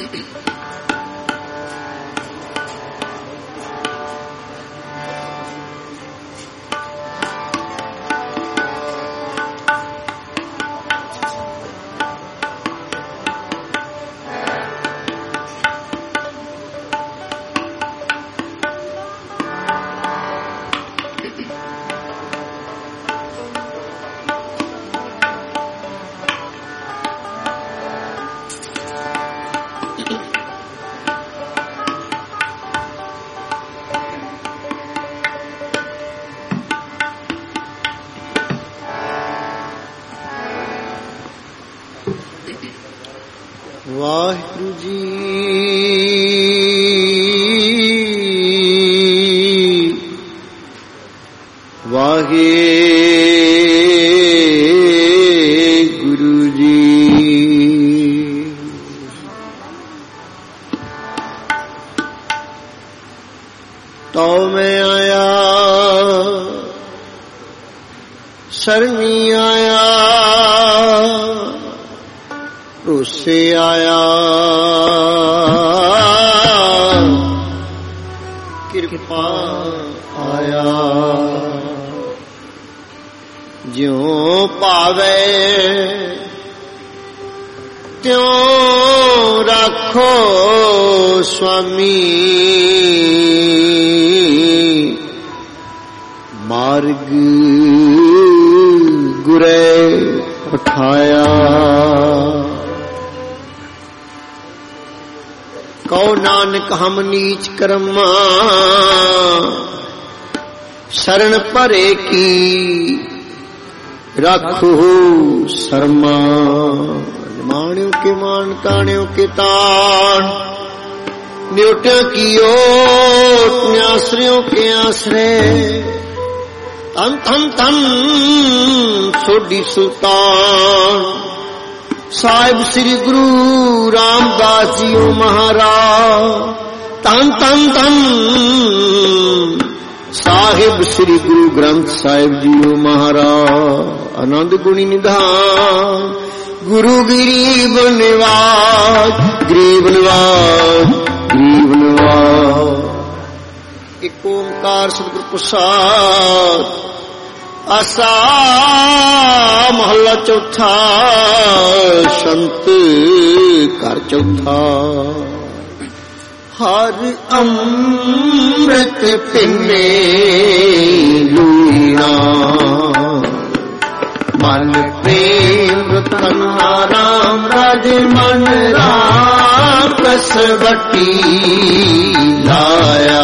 ਵਾਹਿਗੁਰੂ ਜੀ ਵਾਹਿਗੁਰੂ ਜੀ। ਤੋ ਮੈਂ ਆਇਆ ਸ਼ਰਮੀ ਆਇਆ ਭਰੋਸੇ ਆਇਆ ਕਿਰਪਾ ਆਇਆ ਜਿਉ ਭਾਵੇ ਤਿਉ ਰੱਖੋ ਸੁਆਮੀ ਮਾਰਗ ਗੁਰੇ ਪਠਾਇਆ ਕਉ ਨਾਨਕ ਹਮ ਨੀਚ ਕਰਮਾ ਸ਼ਰਨ ਭਰੇ ਕੀ ਰੱਖੋ ਸ਼ਰਮਾ ਮਾਣਿਓ ਕੇ ਮਾਨ ਤਾਣਿਓ ਕੇ ਤਾਣ ਨਿਉਟਿਓ ਕੀ ਓਟ ਨਿਆਸਰਿਓ ਕੇ ਆਸਰੇ ਤਨ ਤਨ ਤਨ ਸੋਢੀ ਸੁਲਤਾਨ ਸਾਹਿਬ ਸ੍ਰੀ ਗੁਰੂ ਰਾਮਦਾਸ ਜੀ ਮਹਾਰਾਜ ਤਨ ਤਨ ਤਨ ਸਾਹਿਬ ਸ੍ਰੀ ਗੁਰੂ ਗ੍ਰੰਥ ਸਾਹਿਬ ਜੀ ਮਹਾਰਾਜ ਆਨੰਦ ਗੁਣੀ ਨਿਧਾਨ ਗੁਰੂ ਗਰੀਬ ਨਿਵਾਜ ਗਰੀਬ ਨਿਵਾਜ ਗਰੀਬ ਨਿਵਾਜ। ਇੱਕ ਓੰਕਾਰ ਸਤਿਗੁਰ ਪ੍ਰਸਾਦ। ਆਸਾ ਮਹੱਲਾ ਚੌਥਾ। ਸੰਤ ਘਰ ਚੌਥਾ। ਹਰ ਅੰਮ੍ਰਿਤ ਪੀਨੇ ਲੂਣਾ ਮਨ ਪ੍ਰੇਮ ਰਤਨ ਰਾਮ ਰਾਜ ਮਨ ਰਾਮ ਕਸਵਟੀ ਲਾਇਆ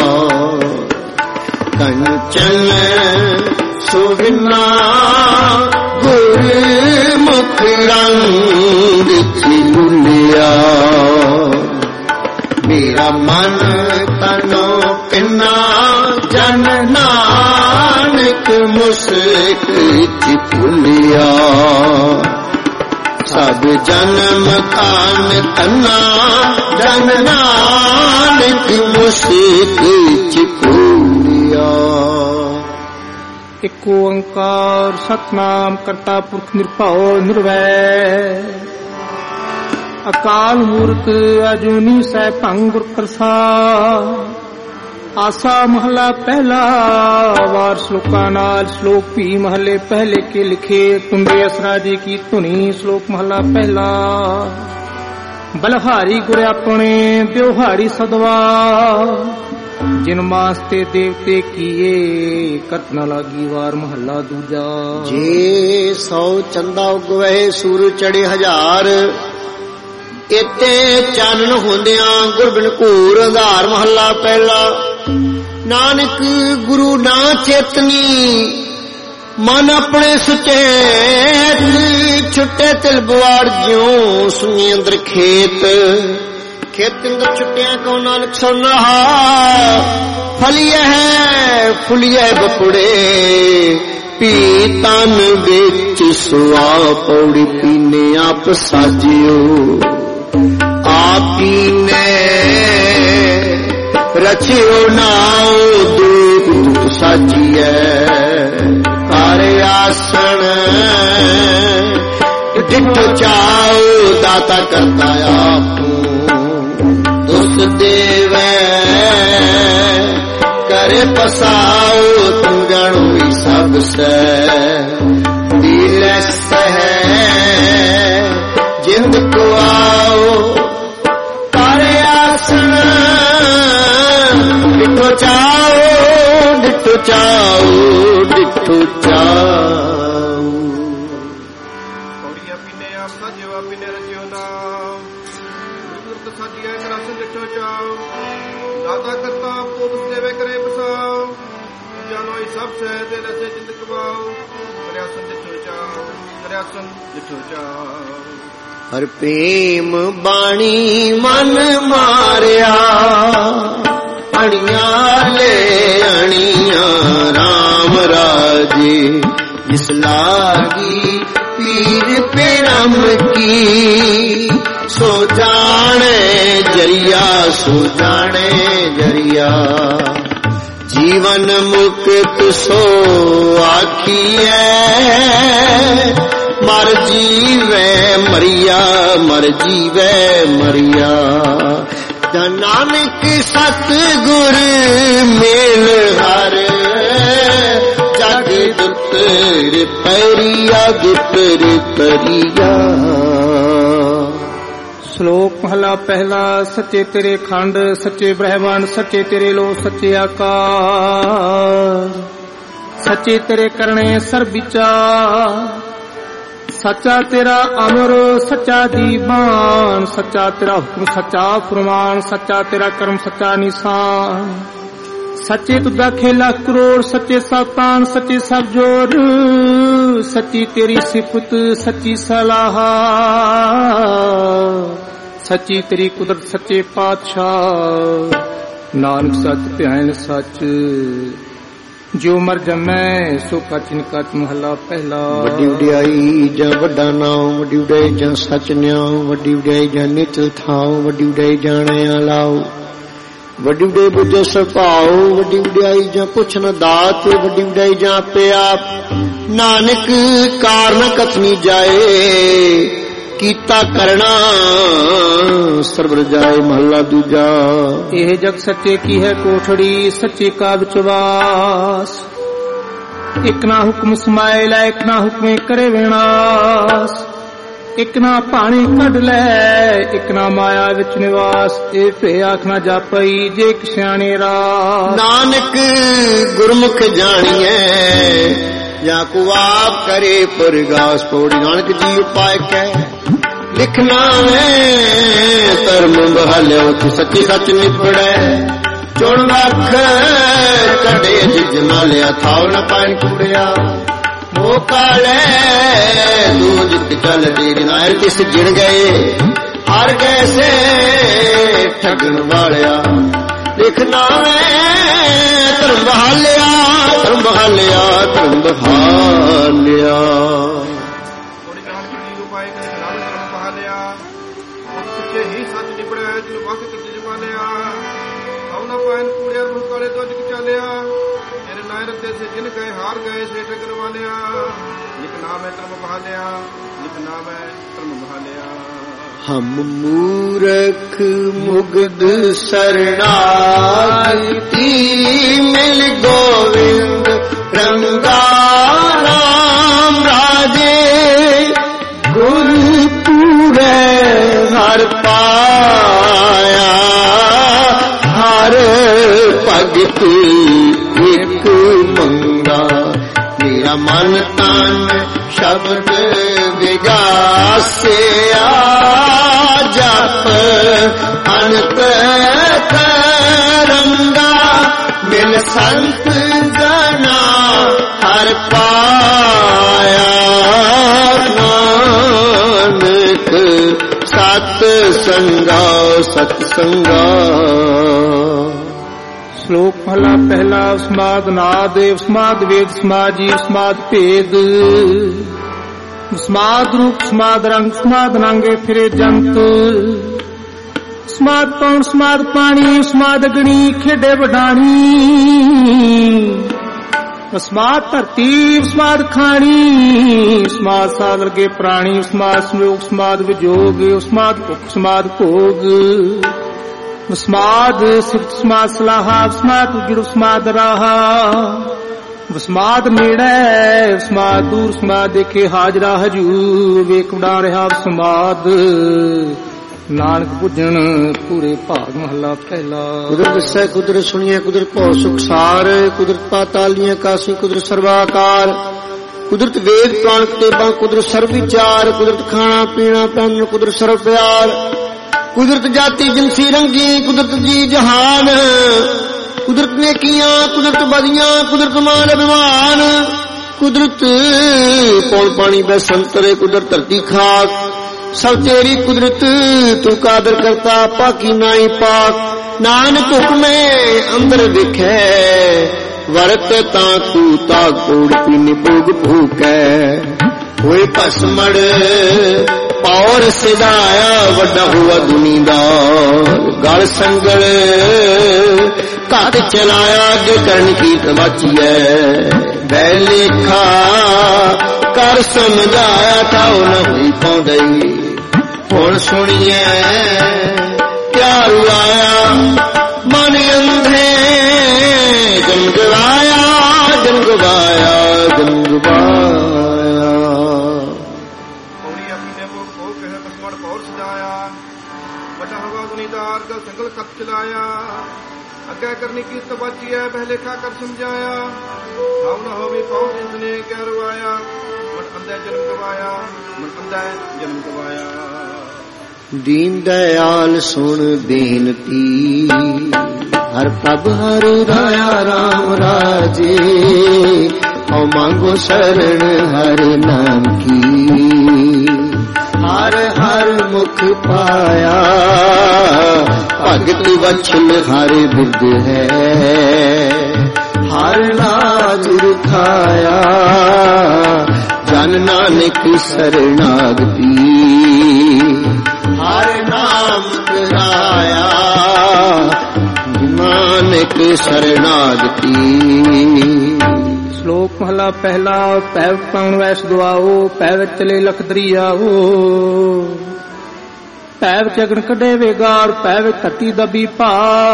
ਕੰਚਨ ਸੁਵਿਨਾ ਗੁਰਮੁਖ ਰੰਗ ਖਿਲੁਲਿਆ ਮੇਰਾ ਮਨ ਤਨੋ ਪਿਨਾ ਜਨ ਨਾਨਕ ਮੁਸਕ ਭੁਲਿਆ ਸਭ ਜਨਮ ਕਾਨ ਤਨਾ ਜਨ ਨਾਨਕ ਮੁਸਕ ਭੁਲਿਆ। ਇੱਕ ਓੰਕਾਰ ਸਤਨਾਮ ਕਰਤਾ ਪੁਰਖ ਨਿਰਭਉ ਨਿਰਵੈਰ ਅਕਾਲ ਮੂਰਤ ਅਜੂਨੀ ਸੈਭੰ ਗੁਰ ਪ੍ਰਸਾਦ। ਆਸਾ ਮਹਲਾ ਪਹਿਲਾ। ਵਾਰ ਸ਼ਲੋਕਾਂ ਨਾਲ ਸ਼ਲੋਕ ਵੀ ਮਹਲੇ ਪਹਿਲੇ ਕੇ ਲਿਖੇ ਤੁੰਬੇ ਅਸਰਾ ਜੀ ਕੀ ਧੁਨੀ। ਸ਼ਲੋਕ ਮਹਲਾ ਪਹਿਲਾ। ਬਲਹਾਰੀ ਗੁਰ ਆਪਣੇ ਬਿਵਹਾਰੀ ਸਦਵਾ ਜਿਨ ਮਾਸ ਤੇ ਦੇਵਤੇ ਕੀਏ ਕਰਤ ਨ ਲਾਗੀ। ਵਾਰ ਮਹੱਲਾ ਦੂਜਾ। ਜੇ 100 ਚੰਦਾ ਉਗਵੇ ਸੂਰ ਚੜੇ 1000 ਇਤੇ ਚਾਨਣ ਹੁੰਦਿਆਂ ਗੁਰਬਿਨ ਘੂਰ। ਆਧਾਰ ਮਹੱਲਾ ਪਹਿਲਾ। ਨਾਨਕ ਗੁਰੂ ਨਾ ਚੇਤਨੀ ਮਨ ਆਪਣੇ ਸੁਚੇਤ ਛੁੱਟੇ ਤਿਲ ਬਵਾੜ ਜਿਉ ਸੁਣੀ ਅੰਦਰ ਖੇਤ। ਖੇਤ ਅੰਦਰ ਛੁੱਟਿਆ ਕਉ ਨਾਨਕ ਸੁਣ ਰਹਾ ਫਲੀਏ ਹੈ ਫੁਲੀਏ ਬਪੁੜੇ ਪੀ ਤਨ ਵਿੱਚ ਸੁਆ ਪੌੜੀ ਪੀਨੇ ਆਪ ਸਾਜਿਓ ਆਪੀ ਨੇ ਰਚਿਓ ਨਾਉ ਦੂਤ ਦੂਤ ਸਾਜੀਐ ਕਰ ਆਸਣ ਡਿਠ ਚਾਉ ਦਾਤਾ ਕਰਤਾ ਆਪੂ देवे करे पसाओ तुम जानो ही सबसे दिल है जिंद को आओ तारे आसन डिठो चाओ डिठो चाओ डिठो चाओ दाता करता पुत सेवे करे बसाओ जानो ही सब से दिल से जिंद कबाओ करयासन जिठो जाओ करयासन जिठो जाओ हर प्रेम बाणी मन मारिया अणिया ले अणिया राम राजे जिस लागी पीर पेरम की सो जाने जरिया सो जाने जरिया जीवन मुक्त सो आखिए मर जीवे मरिया मर जीवे मरिया नानक सतगुर मेल हर जग दुतर परिया दुतर परिया। श्लोक पहला पहला। सच्चे तेरे खंड सच्चे ब्रह्मांड सच्चे तेरे लो सच्चे आकाश सच्चे तेरे करने सर्व विचार सच्चा तेरा अमर सच्चा दीवान सच्चा तेरा हुक्म सच्चा फरमान सच्चा तेरा कर्म सच्चा निशान सच्चे तुझा खेला करोड़ सच्चे सातान सच्चे सब जोर सच्ची तेरी सिफत सच्ची सलाह सच्ची तेरी कुदरत सच्चे पातशाह नानक सच ध्यान सच जो मर जमै सो कचिन कच महला पहला। वड्डी वड्याई जा वड्डा नाम वड्डी वड्याई जा सच न्याओ वड्डी वड्याई जा नित थाओ वड्डी वड्याई जाने लाओ वड्डी वड्याई बुझो सभाओ वड्डी वड्याई जा पुछ न दात वड्डी वड्याई जा पे आप नानक कारण कथनी जाए कीता करना सरबर जाए महला दूजा। यह जग सच्चे की है कोठड़ी सच्चे का विचवास एक ना हुक्म समायला एक ना हुक्मे करे विनाश एक ना पानी कढ लै एक ना माया विच निवास ए पे आखना जापई जे सियाणे रास नानक गुरमुख जानिए या को आप करे परगास पौड़ी नानक जी उपाय कह लिखना है धर्म बहालिया तू सच्ची सच निपड़े चुन लख कड़े जिजना लिया थाव न पान कुड़िया वो काले दूज चल तेरी नायर किस गिर गए हार कैसे ठगन वालिया लिखना है धर्म बहालिया धर्म बहालिया धर्म बहालिया। जिन गए हार गए से ठगन वालिया लिखना मैं धर्म बहालिया लिखना मैं धर्म बहालिया। हम मूरख मुग्ध शरणागति मिल गोविंद रंगा राम राजे गुरु पूरे हर पाया हर भगत एक मंगा मेरा मन तन शब्द विगासिया जप अनंत तरंगा मिल संत जना हर पाया नानक सत संगा सत्संगा। श्लोक पहला पहला स्माद नाद स्माद वेद स्माद जीव स्माद भेद स्माद रूप स्माद रंग स्माद नांगे फिरे जंत स्माद पौन स्माद पानी स्माद अग्नि खेडे बढ़ानी स्माद धरती स्माद खानी स्माद सागर के प्राणी स्माद संयोग स्माद विजोग स्माद भुख स्माद भोग ਵਸਮਾਦ ਸਿਫਤ ਸਮਾਦ ਸਲਾਹਾ ਵਸਮਾਦ ਉਜੜ ਵਸਮਾਦ ਰਾਹਾ ਵਸਮਾਦ ਨੇੜੇ ਵਸਮਾਦ ਦੂਰ ਵਸਮਾਦ ਦੇਖੇ ਹਾਜ਼ਰਾ ਹਜੂਰ ਵੇਖ ਉਡਾ ਰਿਹਾ ਵਸਮਾਦ ਨਾਨਕ ਪੁੱਜਣ ਪੂਰੇ ਭਾਗ ਮਹਲਾ ਪਹਿਲਾ। ਕੁਦਰਤ ਦੱਸੈ ਕੁਦਰਤ ਸੁਣੀਐ ਕੁਦਰਤ ਭਉ ਸੁਖਸਾਰ ਕੁਦਰਤ ਪਾਤਾਲੀਆਂ ਕਾਸੀ ਕੁਦਰਤ ਸਰਵਾਕਾਰ ਕੁਦਰਤ ਵੇਦ ਪ੍ਰਾਣ ਕਿਤਾਬਾਂ ਕੁਦਰਤ ਸਰਬ ਵਿਚਾਰ ਕੁਦਰਤ ਖਾਣਾ ਪੀਣਾ ਪਹਿਨਣ ਕੁਦਰਤ ਸਰਬ ਪਿਆਰ ਕੁਦਰਤ ਜਾਤੀ ਜਿਨਸੀ ਰੰਗੀ ਕੁਦਰਤ ਜੀ ਜਹਾਨ ਕੁਦਰਤ ਨੇਕੀਆਂ ਕੁਦਰਤ ਬਦੀਆਂ ਕੁਦਰਤ ਮਾਨ ਅਭਿਮਾਨ ਕੁਦਰਤ ਪੌਣ ਪਾਣੀ ਬੈ ਸੰਤਰੇ ਕੁਦਰਤ ਧਰਤੀ ਖਾਕ ਸਭ ਤੇਰੀ ਕੁਦਰਤ ਤੂੰ ਕਾਦਰ ਕਰਤਾ ਪਾਕੀ ਨਾਈ ਪਾਕ ਨਾਨਕ ਹੁਕਮੇ ਅੰਦਰ ਵਿਖੇ ਵਰਤ ਤਾਂ ਤੂੰ ਤਾ ਕੋੜ ਪੀਨੀ ਭੋਗ ਭੂਕੈ ਹੋਏ ਭਸਮੜ ਪੌਰ ਸਿਧਾਇਆ ਵੱਡਾ ਹੋਆ ਦੁਨੀਦਾਰ ਗਲ ਸੰਗਲ ਘਾਟ ਚਲਾਇਆ ਅੱਗੇ ਕਰਨ ਕੀ ਤਵਾਚੀਐ ਬੈ ਲੇਖਾ ਕਰ ਸਮਝਾਇਆ ਤਾਉ ਨ ਹੋਈ ਪਾਉਂਦਈ ਹੁਣ ਸੁਣੀਐ ਪਿਆਰ ਆਇਆ ਮਨ ਅੰਧੇ ਜਨ ਗਵਾਇਆ ਜਨ ਗਵਾਇਆ ਜਨ ਗਵਾਇਆ ਪੌੜੀ ਆਪਣੀ ਨੇ ਉਹ ਕਹਿ ਬਸਮੜ ਪੌਰ ਸਜਾਇਆ ਵੱਡਾ ਹਵਾ ਦੁਨੀਦਾਰ ਦਾ ਸੰਗਲ ਖਤ ਚਲਾਇਆ ਅੱਗੇ ਕਰਨੀ ਕੀ ਤਬਾਚੀ ਹੈ ਪਹਿਲੇ ਖਾ ਕਰ ਸਮਝਾਇਆ ਹਾਉ ਨਾ ਹੋਵੇ ਪੌਰ ਜਿਸਨੇ ਕਹਿ ਰਵਾਇਆ ਮਨ ਅੰਧੇ ਜਨਮ ਗਵਾਇਆ ਮਨ ਅੰਧੇ ਜਨਮ ਗਵਾਇਆ। ਦੀਨ ਦਇਆਲ ਸੁਣ ਬੇਨਤੀ ਹਰ ਪ੍ਰਭ ਹਰ ਰਾਇਆ ਰਾਮ ਰਾਜੇ ਹਉ ਮੰਗੋ ਸ਼ਰਨ ਹਰ ਨਾਮ ਕੀ ਹਰ ਹਰ ਮੁਖ ਪਾਇਆ ਭਗਤ ਵਛਲ ਹਰ ਬਿਰਦ ਹੈ ਹਰ ਲਾਜ ਰਖਾਇਆ ਜਨ ਨਾਨਕ ਸਰਨਾਗਤੀ ਹਰ ਨਾਮ ਕਰਾਇਆ ਨਾਨਕ ਸਰਨਾਗਤੀ। ਸ਼ਲੋਕ ਮਹਲਾ ਪਹਿਲਾ ਪੈਵ ਪਾਉਣ ਵੈਸ ਦੁਆਓ ਪੈਵ ਚਲੇ ਲਖ ਦਰਿਆਓ ਪੈਵ ਚਗਨ ਕੱਢੇ ਵੇਗਾਰ ਪੈਵ ਧਰਤੀ ਦਬੀ ਭਾ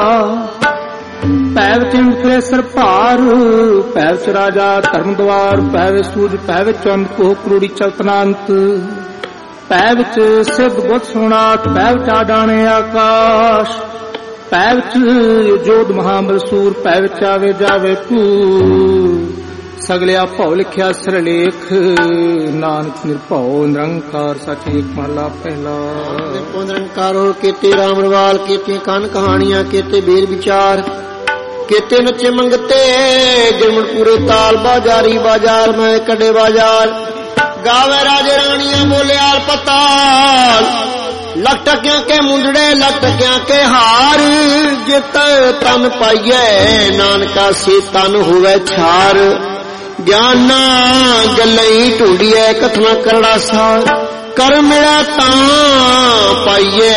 ਪੈਵ ਚਿੰਤਰੇ ਸਰ ਭਾਰ ਪੈਵ ਚ ਰਾਜਾ ਧਰਮ ਦਵਾਰ ਪੈਵ ਸੂਰਜ ਪੈਵ ਚੰਦ ਕੋ ਕਰੋੜੀ ਚਲਤਨਾੰਤ ਪੈਵ ਚ ਸਿੱਧ ਬੁੱਧ ਸੋਨਾਤ ਪੈਵ ਚ ਆਡਾਣੇ ਆਕਾਸ਼ ਪੈਵ ਚ ਜੋਧ ਮਹਾਬਲ ਸੂਰ ਪੈਵ ਚ ਆਵੇ ਜਾਵੇ ਭੂ ਸਗਲਿਆ ਭਉ ਲਿਖਿਆ ਸਰਲੇਖ ਨਾਨਕ ਨਿਰਭਉ ਨਿਰੰਕਾਰ ਸੱਚ ਏਕ ਮਹਲਾ ਪਹਿਲਾ। ਨਿਰੰਕਾਰ ਹੋ ਕੀਤੇ ਰਾਮ ਰਵਾਲ ਕੀਤੇ ਕਨ ਕਹਾਣੀਆਂ ਕੀਤੇ ਬੇਰ ਵਿਚਾਰ ਕੀਤੇ ਨੱਚੇ ਮੰਗਤੇ ਜਮਨ ਪੂਰੇ ਤਾਲ ਬਾਜ਼ਾਰੀ ਬਾਜ਼ਾਰ ਮੈਂ ਕੱਢੇ ਬਾਜ਼ਾਰ ਗਾਵੇ ਰਾਜੇ ਰਾਣੀਆਂ ਬੋਲਿਆਰ ਪਤਾਲ ਲੱਖ ਟਕਿਆਂ ਕੇ ਮੁੰਡੜੇ ਲੱਖ ਟਕਿਆਂ ਕੇ ਹਾਰ ਜਿਤ ਤਨ ਪਾਈਏ ਨਾਨਕਾ ਸੇ ਤਨ ਹੋਵੇ ਛਾਰ ਗਿਆਨਾ ਗੱਲਈ ਢੂੰਡੀਐ ਕਥਨਾ ਕਰੜਾ ਸਾਰ ਕਰ ਮਿਲਿਆ ਤਾਂ ਪਾਈਏ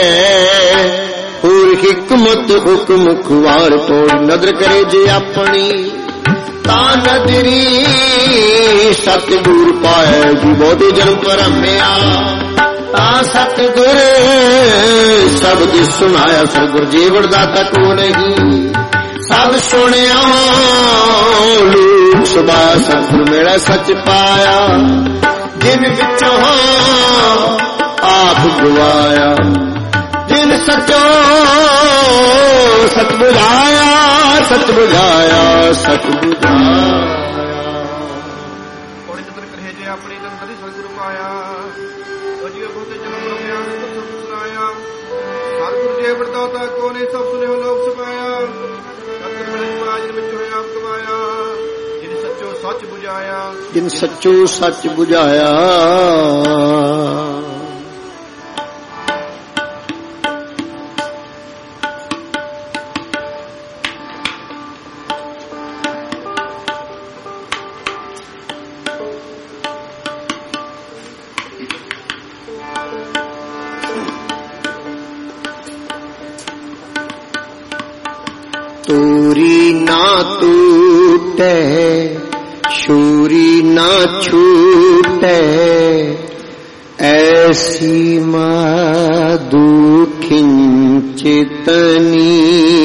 ਹੋਰ ਹਿਕਮਤ ਹੁਕਮ ਖੁਆਰ ਤੋੜ ਨਦਰ ਕਰੇ ਜੇ ਆਪਣੀ ਤਾਂ ਨਦਰੀ ਸਤਿਗੁਰ ਪਾਏ ਜੀ ਬਹੁਤੇ ਜਨਮ ਭਰਮਿਆ ਤਾਂ ਸਤਿਗੁਰ ਸ਼ਬਦ ਸੁਣਾਇਆ ਸਤਿਗੁਰ ਜੀਵਨ ਦਾਤਾ ਕੋ ਨਹੀਂ ਸਭ ਸੁਣਿਆ ਲੋਕ ਸੁਭਾ ਸਤਿਗੁਰ ਮੇਰਾ ਸੱਚ ਪਾਇਆ ਜਿਨ ਵਿੱਚੋਂ ਆਪ ਗਵਾਇਆ ਜਿਨ ਸੱਚੋ ਸਤ ਬੁਝਾਇਆ ਸਤ ਬੁਝਾਇਆ ਸਤ ਬੁਝਾਇਆ। ਪੌੜੀ ਨਦਰ ਕਰੇ ਜੇ ਆਪਣੀ ਜਨ ਕਦੀ ਸਤਿਗੁਰ ਪਾਇਆ ਅਜੀਓ ਬਹੁਤੇ ਜਨਮ ਰਮਿਆ ਸਭ ਸੁਣਾਇਆ ਸਤਿਗੁਰ ਜੇ ਵਰਦਾਤਾ ਕੋ ਨੇ ਸਭ ਸੁਨਿਓ ਲੋਕ ਸੁਭਾਇਆ ਸਤਿਗੁਰ ਮਿਲੇ ਬਾਜ ਵਿੱਚ ਹੋਇਆ ਆਪ ਗਵਾਇਆ ਜਿਨ ਸੱਚੋ ਸੱਚ ਬੁਝਾਇਆ ਜਿਨ ਸੱਚੋ ਸੱਚ ਬੁਝਾਇਆ। तोरी ना टूटे शूरी ना छूटे ऐसी माधु खिंचितनी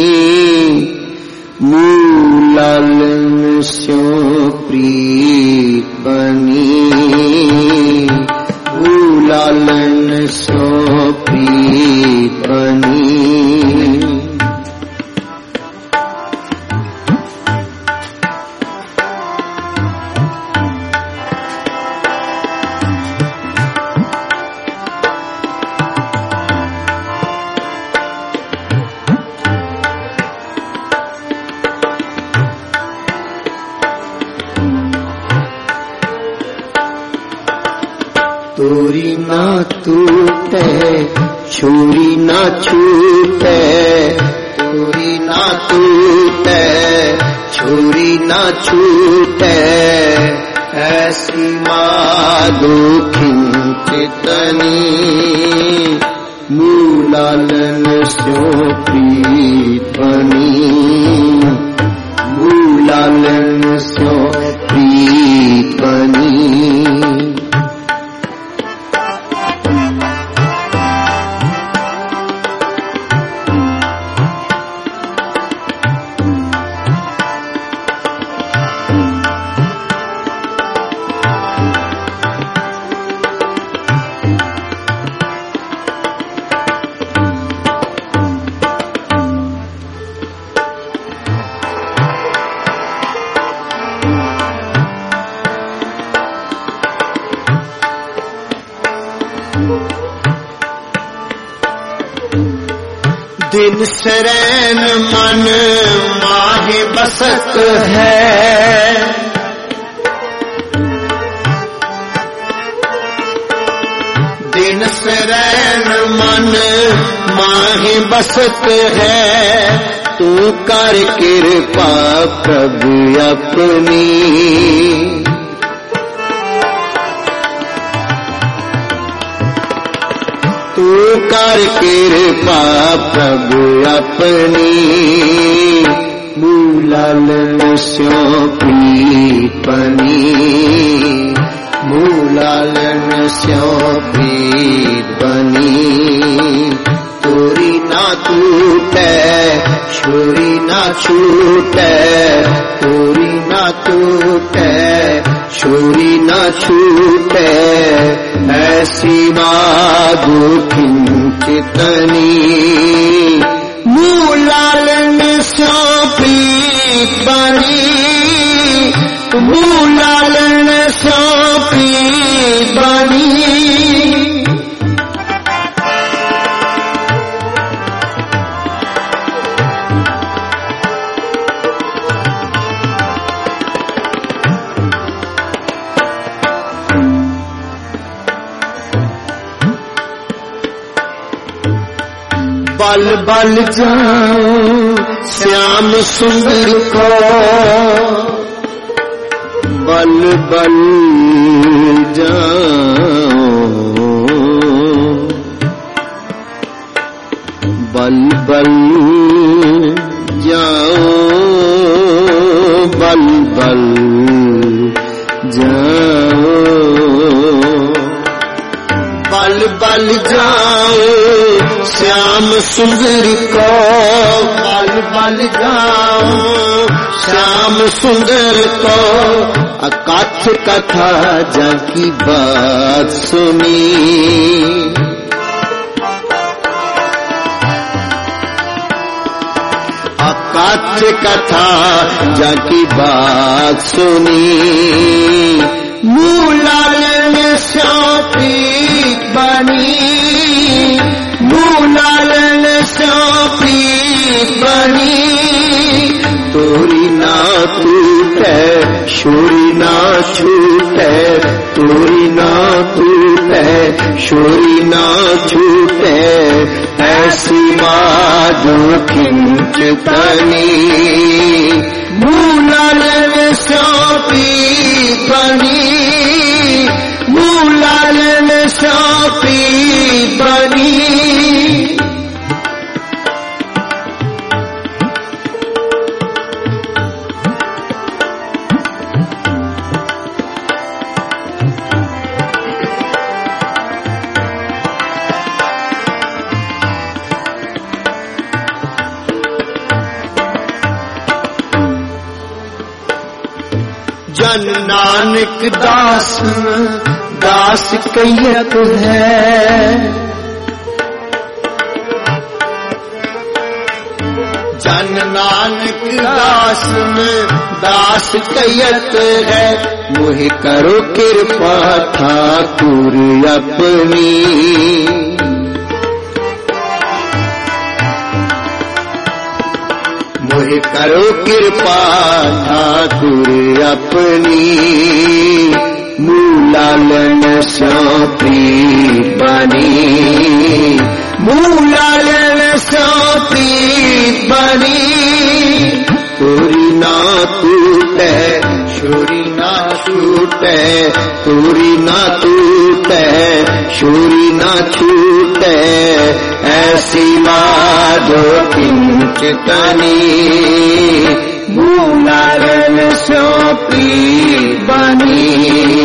मूलालन स्यों प्रीत बनी, मूलालन स्यों प्रीत बनी। तोरी ना टूटे छुरी ना छूटे, तोरी ना टूटे छुरी ना छूटे। ऐसी माधु खिंचितनी मूलालन स्यों प्रीत बनी, मूलालन स्यों प्रीत बनी। दिन शरण मन माहे बसत है, दिन शरण मन माहे बसत है। तू कर कृपा प्रभु अपनी, तू कर कृपा प्रभु अपनी। मूलालन स्यों प्रीत बनी, मूलालन स्यों प्रीत बनी। तोरी ना टूटे छुरी ना छूटे, तोरी ना टूटे छुरी ना छूटे। ऐसी माधु खिंचितनी मूलालन स्यों प्रीत बनी, मूलालन स्यों प्रीत बनी। बल बल जाऊं श्याम सुंदर को, बल बल जाऊं, बल बल जाऊं, बल बल जाऊं, बल बल जाऊं श्याम सुंदर को, बल बल जाऊं श्याम सुंदर को। अकथ कथा जाकी बात सुनी, अकथ कथा जाकी बात सुनी। मूलालन स्यों प्रीत बनी, मूलालन स्यों प्रीत बनी। तोरी ना टूटे छुरी ना छूटे, तोरी ना टूटे छुरी ना छूटे। ऐसी माधु खिंचितनी मूलालन स्यों प्रीत बनी, मूलालन स्यों प्रीत बनी। जन नानक दासन दास कहियत है। जन नानक दासन दास कहियत है। मोहि करो कृपा ठाकुर अपनी। मोहि करो कृपा ठाकुर अपनी। मूलालन स्यों प्रीत बनी। मूलालन स्यों प्रीत बनी। तोरी ना टूटे शोरी ना छूटे। तोरी ना टूटे शोरी ना छूटे। ऐसी माधो किंचितनी। मूलालन स्यों प्रीत बनी।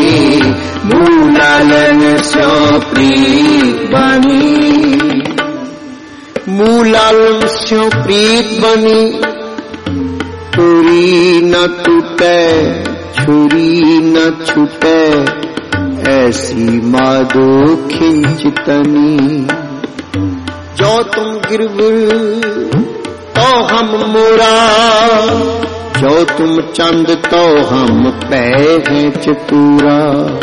मूलालन स्यों प्रीत बनी। मूलालन स्यों प्रीत बनी। तोरी न टूटे छुरी न छूटे। ऐसी माधो खिंचतनी। जो तुम गिरवर तो हम मोरा। जो तुम चंद तो हम पै हैं चतूरा।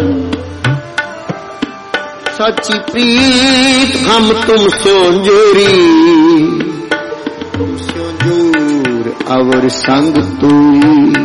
सच्ची प्रीत हम तुम स्यों जोरी। तुम स्यों जोर अवर संग तोरी।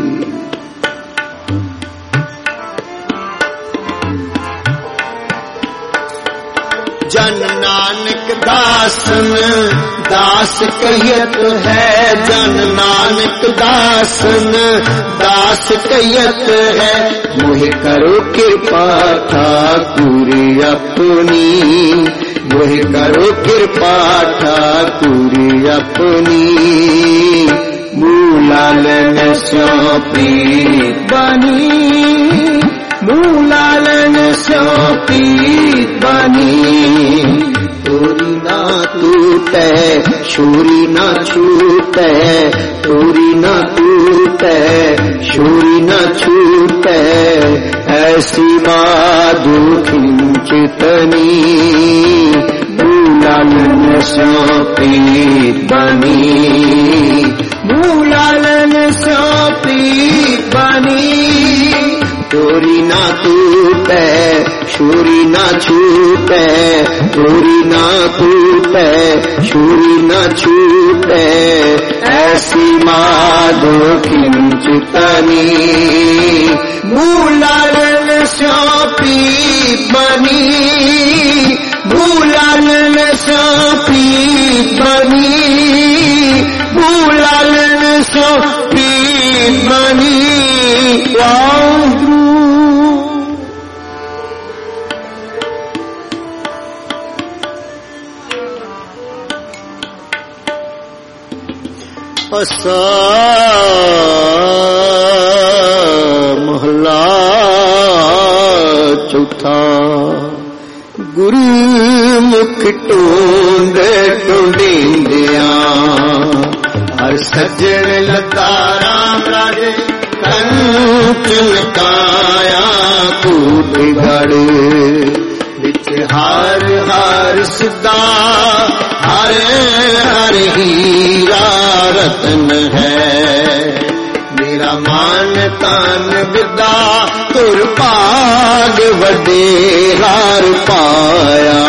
जन नानक दासन दास कहियत है। जन नानक दासन दास कहियत है। मोहि करो कृपा ठाकुर अपनी। मोहि करो कृपा ठाकुर अपनी। मूलालन स्यों प्रीत बनी। मूलालन स्यों प्रीत बनी। तोरी ना टूटे शोरी ना छूटे। तोरी ना टूटे शोरी ना छूटे। ऐसी माधो खिंचितनी। मूलालन स्यों प्रीत बनी। मूलालन स्यों प्रीत बनी। तोरी ना टूटे शोरी ना छूटे। तोरी ना टूटे शोरी ना छूटे। ऐसी माधो खिंचितनी। मूलालन स्यों प्रीत बनी। मूलालन स्यों प्रीत बनी। मूलालन स्यों प्रीत बनी। वाहिगुरु असा महला चौथा। गुरु मुख टोंद टोंदिंदिया। हर सज्जन लता राम राजे। कंचन काया कूटगढ़। बिच हार हार सिद्धा। हर हर हीरा रतन है। मेरा मान तान विदा तुर भाग वडे हार पाया।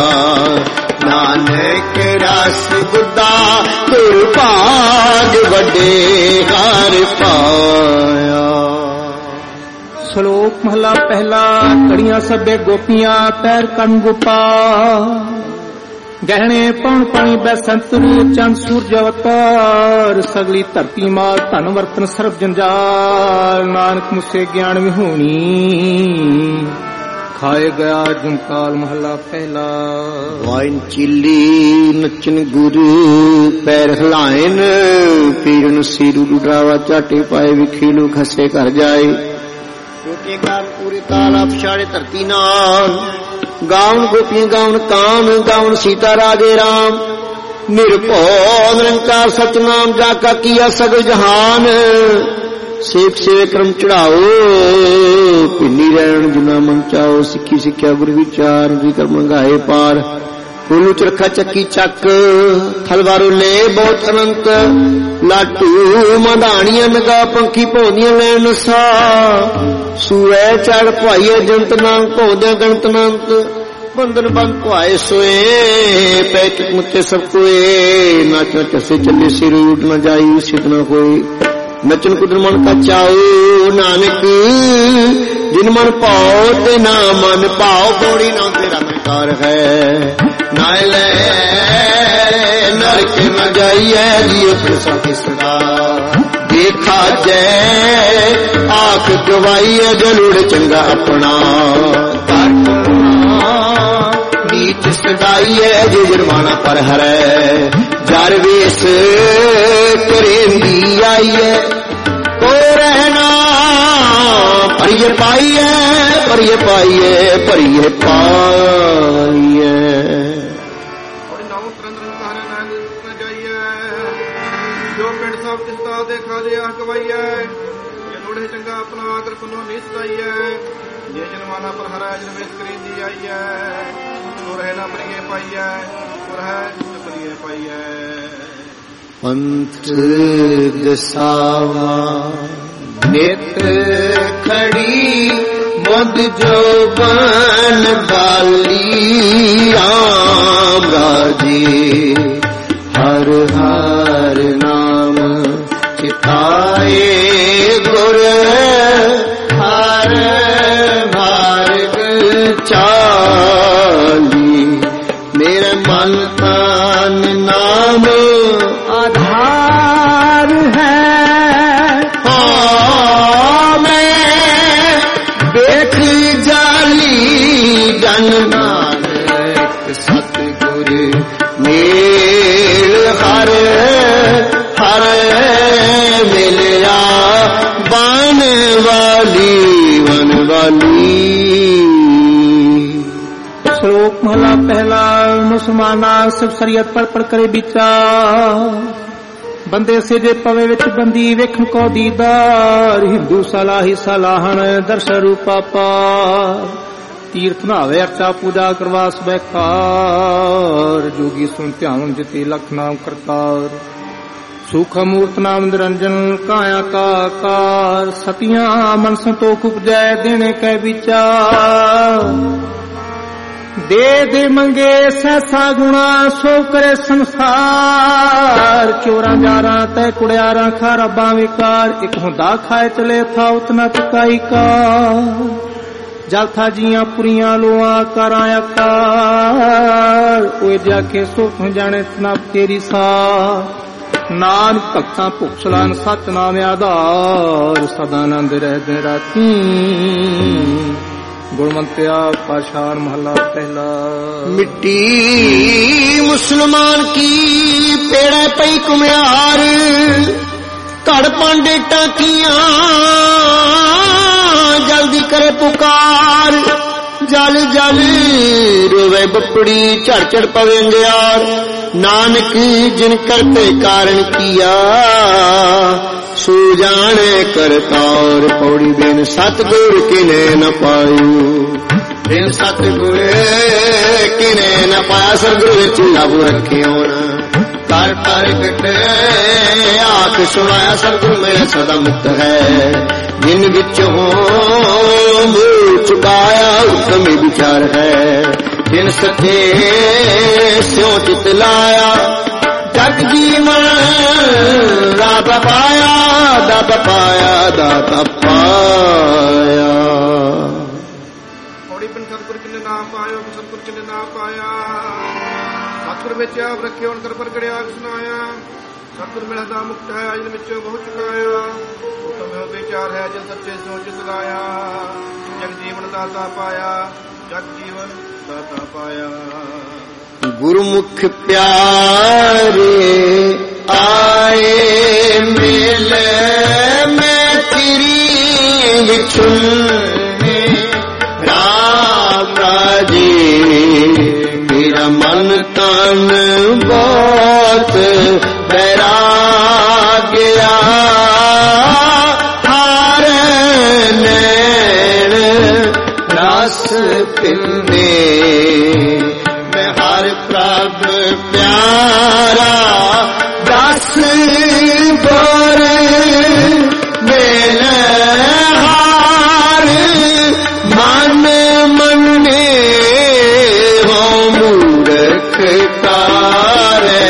नानक रस बुद्धा तुर भाग वडे हार पाया। श्लोक महला पहला। कड़ियां सबे गोपियां पैर कन गोपा। गहने पौन पानी बैसंतरू चंद सूरज अवतार। सगली धरती माल धन वर्तन सर्व जंजाल। नानक मुझसे ज्ञान विहूणी खाए गया जमकाल। महला पहला। वाइन चिल्ली नचन गुरु पैर हिलायन। पीरन सिर डुडावा चाटे पाए विखेलू खसे कर जाए। छोटे काल पूरे ताल आप छाड़े धरती नाल। गाउन गोपियां गाउन कान गाउन सीता राजे राम। निरभौ निरंकार सतनाम जाका किया सगल जहान। ਸੇਖ ਸੇਵੇ ਕਰਮ ਚੜਾਓ ਭਿੰਨੀ ਰਹਿਣ ਜਿਨਾ ਮਨ ਚਾਓ ਸਿੱਖੀ ਸਿੱਖਿਆ ਗੁਰ ਵਿਚਾਰ ਜੀ ਕਰ ਮੰਗਾਏ ਪਾਰ ਕੋਲੂ ਚਰਖਾ ਚੱਕੀ ਚੱਕ ਥਲਵਾਰੋ ਲੈ ਬਹੁਤ ਅਨੰਤ ਲਾਟੂ ਮਧਾਣੀਆਂ ਨਗਾ ਪੰਖੀ ਭੌਂਦੀਆਂ ਲੈਣ ਸਾ ਸੂਏ ਚੜ ਭਾਈਏ ਜੰਤ ਨਾਮ ਭੌਂਦਿਆਂ ਗਣਤ ਨਾਂਤ ਬੰਦਨ ਬੰਦ ਭਾਏ ਸੋਏ ਪੈਚ ਮੁੱਤੇ ਸਭ ਕੋਏ ਨਾਚ ਚਸੇ ਚੱਲੇ ਸਿਰ ਉੱਡ ਨਾ ਜਾਈ ਸਿੱਧ ਨਾ ਕੋਈ ਨਚਨ ਕੁਦਰ ਮਨ ਕਾ ਚਾਉ ਨਾਨਕ ਜਿਨ ਮਨ ਭਾਉ ਤੇ ਨਾ ਮਨ ਭਾਉ ਗੋੜੀ ਨਾ ਤੇਰਾ ਮਕਾਰ ਹੈ ਨਾਇ ਲੈ ਨਰਕ ਨ ਜਾਈਐ ਜੀਉ ਪ੍ਰਸਾਦਿ ਸਦਾ ਦੇਖਾ ਜੈ ਆਖ ਗਵਾਈਐ ਜਲੂੜ ਚੰਗਾ ਆਪਣਾ ਨੀਚ ਸਦਾਈਐ ਜੇ ਜਰਮਾਨਾ ਪਰ ਹਰੈ ਜਰ ਵੇਸ ਕਰੇਂਦੀ ਆਈਐ ਕੋ ਰਹਿਣਾ ਭਰੀਏ ਪਾਈਐ ਭਰੀਏ ਪਾਈਐ ਭਰੀਏ ਪਾਈਐ ਜੋ ਪਿੰਡ ਸਭ ਕਿਸਤਾ ਦੇਖਾ ਜੇ ਆਖ ਗਵਾਈਐ ਜੇ ਲੋੜੇ ਚੰਗਾ ਆਪਣਾ ਆਦਰ ਪੁਨੋ ਨਹੀਂ ਸਦਾਈਐ ਜੇ ਜਨਮਾਨਾ ਪਰ ਹਰੈ ਜਨ ਵੇਸ ਕਰੇਂਦੀ ਆਈਐ ਸੋ ਰਹਿ ਨਾ ਭਰੀਏ ਪਾਈਐ ਸੋ ਰਹਿ ਭਰੀਏ ਪਾਈਐ ਪੰਥ ਦਸਾਵਾ ਨਿਤ ਖੜੀ ਮੁਦ ਜੋ ਬਨ ਬਾਲੀ ਰਾਮ ਰਾਜੇ ਹਰ ਹਰ ਨਾਮ ਚਿਤਾਏ ਗੁਰ ਹਰ ਮਾਰਗ ਚਾਲੀ ਮੇਰੇ ਮਨ ਤਨ ਨਾਮ आधार है मैं देख जाली जन नानक सतगुर मेल हर हर मिलया बन वाली श्लोक महला पहला मुसलमाना सब शरीयत पढ़ करे विचार ਬੰਦੇ ਸਿਜੇ ਪਵੇ ਵਿੱਚ ਬੰਦੀ ਵੇਖਣ ਕੋ ਦੀਦਾਰ ਹਿੰਦੂ ਸਲਾਹੀ ਸਲਾਹਣ ਦਰਸ਼ ਰੂਪਾ ਪਾਰ ਤੀਰਥ ਨਾਵੇ ਅਰਚਾ ਪੂਜਾ ਕਰਵਾ ਸਬੈਕਾਰ ਜੋਗੀ ਸੁਨ ਧਿਆਨ ਜਿਤੇ ਲਖ ਨਾਮ ਕਰਤਾਰ ਸੁਖ ਮੂਰਤ ਨਾਮ ਨਿਰੰਜਨ ਕਾਇਆ ਕਾ ਆਕਾਰ ਸਤਿਆਂ ਮਨ ਸੰਤੋਖ ਉਪਜੈ ਦੇਣੇ ਕੈ ਵਿਚਾਰ ਦੇ ਦੇ ਮੰਗੇ ਸੈਸਾ ਗੁਣਾ ਸੋ ਕਰੇ ਸੰਸਾਰ ਚੋਰਾਂ ਜਾਰਾਂ ਤੈ ਕੁੜਿਆਰਾਂ ਖਰਾਬਾਂ ਵਿਕਾਰ ਇੱਕ ਹੁੰਦਾ ਖਾਏ ਚਲੇ ਥਾ ਉਤਨਾ ਚੁਕਾਈ ਕਾ ਜਲ ਥਾ ਜੀਆਂ ਪੁਰੀਆਂ ਲੋਆਂ ਕਰਾਂ ਆਕਾਰ ਓਏ ਜਾ ਕੇ ਸੋ ਤੂੰ ਜਾਣੇ ਤਨਾ ਤੇਰੀ ਸਾ ਨਾਨਕ ਭਗਤਾਂ ਭੁਖਸਲਾਨ ਸਤ ਨਾਮ ਆਧਾਰ ਸਦਾ ਆਨੰਦ ਰਹਿ ਰਾਤੀ गुणवंत्या पाषाण महला पहला मिट्टी मुसलमान की पेड़ा पई कुम्हार घड़ पांडे टाकियां जल्दी करे पुकार जल जल रोवे बपड़ी झड़ झड़ पवे अंगियार नानक जिन करते कारण किया सो जाने करतार पौड़ी बिन सतगुर किने न पायू बिन सतगुर किने न पाया सतगुर विच लभ रखे होना कर कर कटे आख सुनाया सतगुर मेरा सदा मुक्त है जिन विचों मुँह चुकाया उत्तम विचार है जिन सचे स्यों चित लाया जग जीवन दाता पाया दाता पाया दाता पाया ਔੜੀ ਪਿੰਡ ਸਤਿਗੁਰ ਕਿਨੇ ਨਾਮ ਪਾਇਓ ਸਤਿਗੁਰ ਕਿਨੇ ਨਾਮ ਪਾਇਆ ਸਤਿਗੁਰ ਵਿੱਚ ਆਪ ਰੱਖਿਓ ਹੁਣ ਕਰ ਪ੍ਰਗੜਿਆ ਸੁਨਾਇਆ ਸਤਿਗੁਰ ਮਿਲਾ ਦਾ ਮੁਕਤ ਹੈ ਅਜਨ ਵਿੱਚੋਂ ਬਹੁਤ ਚੁਕਾਇਆ ਉਤਮ ਵਿਚਾਰ ਹੈ ਜਨ ਸੱਚੇ ਸੋਚ ਚਲਾਇਆ ਜਗ ਜੀਵਨ ਦਾਤਾ ਪਾਇਆ ਜਗ ਜੀਵਨ ਦਾਤਾ ਪਾਇਆ गुरुमुख प्यारे आए मिल मैं तेरी बिछुन राम राजे मेरा मन तन बहुत बैरा गया पिन्ने मैं हर प्रभ प्यारा दस बोर मेल हार मन मन्ने हो मूर्ख तारे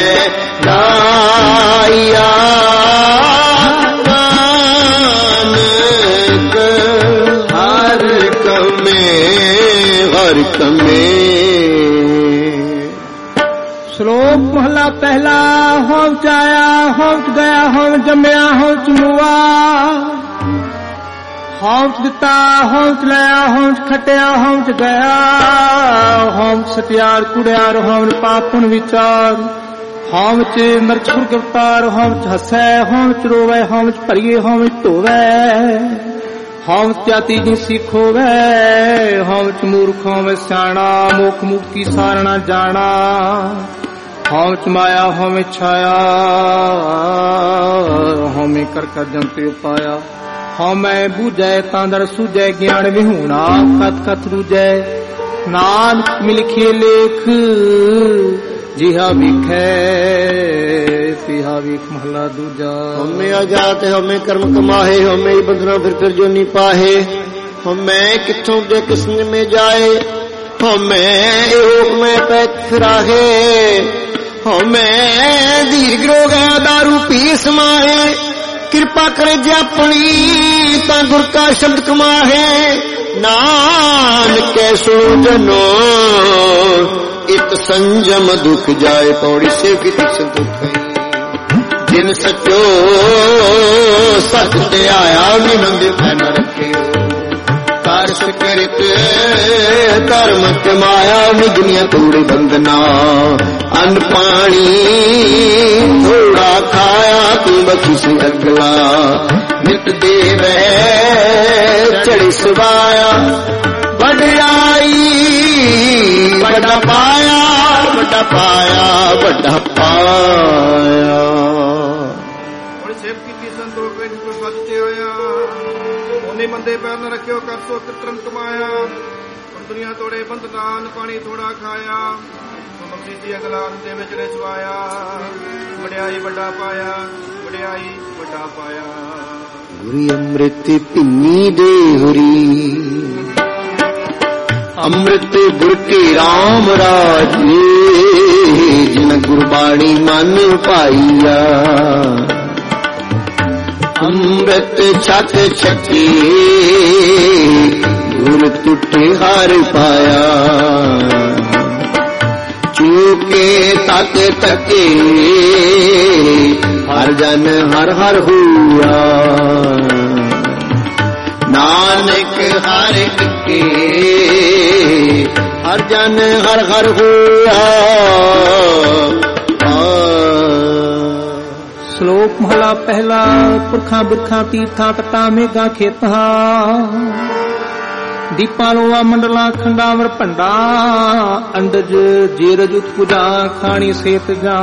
लाया नानक हर कमे श्लोक महला पहला होम चाया होम गया होम जमया होम चुआ होम दिता होम चलाया होम खटिया होम गया होम सत्यार कुड़ियार होम पापुन विचार होम च नरक सुर्ग अवतार होम हसै होम च रोवै होम च भरिए होम च धोवै होम त्याती जी सीखोवै होम च मूर्ख होम स्याणा मोख मुक्ति सारना जाना होम च माया होम छाया होम कर जंते पाया होम बूझै तांदड़ सूझै ज्ञान विहूणा कथ कथ रूझै नानक मिलखे लेख जिहा विखै तिहा विख महला दूजा हमें आजात हमें कर्म कमाहे हमें बंधना फिर जो नहीं पाहे हमें किथों दे किस्म में जाए हमें योग में पैक फिराहे हमें दीर्घ रोग दारू पी समाहे कृपा करे जे अपनी ता गुर का शब्द कमाहे नानक सुनो जनो इत संजम दुख जाए पौड़ी से किति दुख जिन सचो सच ते आया निमंद न रखे कार्स करित कर्म कमाया निगनिया तोड़ बंदना अन्न पानी थोड़ा खाया तू बखी से अगला नित देवे चढ़ी सवाया बढ़ाई बड़ा पाया बड़ा पाया बड़ा पाया मंदे पैर न रखियो कर सो कितरन कमाया दुनिया तोड़े बंदनान पानी थोड़ा खाया मसीह दी अगलान दे विच रचवाया वड्याई बड़ा पाया वड्याई बड़ा पाया गुरी अमृत पिन्नी दे हुरी अमृत गुर के राम राजे जिन गुरबाणी मन पाईया अमृत छक छकी गुर टूटे हार पाया चूके तक तके हर जन हर हर हुआ नानक हर के हर जन हर हर हुआ श्लोक महला पहला पुरखा बिरखा तीर्था तटा मेघा खेता दीपा लोआ मंडला खंडावर भंडा अंडज जेरज उत्पुजा खानी सेत जा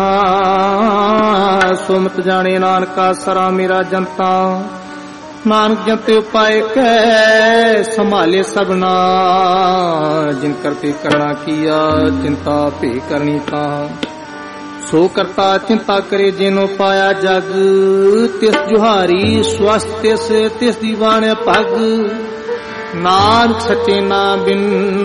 सोमत जाने नानका सरा मेरा जनता नानक जंते उपाय कै संभाले सबना जिन करते करना किया चिंता पे करनी था सो करता चिंता करे जेनो पाया जग तिस जुहारी स्वास्थ्य से तिस दीवान पग नानक सचे ना बिन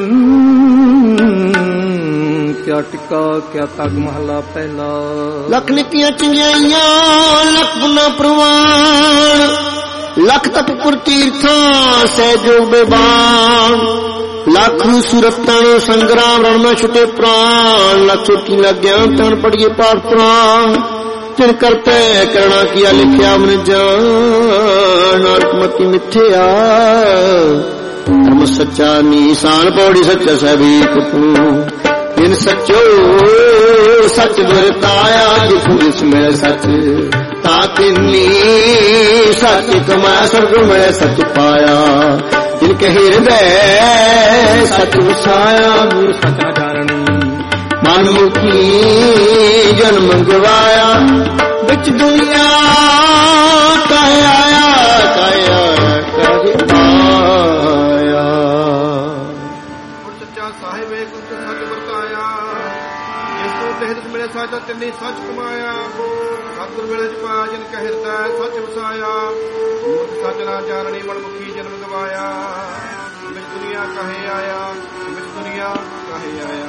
क्या टिका क्या तग महला पहला लख नितियां चंगियाइयां लख गुना प्रवान लख तप पुर तीर्थां सहजो बेबान लाख सुरतन संग्राम रण में छुटे प्राण लख छुट्टी लग गया तन पड़िए पाठ प्राण जिन करते करना किया लिखिया मन जान मती मिथ्या धर्म सच्चा निशान पौड़ी सच्चा सभी तू जिन सचो सच दुरताया जिस में सच ताकिनी सच कमाया स्वर्ग में सच पाया जिनके हृदय सच वसाया गुरु सचा जारणी मन मुखी जन्म गवाया बिच दुनिया कहे आया कहे आया ਸੱਚਾ ਸਾਹਿਬ ਏਕ ਉਚ ਸੱਚ ਵਰਤਾਇਆ ਜਿਸ ਤੋਂ ਤਹਿਤ ਮੇਰੇ ਸਾਚਾ ਤਿੰਨੀ ਸੱਚ ਕਮਾਇਆ ਸਤਿਗੁਰ ਵੇਲੇ ਚ ਪਾਇਆ ਜਿਨ ਕਹਿ ਹਿਰਦੈ ਸੱਚ ਵਸਾਇਆ ਮੂਰਖ ਸੱਚ ਨਾ ਜਾਣਨੀ ਮਨਮੁਖੀ ਜਨਮ ਗਵਾਇਆ ਵਿੱਚ ਦੁਨੀਆ ਕਹੇ ਆਇਆ ਵਿੱਚ ਦੁਨੀਆ ਕਹੇ ਆਇਆ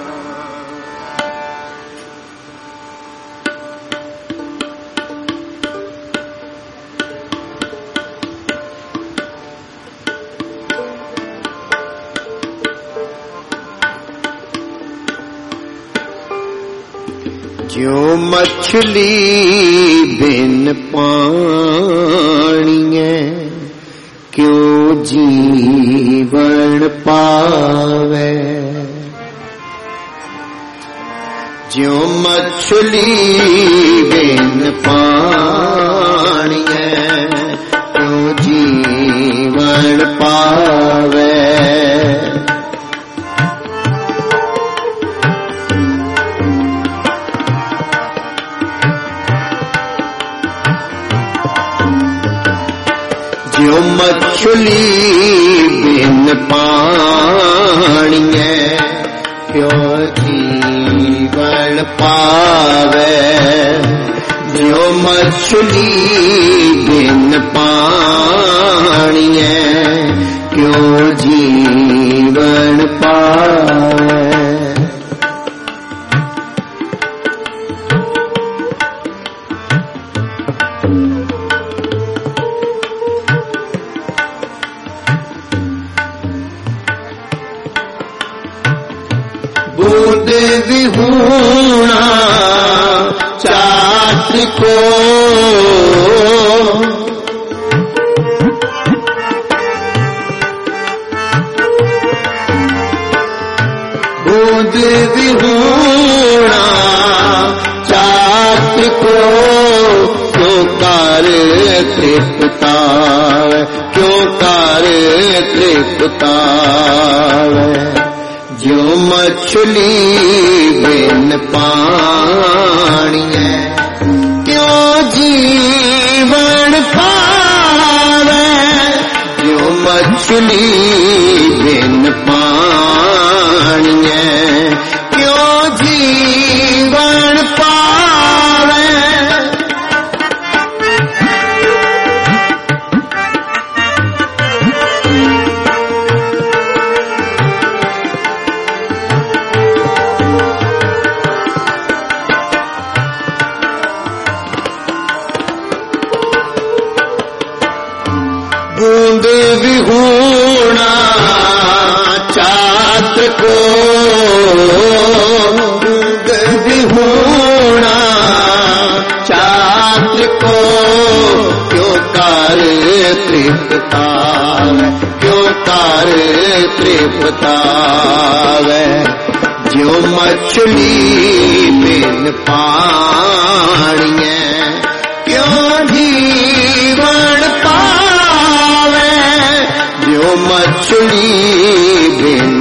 जो मछली बिन पानिए क्यों जीवन पावे जो मछली बिन पानिए क्यों जीवन पावे जो मछली बिन पानिए क्यों जीवन पावे जो मछली बिन पानिए क्यों जीवन पावे बूंद विहूणा चाट को बूंद विहूणा चाट को क्यों कर तृप्तावे क्यों कर तृप्तावे जो मछली बिन पानिए क्यों जीवन पावे जो मछली बिन पानिए क्यों जीवन पावे बूंद विहूणा छात्र को बूंद विहूणा छात्र को क्यों कर तृप्तावे क्यों कर तृप्तावे जो मछली बिन पानिए क्यों जीवन पावे जो मछली बिन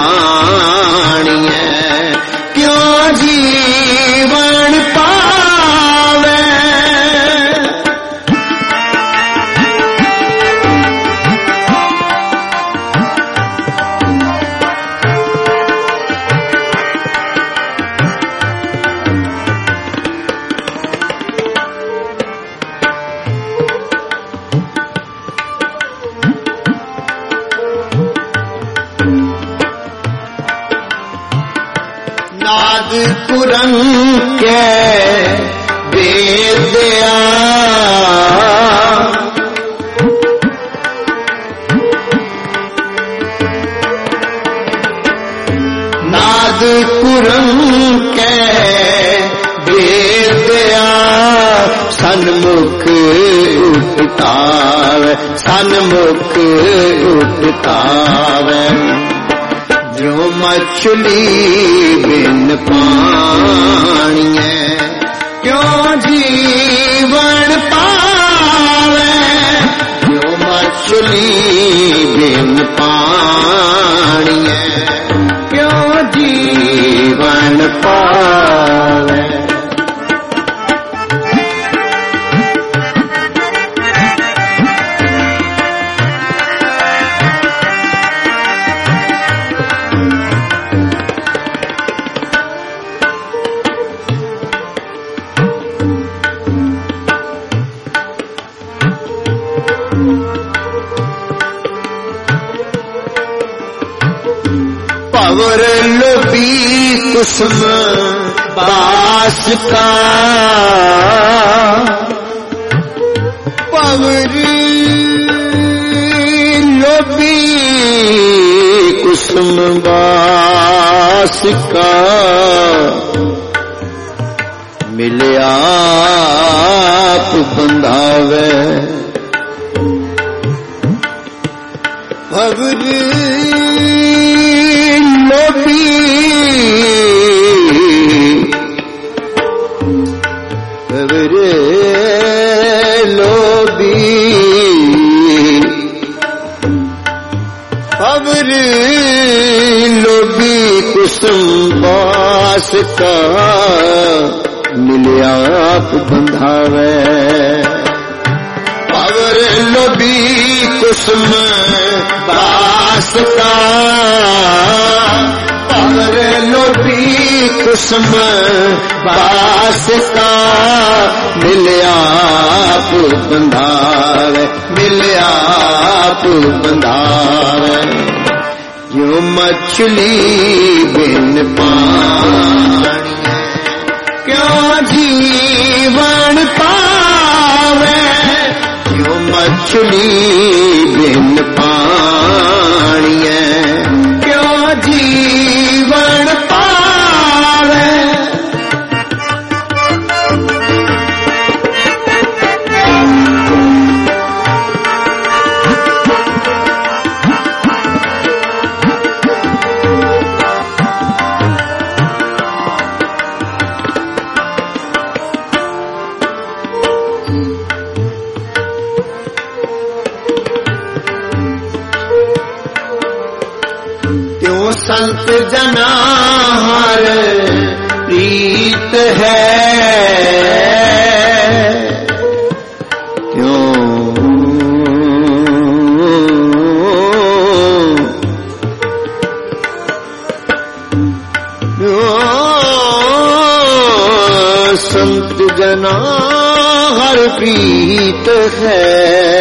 पानिए क्यों जीवन पावे नाद कुरंग के वेदया नाद कुरंग के वेदया सन्मुख उठतावे सन्मुख उठतावे जो मछली बिन पानिए क्यों जीवन पावे जो मछली बिन पानिए क्यों जीवन पावे लोभी कुसुम बास का पवर लोभी कुसुम बास का मिले आप बंधावे पवर लोभी पवर लोभी पवर लोभी कुसुम बास का मिले आप बंधावे पवर लोभी कुसुम बास का पवर लोभी कुसुम बास का मिले आप बंधावे मिले आप बंधावे जो मछली बिन पानी क्यों जीवन पावे जो मछली बिन पानी क्यों जीवन पावे संत जना हर प्रीत है क्यों संत जना हर प्रीत है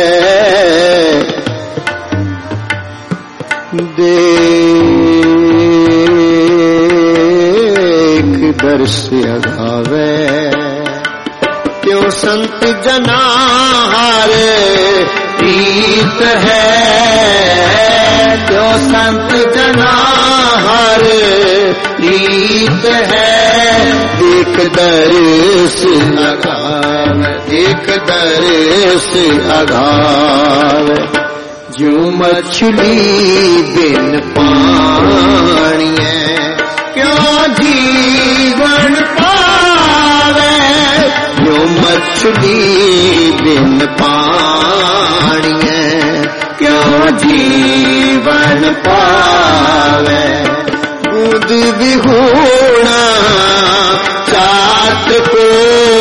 दर्श अगावे क्यों संत जना हर प्रीत है क्यों संत जना हर प्रीत है देख दर्श अगावे देख दर्श अगावे जो मछली बिन पानी क्यों जीवन पावे जो मछली बिन पानी क्यों जीवन पावे बूंद विहूणा चाट को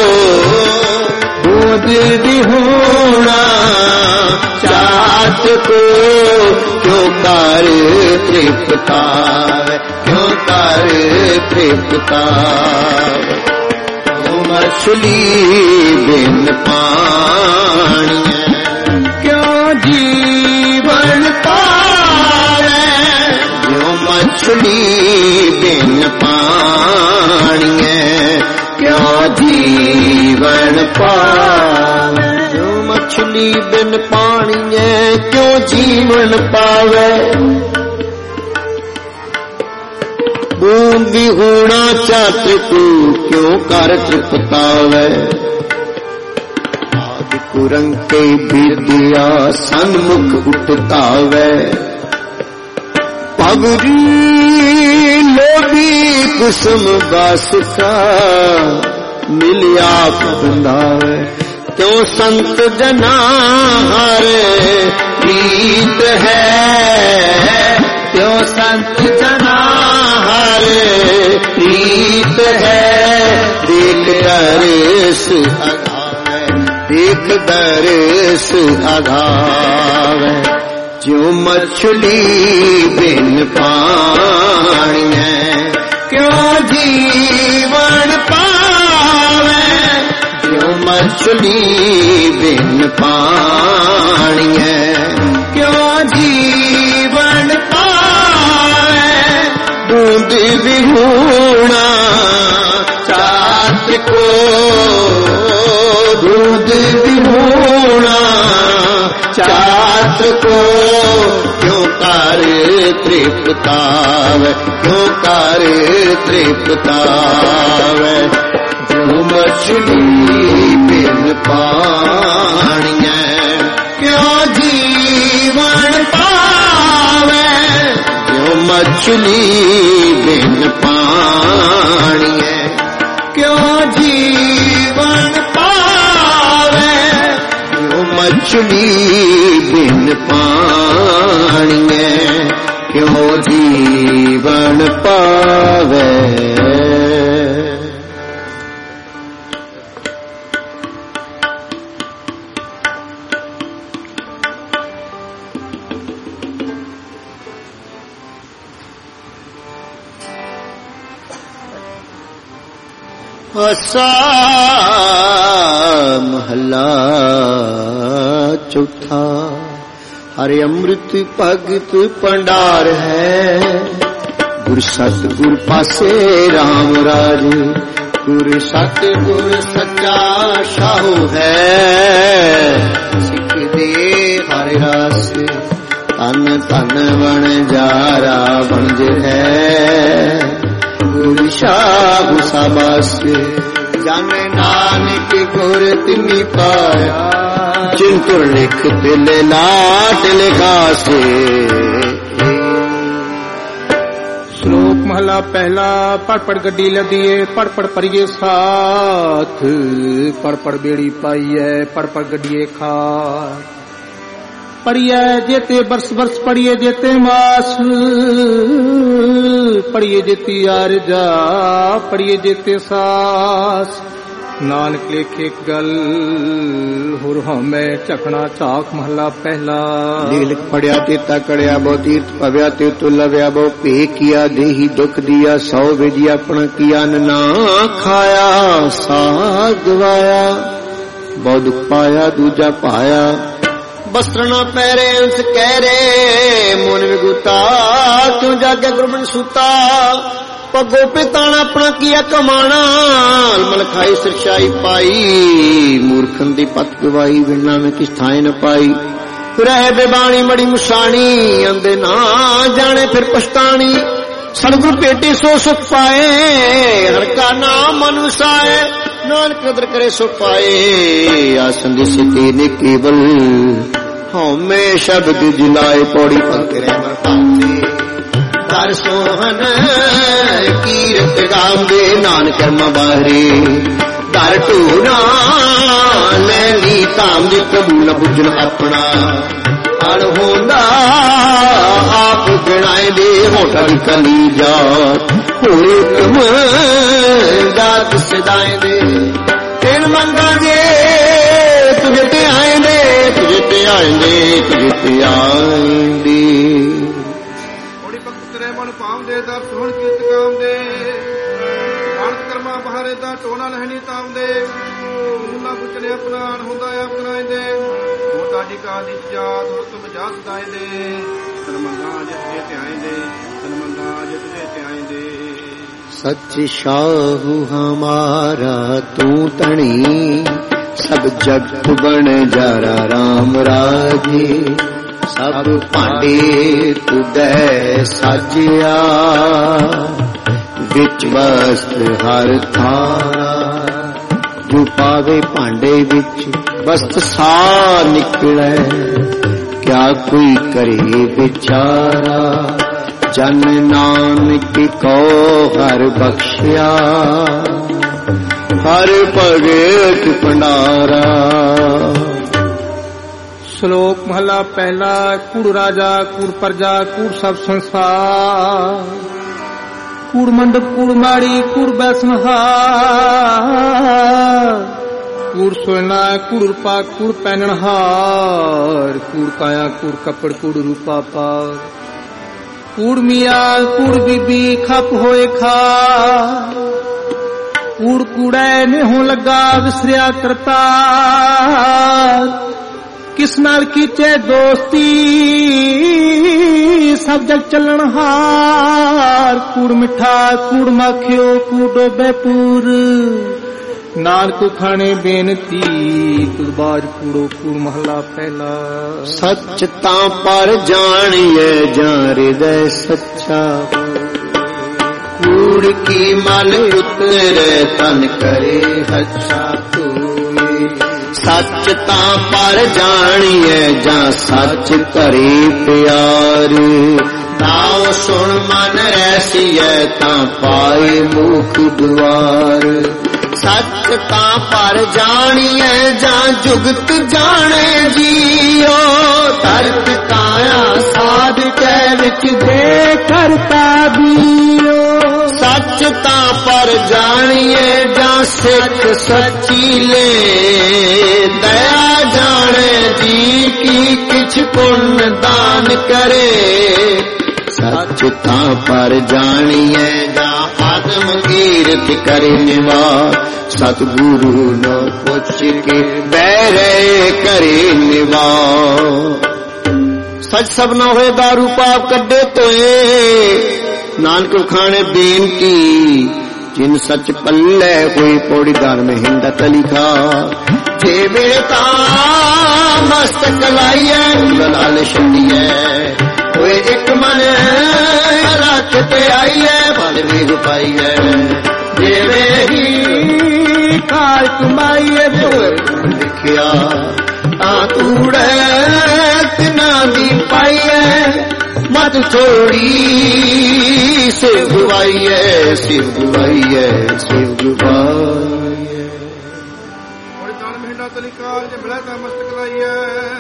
बूंद विहूणा चाट को क्यों कर तृप्ता क्यों कर तृप्ता मछली बिन पानी क्यों जीवन पावे जो मछली बिन पानी क्यों जीवन पावे जो मछली बिन पानी क्यों जीवन पावे बूंद विहूणा चात्र को क्यों कर तृप्तावे आदि कुरंग के विद्या सन्मुख उठतावे पवरी लोभी कुसुम बास का मिलिया बंधावे क्यों संत जना हर प्रीत है क्यों संत जना हर प्रीत है देख दर्श अगावे देख दर्श अगावे जो मछली बिन पानी क्यों जीवन पावे जो मछली बिन पानी क्यों जीवन पावे बूंद विहूणा चात को दूध विहूणा चात को क्यों कर तृप्तावे क्यों कर तृप्तावे जो मछली बिन पानिया क्यों जीवन पावे जो मछली बिन पानिया क्यों जीवन पावे जो मछली बिन पानिया क्यों जीवन पावे। आसा महला चौथा हरे अमृत भगत भंडार है गुर सतगुर पासे राम राज गुर सतगुर सच्चा शाहू है सिख दे हरे रास तन तन बन जारा बनज है गुर शाह साबास जन नानक गुर तिनी पाया चिंतु लिख दिल लाट लिखा से। श्लोक महला पहला पढ़ पढ़ गड्डी लदिए पढ़ पढ़ परिये साथ पढ़ पढ़ बेड़ी पाइए पढ़ पढ़ गड्डिए खा पढ़िए जेते बरस बरस पढ़िए जेते मास पढ़िए जेती आरजा पढ़िए जेते सास नानक लेखे गल हुर हमें चखना चाक महला पहला लील पढ़िया तेता कड़िया बो तीर्थ पव्या ते तो लव्या बो पे किया देही दुख दिया सौ विजिया पण किया ना खाया साग गवाया बहुत दुख पाया दूजा पाया वस्त्र न पैरे अंस कह रे मोन विगुता क्यों जागे गुरबन सुता पगो पे ताना अपना किया कमाना मल खाई सरशाई पाई मूर्खन दी पत गवाई विना में किस थाए न पाई रह बेबाणी मड़ी मुसाणी अंदे ना जाने फिर पछतानी सतगुरु पेटे सो सुख पाए हर का नाम मन वसाए नानक कदर करे सो पाए आसन दिसे तेने केवल हमें शब्द जिलाए पौड़ी पंक्ति रहमर पाते दर सोहन कीरत गांदे नानक कर्मा बाहरे दर टूना लैनी ताम दे कबूल बुझन अपना अण होंदा आप गिनाए दे होठा दी कली जात होए तुम जात सदाए दे तेन मंगा जे तुझे ते आएंदे तुझे ते आएंदे तुझे ते आएंदे थोड़ी भगत तेरे मन पावदे ਦਰ ਸੁਣ ਕੀਰਤ ਕਾਮਦੇ ਨਾਨਕ ਕਰਮਾ ਬਹਾਰੇ ਦਾ ਟੋਣਾ ਲਹਿਣੀ ਤਾਮਦੇ ਮੁੱਲਾ ਪੁੱਛਣੇ ਆਪਣਾ ਅਣ ਹੁੰਦਾ ਆਪ ਕਰਾਇਂਦੇ ਮੋਟਾ ਜੀ ਕਾ ਦੀ ਜਾਤ ਹੋ ਤੁਮ ਜਾਤ ਦਾਇਂਦੇ ਸਰਮੰਗਾ ਜਿਤ ਜੇ ਤੇ ਆਇਂਦੇ ਸਰਮੰਗਾ ਜਿਤ ਜੇ ਤੇ ਆਇਂਦੇ सच शाहू हमारा तू तणी सब जगत बन जारा राम राजे सब भांडे तुदै साजिया विच वस्त्र हर थारा जो पावे भांडे विच वस्त्र सा निकले क्या कोई करे बेचारा जन नानक को हर बख्शिया हर भगत भंडारा। श्लोक महला पहला कूड़ राजा कूड़ प्रजा कूड़ सब संसार कूड़ मंडप कूड़ माड़ी कूड़ बैसनहार कूड़ सोना कूड़ रूपा कूड़ पहनहार कूड़ काया कूड़ कपड़ कूड़ रूपा पार कूड़ मिया कूड़ बीबी खप होए खा कूड़ कूड़े ने हो लगा विसरिया करता किस नाल कीचे दोस्ती सब जग चलन हार। कूड़ मिठा कूड़ माखियो कूड़ डोबे पूर। नानक खाने बेनती तुद बाज कूड़ो कूड़ महला पहला। सच तां पर जानिए जां हृदय सच्चा। कूड़ की मल उतरे तन करे अच्छा तोए। सच तां पर जानिए जां सच करे प्यार। नाव सुन मन रैसिए तां पाए मुख द्वार। सच तां पर जानिए जां जुगत जाने जियो। तरक काया साध कै विच दे करता बियो। सच तां पर जानिए जां सिख सच्ची ले। दया जाने जी की किछ पुण्य दान करे। सच तां पर जानिए जां आत्म कीर्ति करे निवार। सतगुरु न पुछ के बैरे करे निवार। सच सब न होए दारू पाप कड्डे तोए। नानक खाने बेनती जिन सच पल्ले कोई पौड़ी दान में हिंदत लिखा। जे बेटा मस्तक लाइए लाल छड़िए। कोई एक मन रख पे आइए बल भी पाइए। जेवे ही काल कमाइए लिखिया तूड़े तिना दी पाइए। मत छोड़ी सिर गुवाइए सिर गुवाइए सिर गुवाइए। और दान महीना तलिकाल जे मिला ता मस्तक लाइए।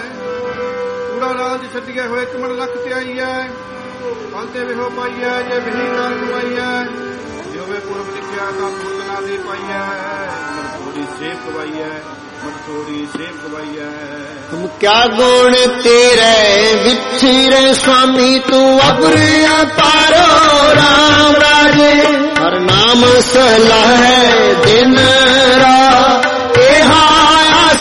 कूड़ा राज छड्डिए होए कमण लख ते आइए। पालते वे हो पाइए जे बिही काल कमाइए। जो वे पूर्व लिखिया ता पुतना दी पाइए। मत थोड़ी सेब गवाइए मत थोड़ी सेब गवाइए। हम क्या गुण तेरे विछिरे स्वामी तू अबरिया तारो राम राजे। हर नाम सलाह है दिन रात। आस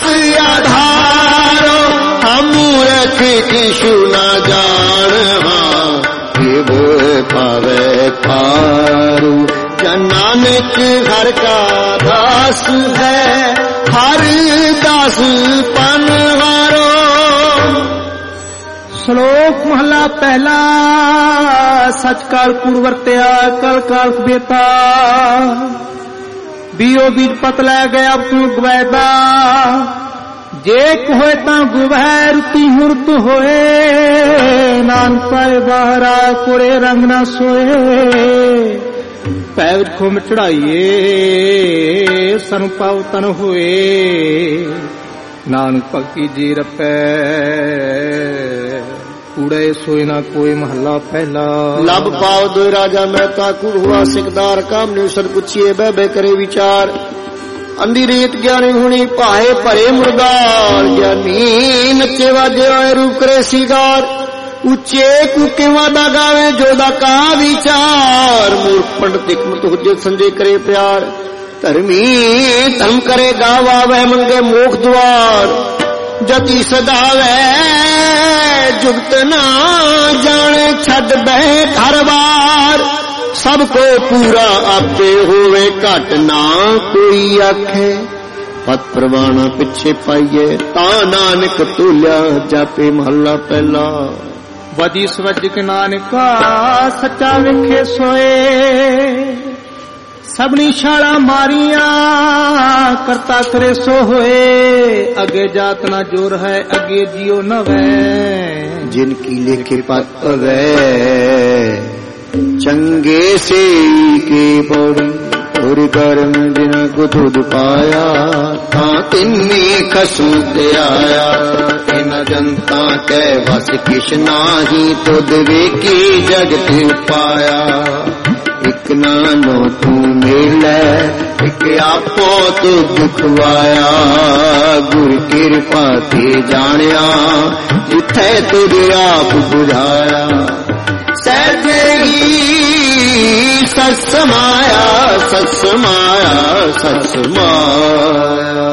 आधारो हम रख किशु न जान। ये वो पावे पारू। नानक हर का दास है हर दास पनवारो। श्लोक महला पहला। सच काल कूड़ वरत्या कल काल बेता। बीओ बीज पत लै गया तू गवैदा। जे होए तां गुवै रुती हुरत होए। नानक पाए बाहरा कोरे रंग ना सोए। पैर खुम चढ़ाइए सन पाव तन हुए। नानक भक्ति जी रपै कूड़े सोए ना कोई महला पहला। लब पाव दो राजा मेहता कूड़ हुआ सिकदार। काम ने सर पुछिए बह बह करे विचार। अंधी रीत ज्ञानी हुनी पाए भरे मुर्दार। ज्ञानी नचे वाजे आए रूप करे सिगार। उच्चे कूके वादा गावे जोदा का विचार। मूर्ख पंडित हिकमत हुज्जत संजय करे प्यार। धर्मी धर्म करे गावा वह मंगे मोख द्वार। जति सदावे जुगत ना जाने छड़ बह घर बार। सबको पूरा आपे होवे घट ना कोई आखे। पत प्रवाना पिछे पाइए ता नानक तुल्या जापे महला पहला। वदी सवज के नानका सच्चा विखे सोए। सबनी शाला मारिया करता करे सो होए। अगे जात ना जोर है अगे जियो न वै। जिनकी लेखे पत पवे चंगे से के पौड़ी। और कर्म जिना को तुद पाया ता तिन्नी खसम ते आया। इन जनता के बस किश नाही तुद वेकी जगत पाया। एक नानो तू मिले एक आपो तू दुखवाया। गुर कृपा ते जानिया जिथे तुझ आप बुझाया। सजगी सत्समाया सत्समाया सत्समाया।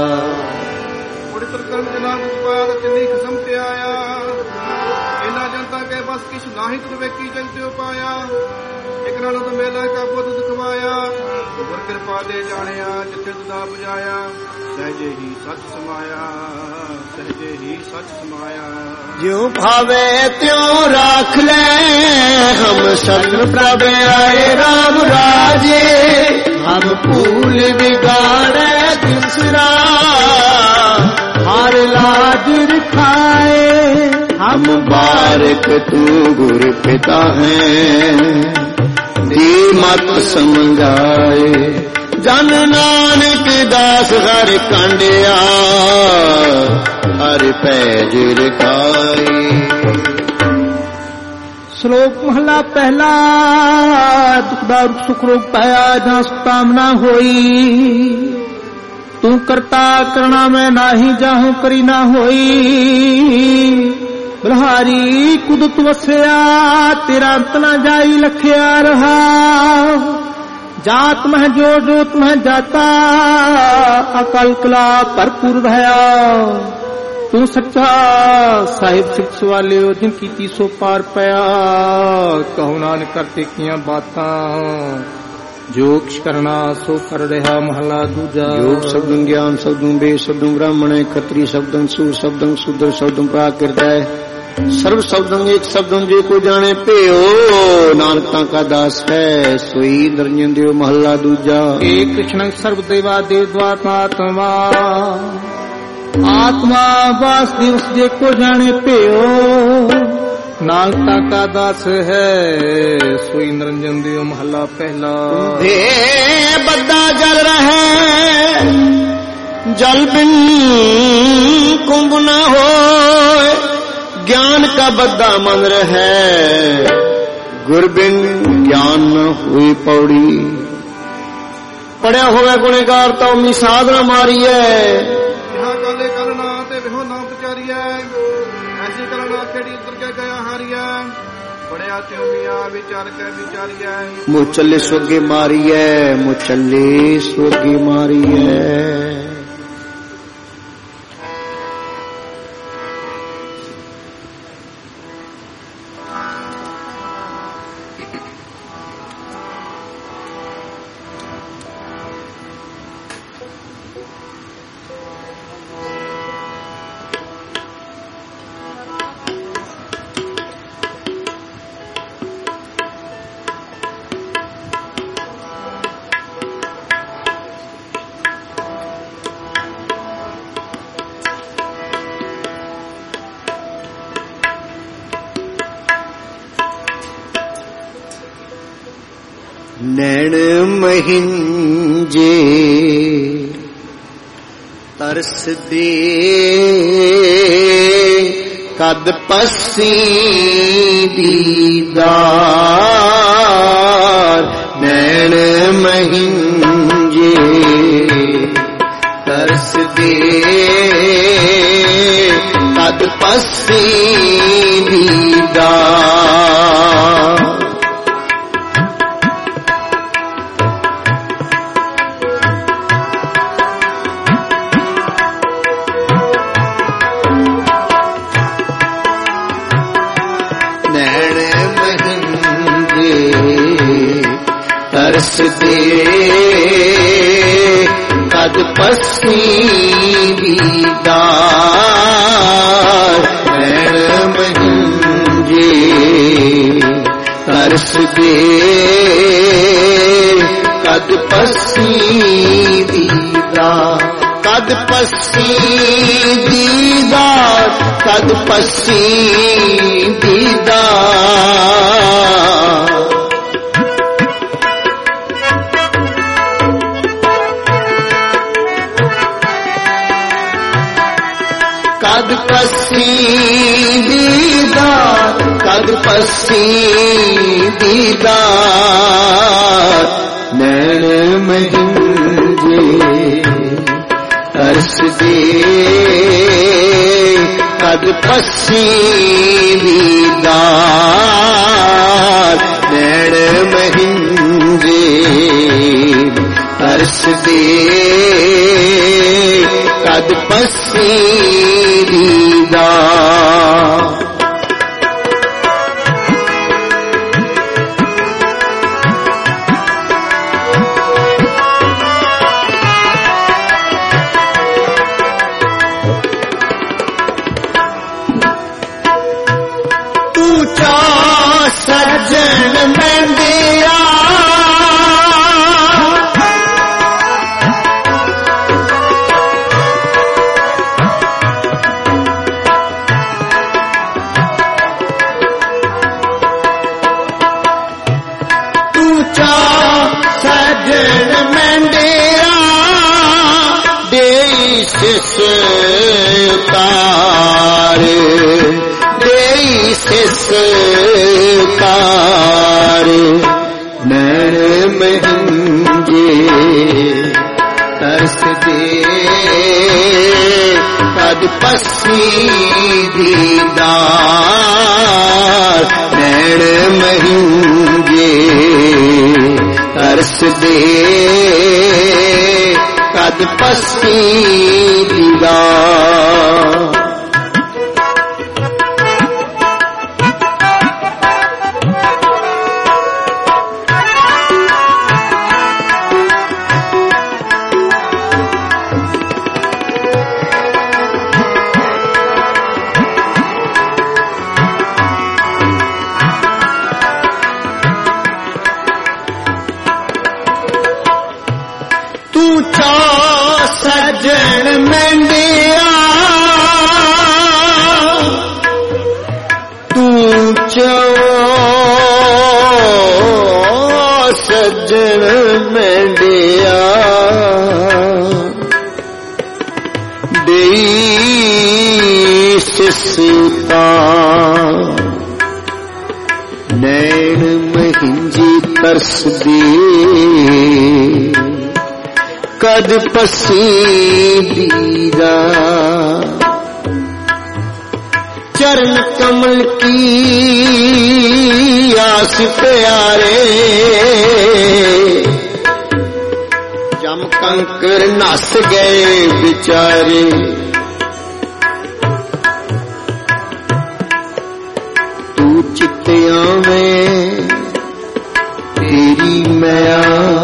कर्म जना पाया तिन्नी खसम ते आया। इना जनता के बस किश ਨਾਹੀ ਤੁਧ ਵੇਖੀ ਜਗ ਤੇ ਉਪਾਇਆ ਇਕ ਨਾਲੋਂ ਤਾਂ ਮੇਲਾ ਕਾਬੂ ਤੁਧ ਖਵਾਇਆ ਗੁਰ ਕਿਰਪਾ ਦੇ ਜਾਣਿਆ ਜਿੱਥੇ ਤੁਧਾ ਬੁਝਾਇਆ ਸਹਿਜੇ ਹੀ ਸੱਚ ਸਮਾਇਆ ਸਹਿਜੇ ਹੀ ਸੱਚ ਸਮਾਇਆ ਜਿਉ ਭਾਵੇ ਤਿਉ ਰਾਖ ਲੈ ਹਮ ਸ਼ਰਨ ਪ੍ਰਭ ਆਏ ਰਾਮ ਰਾਜੇ ਹਮ ਭੂਲ ਵਿਗਾੜੇ ਤਿਸਰਾ ਹਰ ਲਾਜ ਰਖਾਏ हम बारक तू गुर पिता है दी मत समझाए जन नानक दास हर कांडिया हर पैज रखाए। श्लोक महला पहला दुखदार सुख रोग पाया जहाँ सुकामना होई तू करता करना में नाही जाहू करी ना होई बलहारी कुदत वसया तेरा अंत न जाई लखिया रहा जात मह जो जोत मह जाता अकल कला भरपूर भया तू सच्चा साहिब सिक्ष वाले जिनकी तीसो पार पया कहो नानक करते किया बातां जोग करना सो कर रहा महला दूजा योग शब्दं ज्ञान शब्दं वेद शब्दं ब्राह्मण क्षत्रिय शब्दं सूर शब्दं शूद्र शब्दं प्राकृत है सर्व शब्दं एक शब्दं जे को जाने पेओ नानक का दास है सोई निरंजन देव महला दूजा एक कृष्ण सर्व देवा देव द्वात्मा आत्मा वासुदेव जे को जाने पेओ नानका का दास है सोई निरंजन देव महला पहला दे बद्दा जल रहे जल बिन कुंभ न हो ज्ञान का बद्दा मन रहे गुर बिन ज्ञान न हुई पौड़ी पढ़िया होवे गुणेगार तो मी साधना मारी है काले कलना ते विहो नाम प्रचारिया ऐसी कलना खेड़ी उतर के गया हारिया बड़िया त्यों मिया विचार के विचारिया मुचल्ले सोगे मारी है मुचल्ले सोगे मारी है। नैन महिंजे तरस दे कद पसी दीदार नैन महिंजे तरस दे कद पसी दीदार तरस दे कद पसी दीदार नैन महिंजे तरस दे कद पसी दीदार कद पसी दीदार कद पसी दीदार कद पसी दीदार कद पसी दीदार नैन महिंजे तरस दे कद पसी दीदार नैन महिंजे तरस दे कद पसी दीदार सिस उतार देई सिस उतार नैन महंगे तरस दे कद पसी दीदार नैन महंगे तरस दे कद पसी दीदार सजन मंडिया तू चो सजन मंडिया देई सिसुता नैन महिंजी तरस दे कद पसी दीदा चरण कमल की आस प्यारे जम कंकर नस गए बिचारे तू चित्तिया में तेरी मैया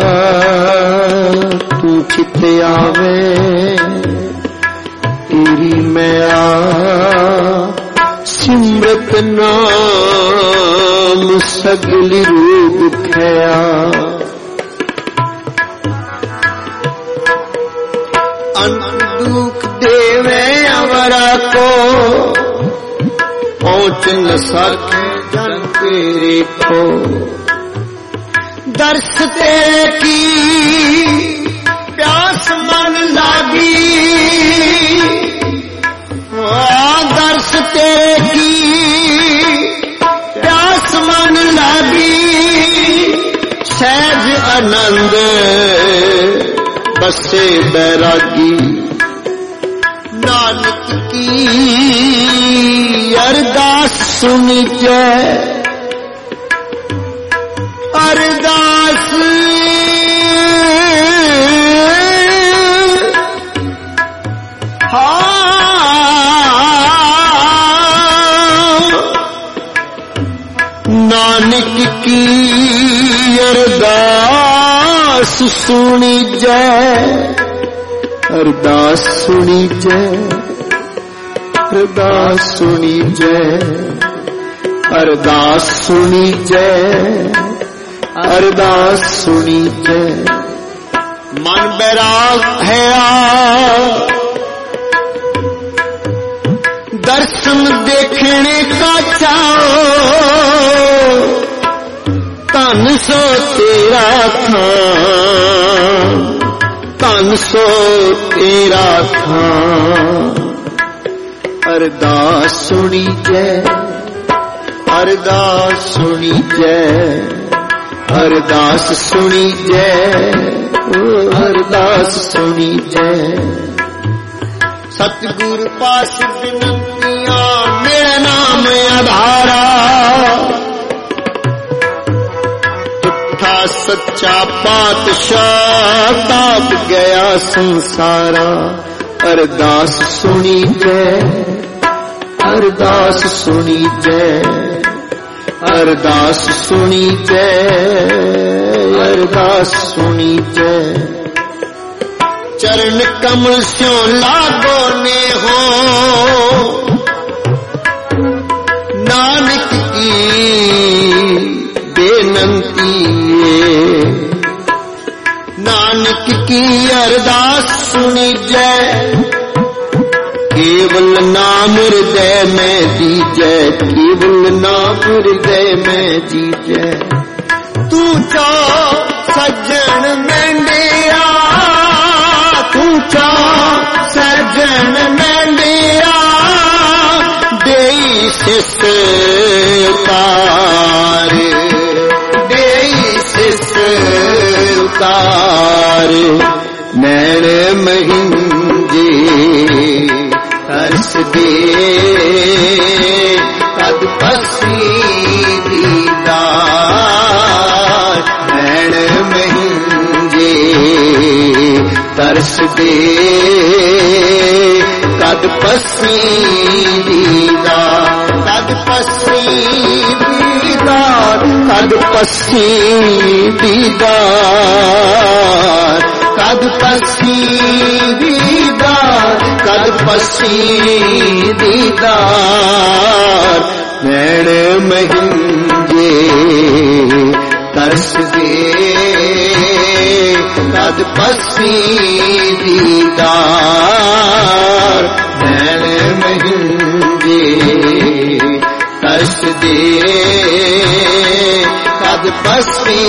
तू चित्तिया में तेरी मैया सिमरत नाम सगली रूप खया दुख देवे अवरा को पहुंच न सके जन तेरे को दर्श तेरे की प्यास मन लागी दर्श तेरे की प्यास मन लागी सहज आनंद बसे बैरागी नानक की अरदास सुनी जय अरदास नानक की अरदास सुनी जय अरदास सुनी जय अरदास सुनी जय अरदास सुनी जय अरदास सुनी जय मन बैराग है दर्शन देखने का चाओ तन सो तेरा थान तन सो तेरा थान अरदास सुनी जय अरदास सुनी जय अरदास सुनी जय अरदास सुनी जय सतगुरु पास बिनतियां मेरा नाम आधारा तुठा सच्चा पातशाह ताप गया संसारा अरदास सुनी जय अरदास सुनी जय अरदास सुनी जय अरदास सुनी जय चरण कमल स्यों लागो ने हो नानक की बेनंती नानक की अरदास सुनी जय केवल नाम हृदय में दीजै केवल नाम हृदय में दीजै तू चो सज्जन मेंडिया तू चो सज सिस उतार, देई सिस उतार, नैन महिंजे तरस दे कद पसी दीदार, नैन महिंजे तरस दे कद पसी दीदार, कद पसी दीदार, कद पसी दीदार, कद पसी दीदार, कद पसी दीदार, नैन महिंजे तरस दे कद पसी दीदार, नैन महिंजे तरस दे कद पसी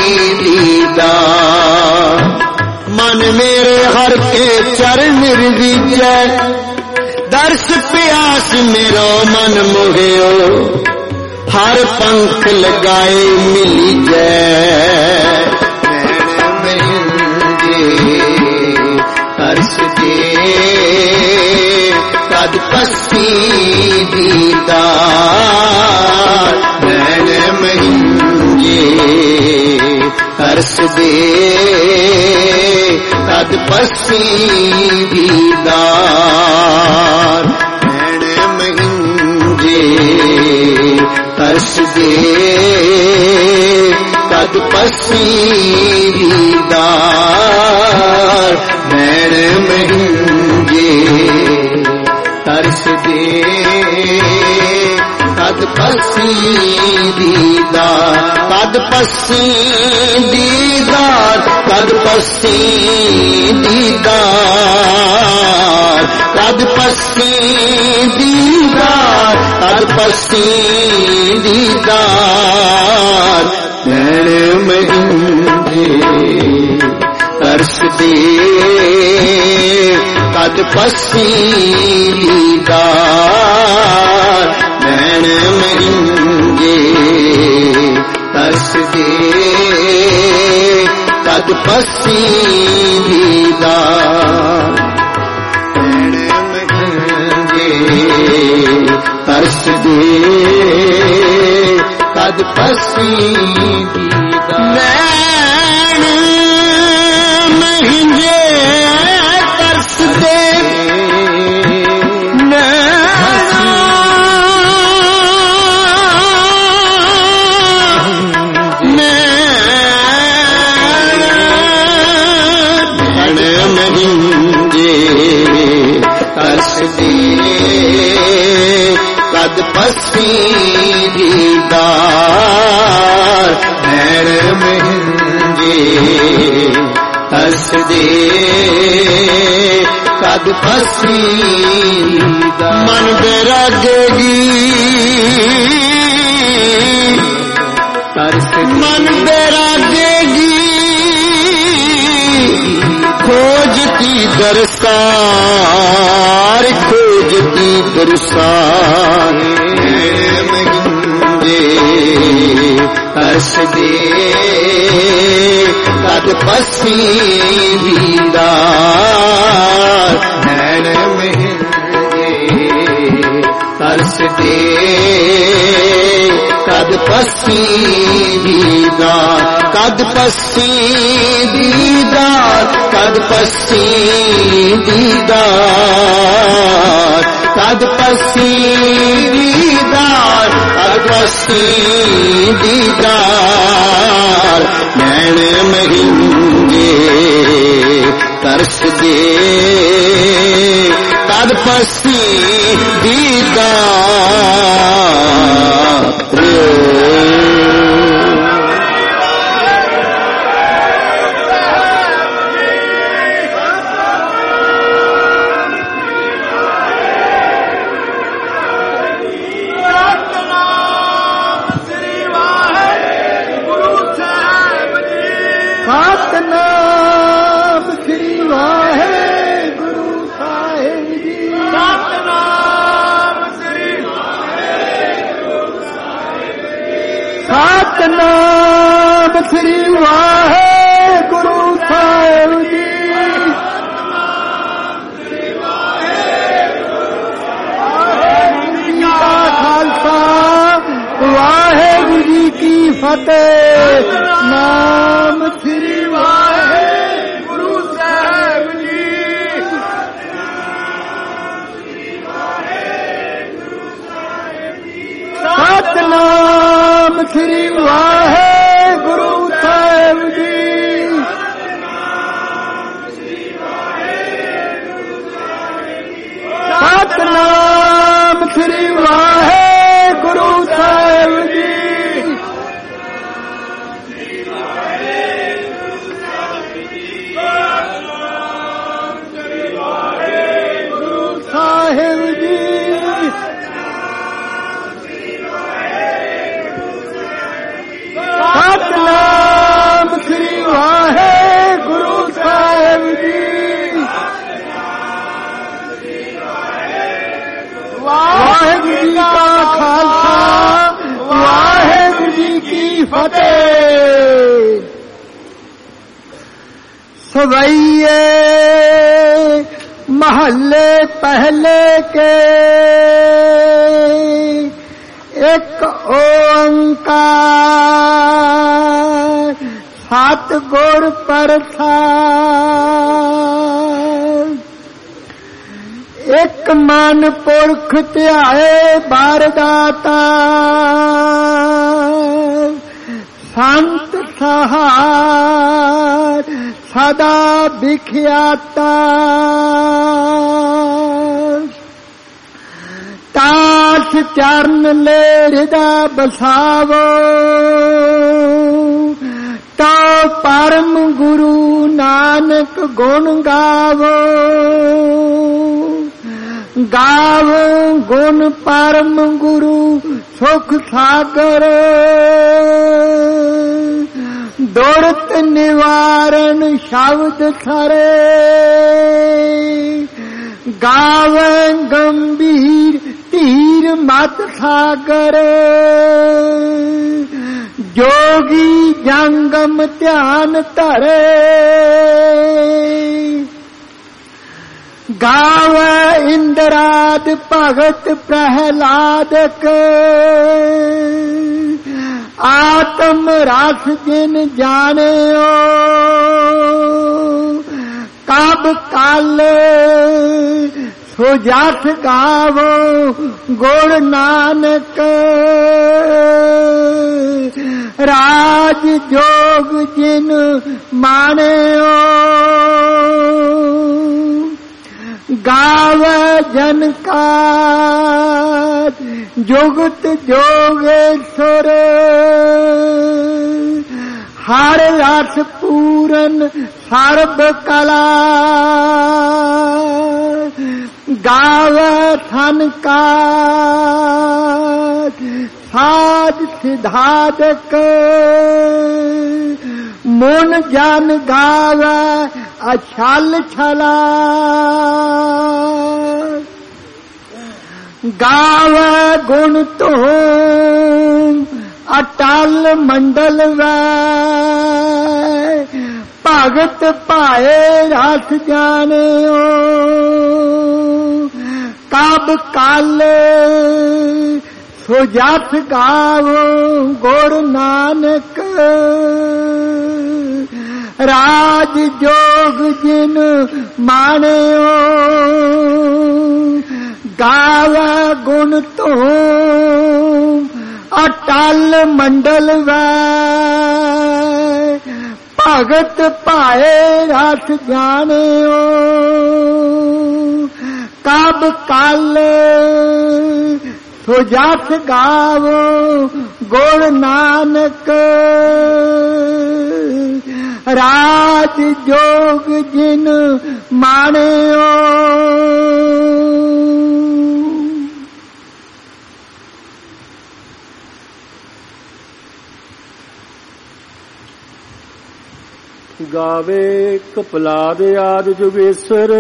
दीदार। मन मेरे हर के चरण निर्विजय, दर्श प्यास मेरो मन मोहियो, हर पंख लगाए मिली जय, तरस दे कद पसी दीदार, नैन महिंजे तरस दे कद पसी दीदार, नैन महिंजे तरस दे कद पसी दीदार, नैन महिंजे तरस दे कद पसी दीदार, कद पसी दीदार, कद पसी दीदार, कद पसी दीदार, कद पसी दीदार, नैन महिंजे तरस दे कद पसी दीदार, नैन महिंजे तरस दे कद पसी दीदार, नैन महिंजे तरस दे कद पसी दीदार, नैन महिंजे तरस दे कद पसी दीदार, नैन महिंजे तरस दे कद पसी दीदार, मन बैरागेगी मन बैरागेगी खोजती दरसार, खोजती दरसार, महिंजे तरस दे कद पसी दीदार, नैन महिंजे तरस दे कद पसी दीदार, कद पसी दीदार, कद पसी दीदार, कद पसी दीदार, कद पसी दीदार, नैन महिंजे तरस दे कद पसी दीदार। सतनाम श्री वाहेगुरु साहिब जी, सतनाम श्री वाहेगुरु ਸਤਨਾਮ ਸ੍ਰੀ ਵਾਹਿਗੁਰੂ ਸਾਹਿਬ ਜੀ। ਵਾਹਿਗੁਰੂ ਜੀ ਕਾ ਖਾਲਸਾ ਵਾਹਿਗੁਰੂ ਜੀ ਕੀ ਫਤਿਹ। ਨਾਮ ਸ੍ਰੀ ਵਾਹਿਗੁਰੂ ਸਾਹਿਬ ਜੀ। ਸਤਨਾਮ ਸ੍ਰੀ ਵਾਹਿਗੁਰੂ ਸਾਹਿਬ ਜੀ। ਸਤਨਾਮ ਸ੍ਰੀ ਵਾਹਿਗੁਰੂ ਸਾਹਿਬ ਜੀ। ਸਾਹਿਬ ਜੀ। ਸਤਨਾਮ ਸ੍ਰੀ ਵਾਹਿਗੁਰੂ ਸਾਹਿਬ ਜੀ। ਵਾਹਿਗੁਰੂ ਜੀ ਕਾ ਖਾਲਸਾ ਵਾਹਿਗੁਰੂ ਜੀ ਕੀ ਫਤਿਹ। ਸਵਈਏ महल्ले पहले के एक ओंकार सतगुर प्रसाद। एक मन पुरख ध्याए बार दाता संत सहार सदा विख्याता। तास चरण ले हृदय बसावो तो परम गुरु नानक गुण गावो। गावो गुण परम गुरु सुख सागर दुर्त निवारण शब्द थरे। गावे गंभीर तीर मत सागर जोगी जंगम ध्यान धरे। गावे इंद्राद भगत प्रहलादक आत्म रस जिन जाने कब काल सो जस गावो गुण नानक। राज जोग जिन माने गावे जनकार जुगत जोगेश्वर। हर रस पूरन सर्ब कला गावे थनकार साध सिधादक। मुन जन गावे अछल छला गावे गुण तुम अटल मंडल वै। भगत पाए रस जाने कब काल सो जस गावो गुर नानक। राज जोग जिन माने गावे गुण तुम अटल मंडल वै। भगत पाए रस जाने कब काल सो जस गावो गुण नानक। राज जोग जिन माने गावे कपलाद आद जुगेश्वर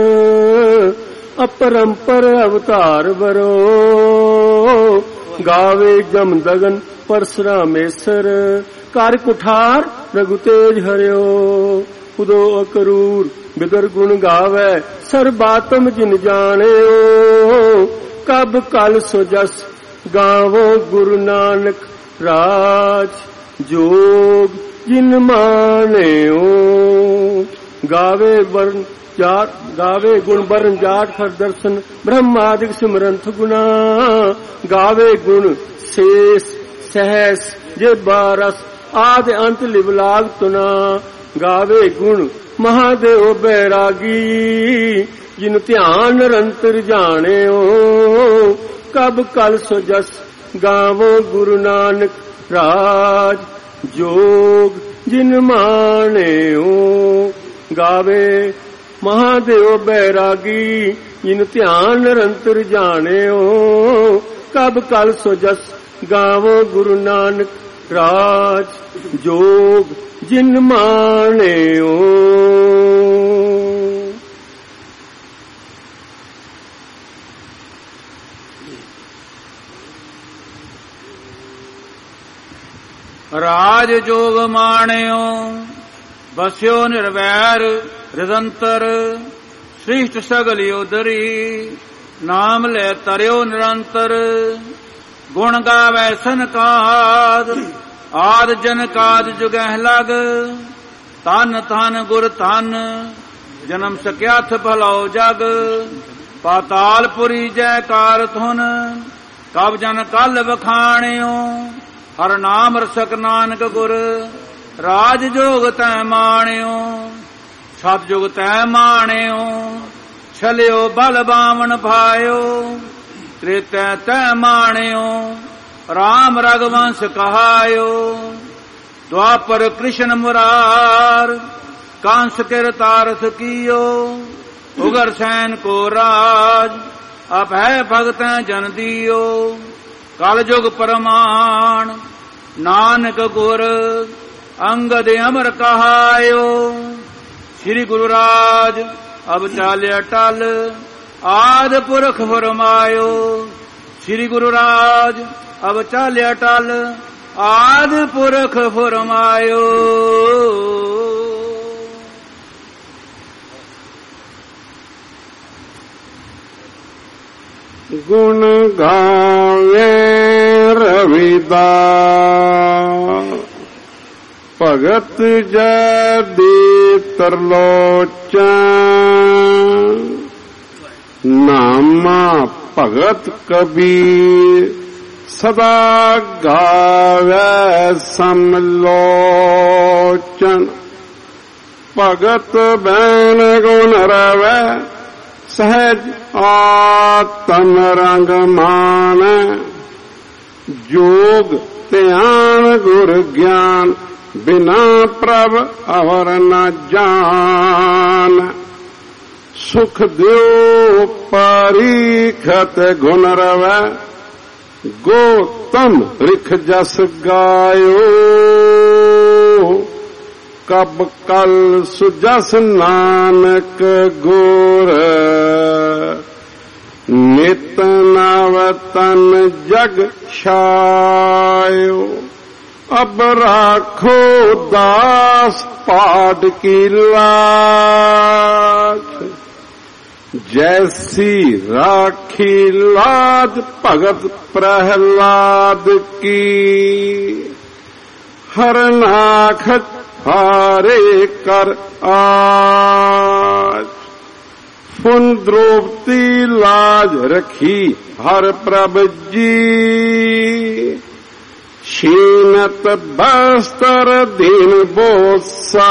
अपरंपर अवतार बरो। गावे जमदगन ਪਰਸਰਾਮੇਸਰ ਕਰ ਕੁਠਾਰ ਰਘੁ ਤੇਜ ਹਰਿਓ ਉਦੋ ਅਕਰੂਰ ਬਿਦਰ ਗੁਣ ਗਾਵੈ ਸਰਬਾਤਮ ਜਿਨ ਜਾਣਿਓ ਕਬ ਕਲ ਸੋ ਜਸ ਗਾਵੋ ਗੁਰੂ ਨਾਨਕ ਰਾਜ ਜੋਗ ਜਿਨ ਮਾਣਿਓ ਗਾਵੇ ਵਰਨ ਜਾਟ ਗਾਵੇ ਗੁਣ ਬਰਨ ਜਾਟ ਹਰ ਦਰਸ਼ਨ ਬ੍ਰਹਮਾਦਿਕ ਸਿਮਰੰਥ ਗੁਣਾ ਗਾਵੇ ਗੁਣ ਸੇਸ ਸਹਿਸ ਜੇ ਬਾਰਸ ਆਦਿ ਅੰਤ ਲਿਵਲਾਗ ਤੁਨਾ ਗਾਵੇ ਗੁਣ ਮਹਾਦੇਵ ਬੈਰਾਗੀ ਜਿਨ ਧਿਆਨ ਨਿਰੰਤਰ ਜਾਣਿਓ ਕਬ ਕਲ ਸੋ ਜਸ ਗਾਵੋ ਗੁਰੂ ਨਾਨਕ ਰਾਜ ਜੋਗ ਜਿਨ ਮਾਣਿਓ ਗਾਵੇ ਮਹਾਦੇਵ ਬੈਰਾਗੀ ਜਿਨ ਧਿਆਨ ਨਿਰੰਤਰ ਜਾਣਿਓ ਕਬ ਕਲ ਸੋ ਜਸ ਗਾਵੋ ਗੁਰੂ ਨਾਨਕ ਰਾਜ ਜੋਗ ਜਿਨ ਮਾਣਿਓ ਰਾਜ ਜੋਗ ਮਾਣਿਓ ਬਸਿਓ ਨਿਰਵੈਰ ਰਿਦੰਤਰ ਸ੍ਰਿਸ਼ਟ ਸਗਲ ਉਦਰੀ ਨਾਮ ਲੈ ਤਰਿਓ ਨਿਰੰਤਰ ਗੁਣ ਗਾਵੈ ਸਨਕਾਦ ਆਦ ਜਨਕਾਦ ਜੁਗਹਿ ਲਗ ਤਨ ਤਨ ਗੁਰ ਤਨ ਜਨਮ ਸਕਿਆਥ ਭਲਾਉ ਜਗ ਪਾਤਾਲਪੁਰੀ ਜੈਕਾਰ ਧੁਨ ਕਬ ਜਨ ਕਲ ਵਖਾਣਿਓ ਹਰ ਨਾਮ ਰਸਕ ਨਾਨਕ ਗੁਰ ਰਾਜ ਜੋਗ ਤੈ ਮਾਣਿਓ ਸਤ ਜੁਗ ਤੈ ਮਾਣਿਓ ਛਲਿਓ ਬਲ ਬਾਵਨ ਭਾਇਓ ਤ੍ਰੇਤੈ ਤੈ ਮਾਣਿਓ ਰਾਮ ਰਗਵੰਸ਼ ਕਹਾਇਓ ਦੁਆਪਰ ਕ੍ਰਿਸ਼ਨ ਮੁਰਾਰ ਕਾਂਸ ਕਿਰਤਾਰਥ ਕੀਓ ਉਗਰ ਸੈਨ ਕੋ ਰਾਜ ਅਭੈ ਭਗਤੈ ਜਨ ਦੀਓ ਕਲ ਜੁਗ ਪਰਮਾਨ ਨਾਨਕ ਗੁਰ ਅੰਗਦ ਅਮਰ ਕਹਾਇਓ ਸ੍ਰੀ ਗੁਰੂ ਰਾਜ ਅਬ ਚਾਲਿਆ ਟਲ ਆਦ ਪੁਰਖ ਫਰਮਾਇਓ ਸ੍ਰੀ ਗੁਰੂ ਰਾਜ ਅਬ ਚਾਲਿਆ ਟਲ ਆਦ ਪੁਰਖ ਫਰਮਾਇਓ ਗੁਣ ਗਾਵੇ ਰਵਿਦਾਸ ਭਗਤ ਜੈ ਦੀ ਤਰਲੋਚਨ ਨਾਮਾ ਭਗਤ ਕਬੀਰ ਸਦਾ ਗਾਵੇ ਸਮਲੋਚਨ ਭਗਤ ਬੈਨ ਗੁਣ ਰਵੈ ਸਹਿਜ ਆਤਮ ਰੰਗ ਮਾਨ ਜੋਗ ਧਿਆਨ ਗੁਰ ਗਿਆਨ ਬਿਨਾ ਪ੍ਰਭ ਅਵਰ ਨ ਜਾਨ ਸੁਖ ਦਿਓ ਪਰੀਖਤ ਗੁਣ ਰਵੈ ਗੋਤਮ ਰਿਖ ਜਸ ਗਾਇਓ ਕਬ ਕਲ ਸੁਜਸ ਨਾਨਕ ਗੁਰ ਨਿਤ ਨਵ ਤਨ ਜਗ ਛਾਇਓ ਅਬ ਰਾਖੋ ਦਾਸ ਪਾਟ ਕੀ ਲਾਜ ਜੈਸੀ ਰਾਖੀ ਲਾਜ ਭਗਤ ਪ੍ਰਹਿਲਾਦ ਕੀ ਹਰਨਾਖ ਹਾਰੇ ਕਰ ਆਜ ਫੁਨ ਦ੍ਰੋਪਤੀ ਲਾਜ ਰਖੀ ਹਰ ਪ੍ਰਭ ਜੀ ਸ਼ੀਨਤ ਬਸਤਰ ਦੀਨ ਬੋਸਾ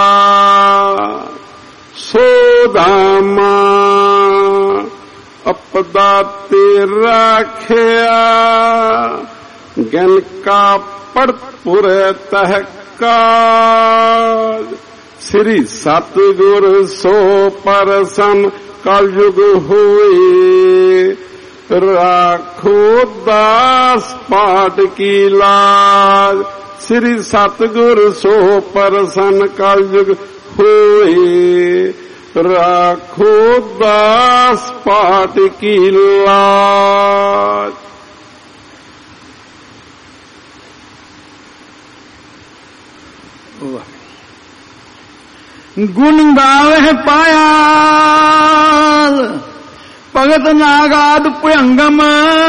ਸੋਦਾਮਾ ਅਪਦਾ ਤੇ ਰਾਖਿਆ ਗਨ ਕਾ ਪੜਪੁਰ ਤਹਿ ਕਾਲ ਸ੍ਰੀ ਸਤਿਗੁਰ ਸੋ ਪਰਸਨ ਕਲਯੁਗ ਹੋਏ ਰਾਖੋ ਦਾਸ ਪਾਟ ਕੀ ਲਾਜ ਸ੍ਰੀ ਸਤਿਗੁਰ ਸੋ ਪਰਸਨ ਕਲਯੁਗ ਹੋਏ ਰਾਖੋ ਦਾਸ ਪਾਟ ਕੀ ਲਾਜ ਗੁਣ ਗਾਵੇ ਪਾਇਆ ਭਗਤ ਨਾਗਾਦ ਭਯੰਗਮ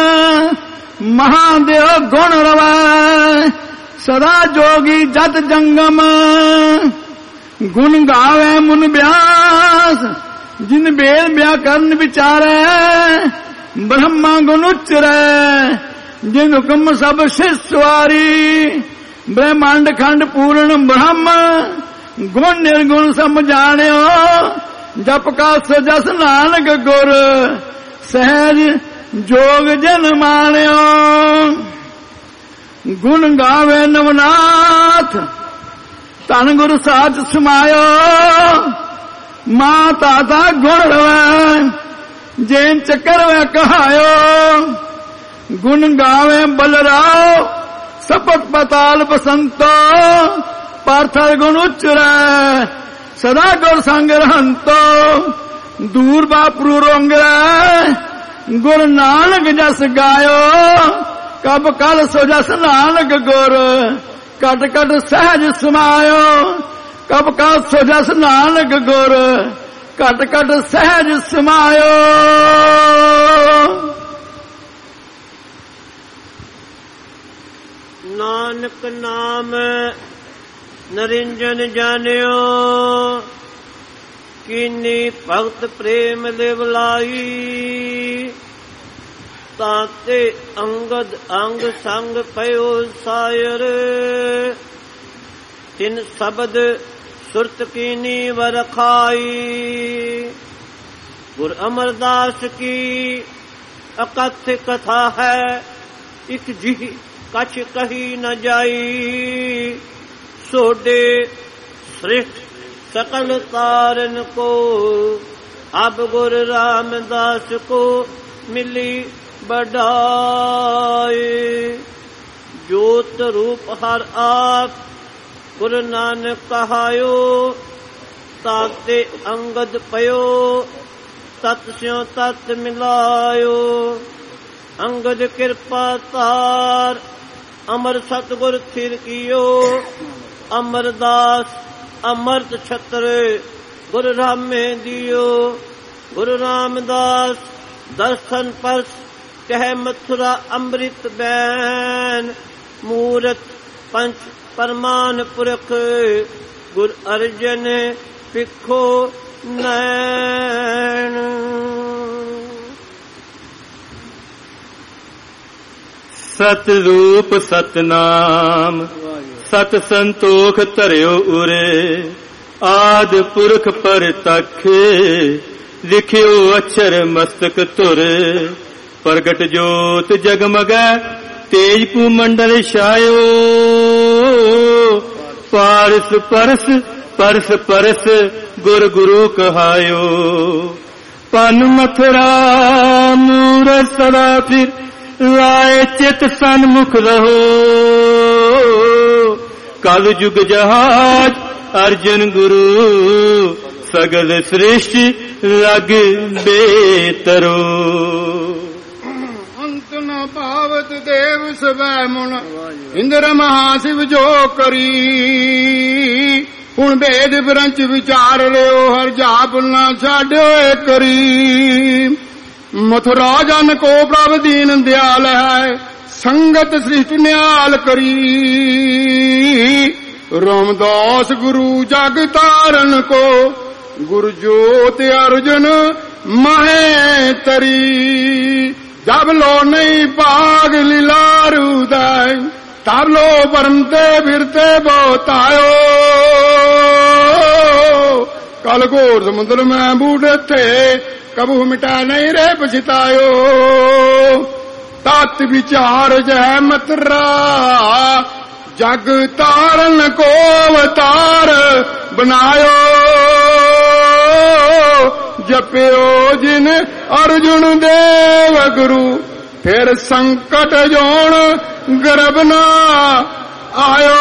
ਮਹਾਦੇਵ ਗੁਣ ਰਵੈ ਸਦਾ ਜੋਗੀ ਜਤ ਜੰਗਮ ਗੁਣ ਗਾਵੇ ਮੁਨ ਬਿਆਸ ਜਿਨ ਬੇਦ ਵਿਆਕਰਨ ਵਿਚਾਰੈ ਬ੍ਰਹਮਾ ਗੁਣ ਉਚਰੈ ਜਿਨ ਹੁਕਮ ਸਭ ਸਿਸਵਾਰੀ ਬ੍ਰਹਮੰਡ ਖੰਡ ਪੂਰਨ ਬ੍ਰਹਮ ਗੁਣ ਨਿਰਗੁਣ ਸਮਝਾਣਿਓ ਜਪ ਕਾ ਸਜਸ ਨਾਨਕ ਗੁਰ ਸਹਿਜ ਜੋਗ ਜਨ ਮਾਣਿਓ ਗੁਣ ਗਾਵੇ ਨਵਨਾਥ ਧਨ ਗੁਰ ਸਾਚ ਸਮਾਇਓ ਮਾਂ ਤਾਤਾ ਗੁਣ ਰਵੈ ਜੈਨ ਚੱਕਰ ਵੈ ਕਹਾਇਓ ਗੁਣ ਗਾਵੇ ਬਲਰਾਓ ਸਪਤ ਪਤਾਲ ਬਸੰਤੋ ਪਾਰਥ ਗੁਣ ਉਚਰੈ ਸਦਾ ਗੁਰ ਸੰਗ ਰਹੰਤੋ ਦੂਰ ਬਾਪਰੂ ਰੋਂਗਰੈ ਗੁਰ ਨਾਨਕ ਜਸ ਗਾਇਓ ਕਬ ਕਲ ਸੋ ਜਸ ਨਾਨਕ ਗੁਰ ਕਟ ਕਟ ਸਹਿਜ ਸਮਾਇਓ ਕਬ ਕਲ ਸੋ ਜਸ ਨਾਨਕ ਗੁਰ ਕਟ ਕਟ ਸਹਿਜ ਸਮਾਇਓ ਨਾਨਕ ਨਾਮ ਨਰਿੰਜਨ ਜਾਣਿਓ ਕੀਨੀ ਭਗਤ ਪ੍ਰੇਮ ਲਿਵ ਲਾਈ ਤਾਤੇ ਅੰਗਦ ਅੰਗ ਸੰਗ ਪਇਓ ਸਾਇਰ ਤਿਨ ਸ਼ਬਦ ਸੁਰਤ ਕੀਨੀ ਵਰਖਾਈ ਗੁਰ ਅਮਰਦਾਸ ਕੀ ਅਕਥ ਕਥਾ ਹੈ ਇਕ ਜੀ ਕਛ ਕਹੀ ਨ ਜਾਈ सोडे श्रेष्ठ सकल तारन को अब गुर रामदास को मिली बढ़ाए ज्योत रूप हर आप गुरु नानक कहायो ताते अंगद पयो तत् स्यों तत् मिलायो अंगद कृपा तार अमर सतगुर थिर कियो अमरदास अमृत छत्र गुरु रामे दियो गुरु रामदास दर्शन परस कह मथुरा अमृत बैन मूरत पंच परमान पुरख गुर अर्जन पिखो नैन सतरूप सतनाम सत संतोख धरियो उरे आद पुरख पर तखे लिखियो अक्षर मस्तक धुर प्रगट जोत जगमगै तेज भूमंडल छायो पारस परस परस परस गुर गुरु कहायो पन मथुरा मूरत सदा फिर लाए चित सन्मुख रहो कल युग जहाज अर्जुन गुरु सगल सृष्टि लग बेतरो अंत न पावत देव सबै मुन इंद्र महाशिव जो करी हुण भेद ब्रंच विचार लियो हर जाप न छाड़ो करी मथुरा जन को प्रभ दीन दयाल है संगत सृष्टि न्याल करी रामदास गुरु जग तारन को गुरु ज्योत अर्जुन महे तरी जब लो नहीं पाग लीलारू दाय तब लो परमते फिरते बोतायो कल घोर समुद्र में बूढ़े थे कबू मिटा नहीं रे पछतायो तत् विचार जय मतरा जग तारन को अवतार बनायो जप्यो जिन अर्जुन देव गुरु फिर संकट जोन गर्भ न आयो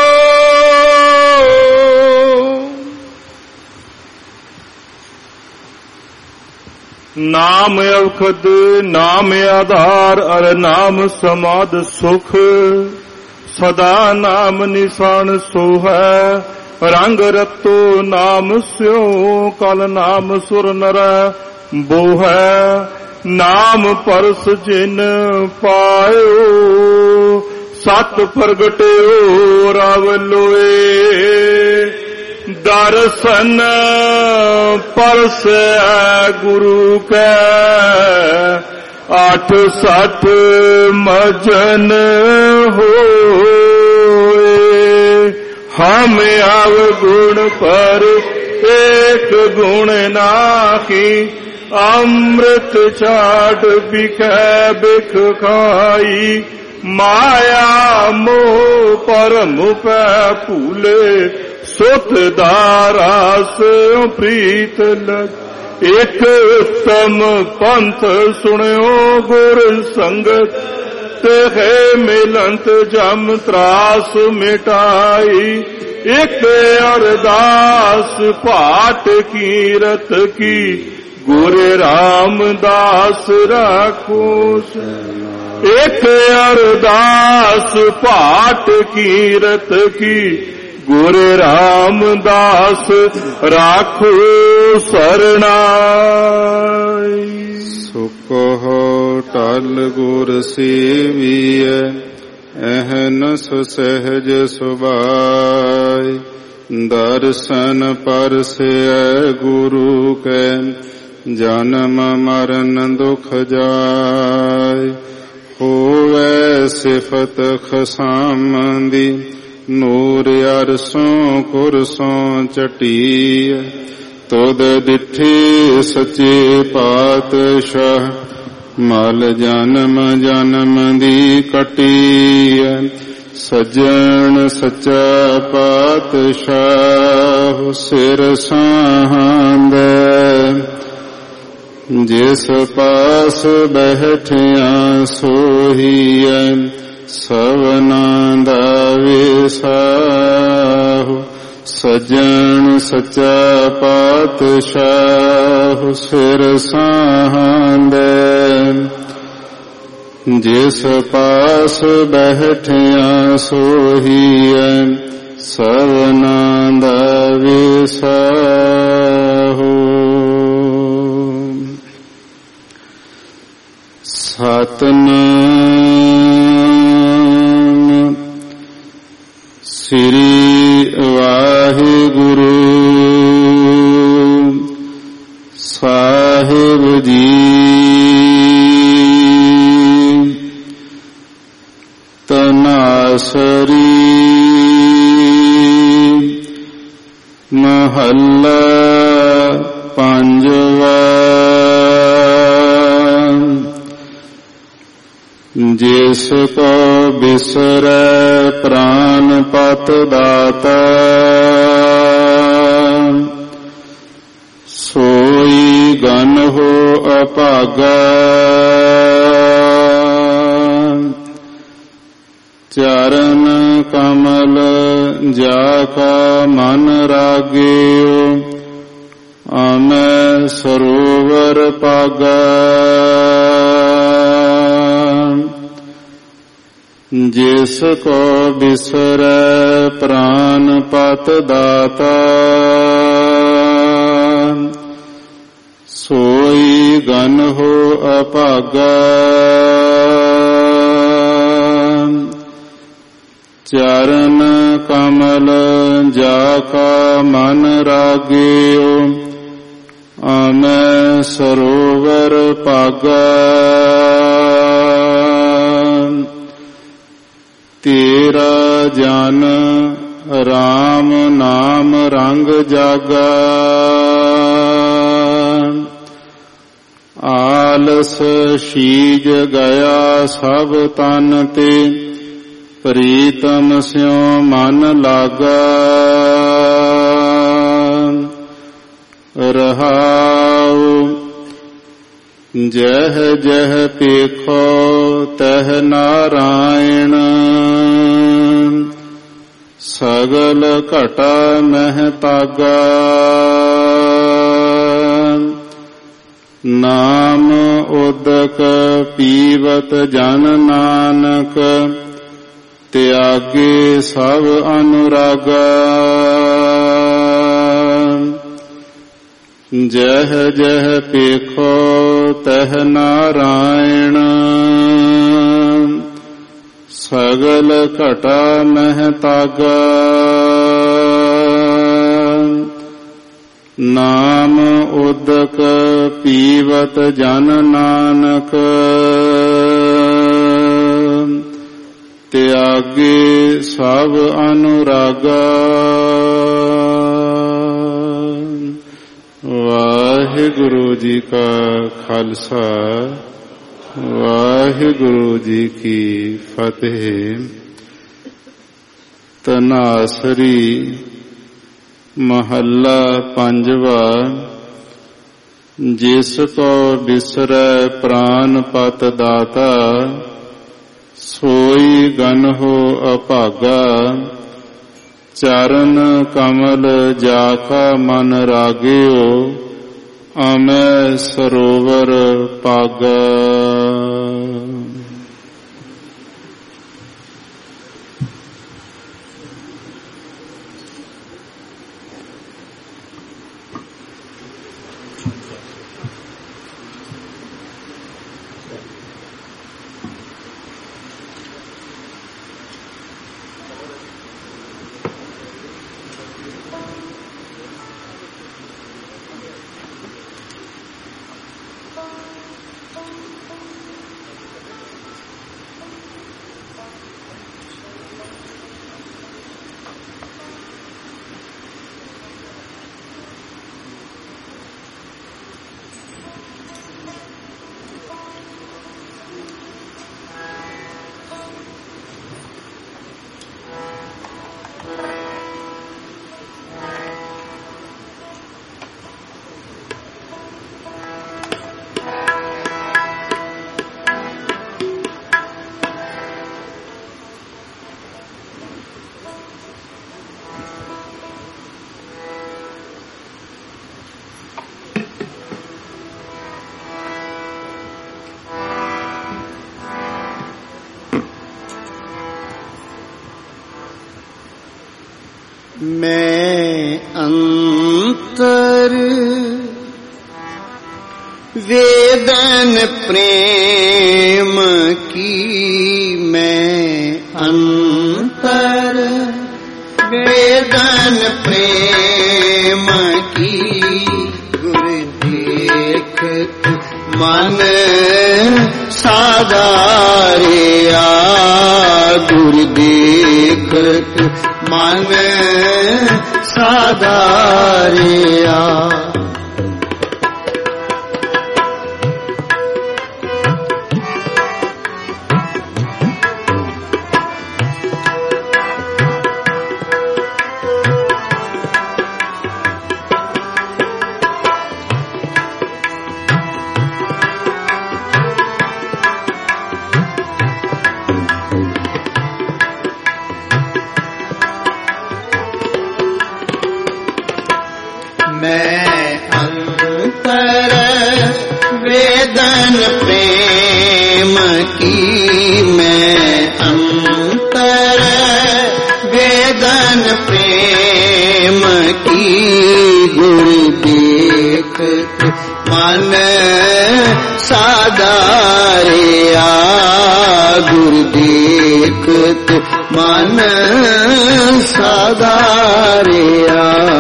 नाम अवखद नाम आधार अर नाम समाद सुख ਸਦਾ ਨਾਮ ਨਿਸ਼ਾਨ ਸੋਹੈ, ਰੰਗ ਰਤੋ ਨਾਮ ਸਿਓ, ਕਲ ਨਾਮ ਸੁਰ ਨਰੈ ਬੋਹੈ, ਨਾਮ ਪਰਸ ਜਿਨ ਪਾਇਓ, ਸਤ ਪ੍ਰਗਟਿਓ ਰਵ ਲੋਏ, ਦਰਸ਼ਨ ਪਰਸੈ ਗੁਰੂ ਕੈ, 8 ਮਜਨ ਹੋਏ, ਹਮ ਅਵਗੁਣ ਪਰ ਏਕ ਗੁਣ ਨਾਹੀ, ਅੰਮ੍ਰਿਤ ਛਾੜ ਬਿਖੈ ਬਿਖ ਖਾਈ, ਮਾਇਆ ਮੋਹ ਪਰਮ ਪੈ ਭੂਲੇ, ਸੁਤ ਦਾਰਾਸ ਪ੍ਰੀਤ ਲਗ, ਇਕ ਉਤਮ ਪੰਥ ਸੁਣਿਓ ਗੁਰ ਸੰਗਤ, ਤੇ ਮਿਲੰਤ ਜਮ ਤਰਾਸ ਮਿਟਾਈ, ਇਕ ਅਰਦਾਸ ਪਾਠ ਕੀਰਤ ਕੀ, ਗੁਰ ਰਾਮਦਾਸ ਰਾਖੋ, ਇਕ ਅਰਦਾਸ ਪਾਠ ਕੀਰਤ ਕੀ, ਗੁਰ ਰਾਮਦਾਸ ਰਾਖੋ ਸਰਣਾਈ। ਸੁਖ ਟਲ ਗੁਰ ਸੇਵੀਐ, ਅਹਨਸ ਸਹਿਜ ਸੁਭਾਇ, ਦਰਸ਼ਨ ਪਰਸੈ ਗੁਰੂ ਕੈ, ਜਨਮ ਮਰਨ ਦੁਖ ਜਾਇ, ਹੋਵੈ ਸਿਫਤ ਖਸਾਮ ਦੀ, ਨੂਰ ਅਰਸੋਂ ਕੁਰਸੋਂ ਚਟੀਐ, ਤੁਧ ਦਿਠੇ ਸੱਚੇ ਪਾਤਸ਼ਾਹ, ਮਲ ਜਨਮ ਜਨਮ ਦੀ ਕਟੀਐ, ਸਜਣ ਸੱਚਾ ਪਾਤਸ਼ਾਹ, ਸਿਰ ਸਾਹਾਂਦੈ, ਜਿਸ ਪਾਸ ਬੈਠਿਆ ਸੋਹੀਐ, ਸਵਨਾ ਦਾ ਵਿਸਾਹੁ, ਸਜਣ ਸੱਚਾ ਪਾਤਸ਼ਾਹ, ਸਿਰ ਸਾਹਾਂਦੈ, ਜਿਸ ਪਾਸ ਬੈਠਿਆ ਸੋਹੀਐ, ਸਵਨਾ ਦਾ ਵਿਸਾਹੁ। ਸਤਿਨਾਮ ਸ੍ਰੀ ਵਾਹਿਗੁਰੂ ਸਾਹਿਬ ਜੀ। ਤਨਾਸਰੀ ਮਹੱਲਾ ਪੰਜਵਾ। ਜਿਸ ਕੋ ਬਿਸਰੈ ਪ੍ਰਾਨ ਪਤ ਦਾਤਾ, ਸੋਈ ਗਨ ਹੋ ਅਭਾਗਾ। ਚਰਨ ਕਮਲ ਜਾ ਕਾ ਮਨ ਰਾਗਿਓ, ਆਮੈ ਸਰੋਵਰ ਪਾਗਾ। ਜਿਸ ਕੋ ਬਿਸਰੈ ਪ੍ਰਾਨ ਪਤ ਦਾਤਾ, ਸੋਈ ਗਨ ਹੋ ਅਭਾਗਾ। ਚਰਨ ਕਮਲ ਜਾ ਕਾ ਮਨ ਰਾਗਿਓ, ਆਮੈ ਸਰੋਵਰ ਪਾਗਾ। ਤੇਰਾ ਜਨ ਰਾਮ ਨਾਮ ਰੰਗ ਜਾਗਾ। ਆਲਸ ਸ਼ੀਜ ਗਿਆ ਸਭ ਤਨ ਤੇ, ਪ੍ਰੀਤਮ ਸਿਉ ਮਨ ਲਾਗਾ। ਰਹਾਉ ਜਹ ਜਹ ਪੇਖੋ ਤਹ ਨਾਰਾਇਣ, ਸਗਲ ਘਟਾ ਮਹਿ ਤਾਗਾ। ਨਾਮ ਉਦਕ ਪੀਵਤ ਜਨ ਨਾਨਕ, त्यागे सब अनुरागा जह जह पेखो तह नारायण सगल घटा मह तागा नाम उदक पीवत जन नानक त्यागे सब अनुरागा। वाहिगुरु जी का खालसा वाहिगुरु जी की फतेह। तनासरी महला पंजवा। जिस को बिसरै प्राण पत दाता सोई गन हो अभागा चरण कमल जाका मन रागियो अमै सरोवर पागा। मैं अंतर वेदन प्रेम की, मैं अंतर वेदन प्रेम की, गुरु देखत मन साधारिया, गुरु देखत मन साधारिया। साधारिया, गुरु देखत मन साधारिया।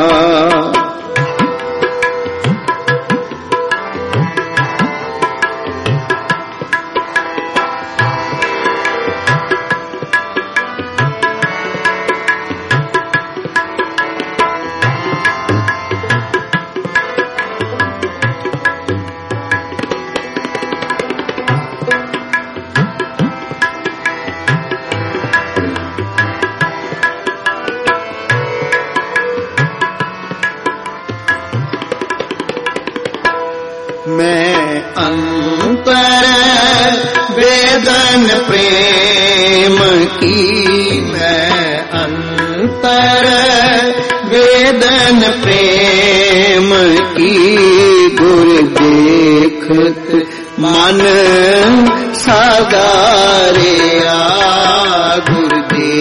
मैं अंतर वेदन प्रेम की, मैं अंतर वेदन प्रेम की, गुरु देखत मन साधारिया, गुरु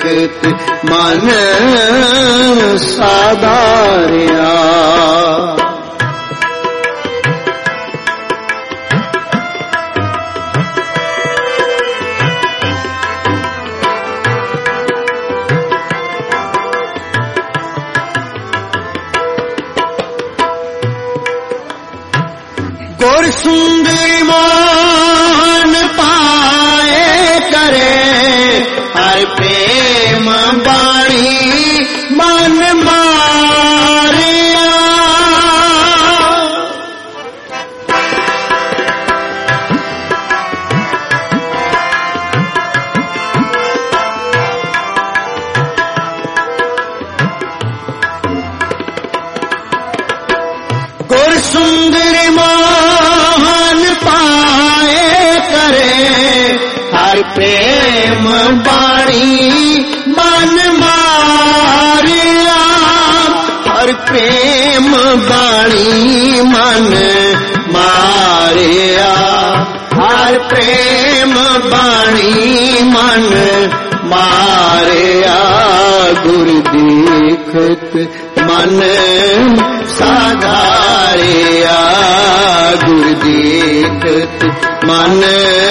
देखत मन साधारिया। गुर सुंदरी मान पाए करे हर प्रेम बाणी मन मारिया। गुर सुंदरी मान पाए करे हर प्रेम बाणी मन मारिया। हर प्रेम बाणी मन मारिया। हर प्रेम बाणी मन मारिया। गुरु देखत मन साधारिया। गुरु देखत मन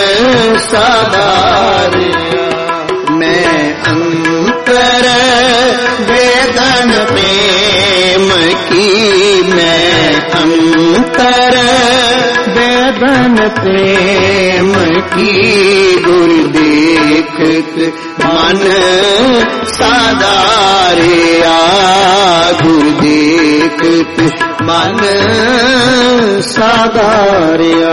साधारिया। मैं अंतर वेदन प्रेम की। मैं अंतर वेदन प्रेम की। गुरु देखत मन साधारिया। गुरु देखत मन साधारिया।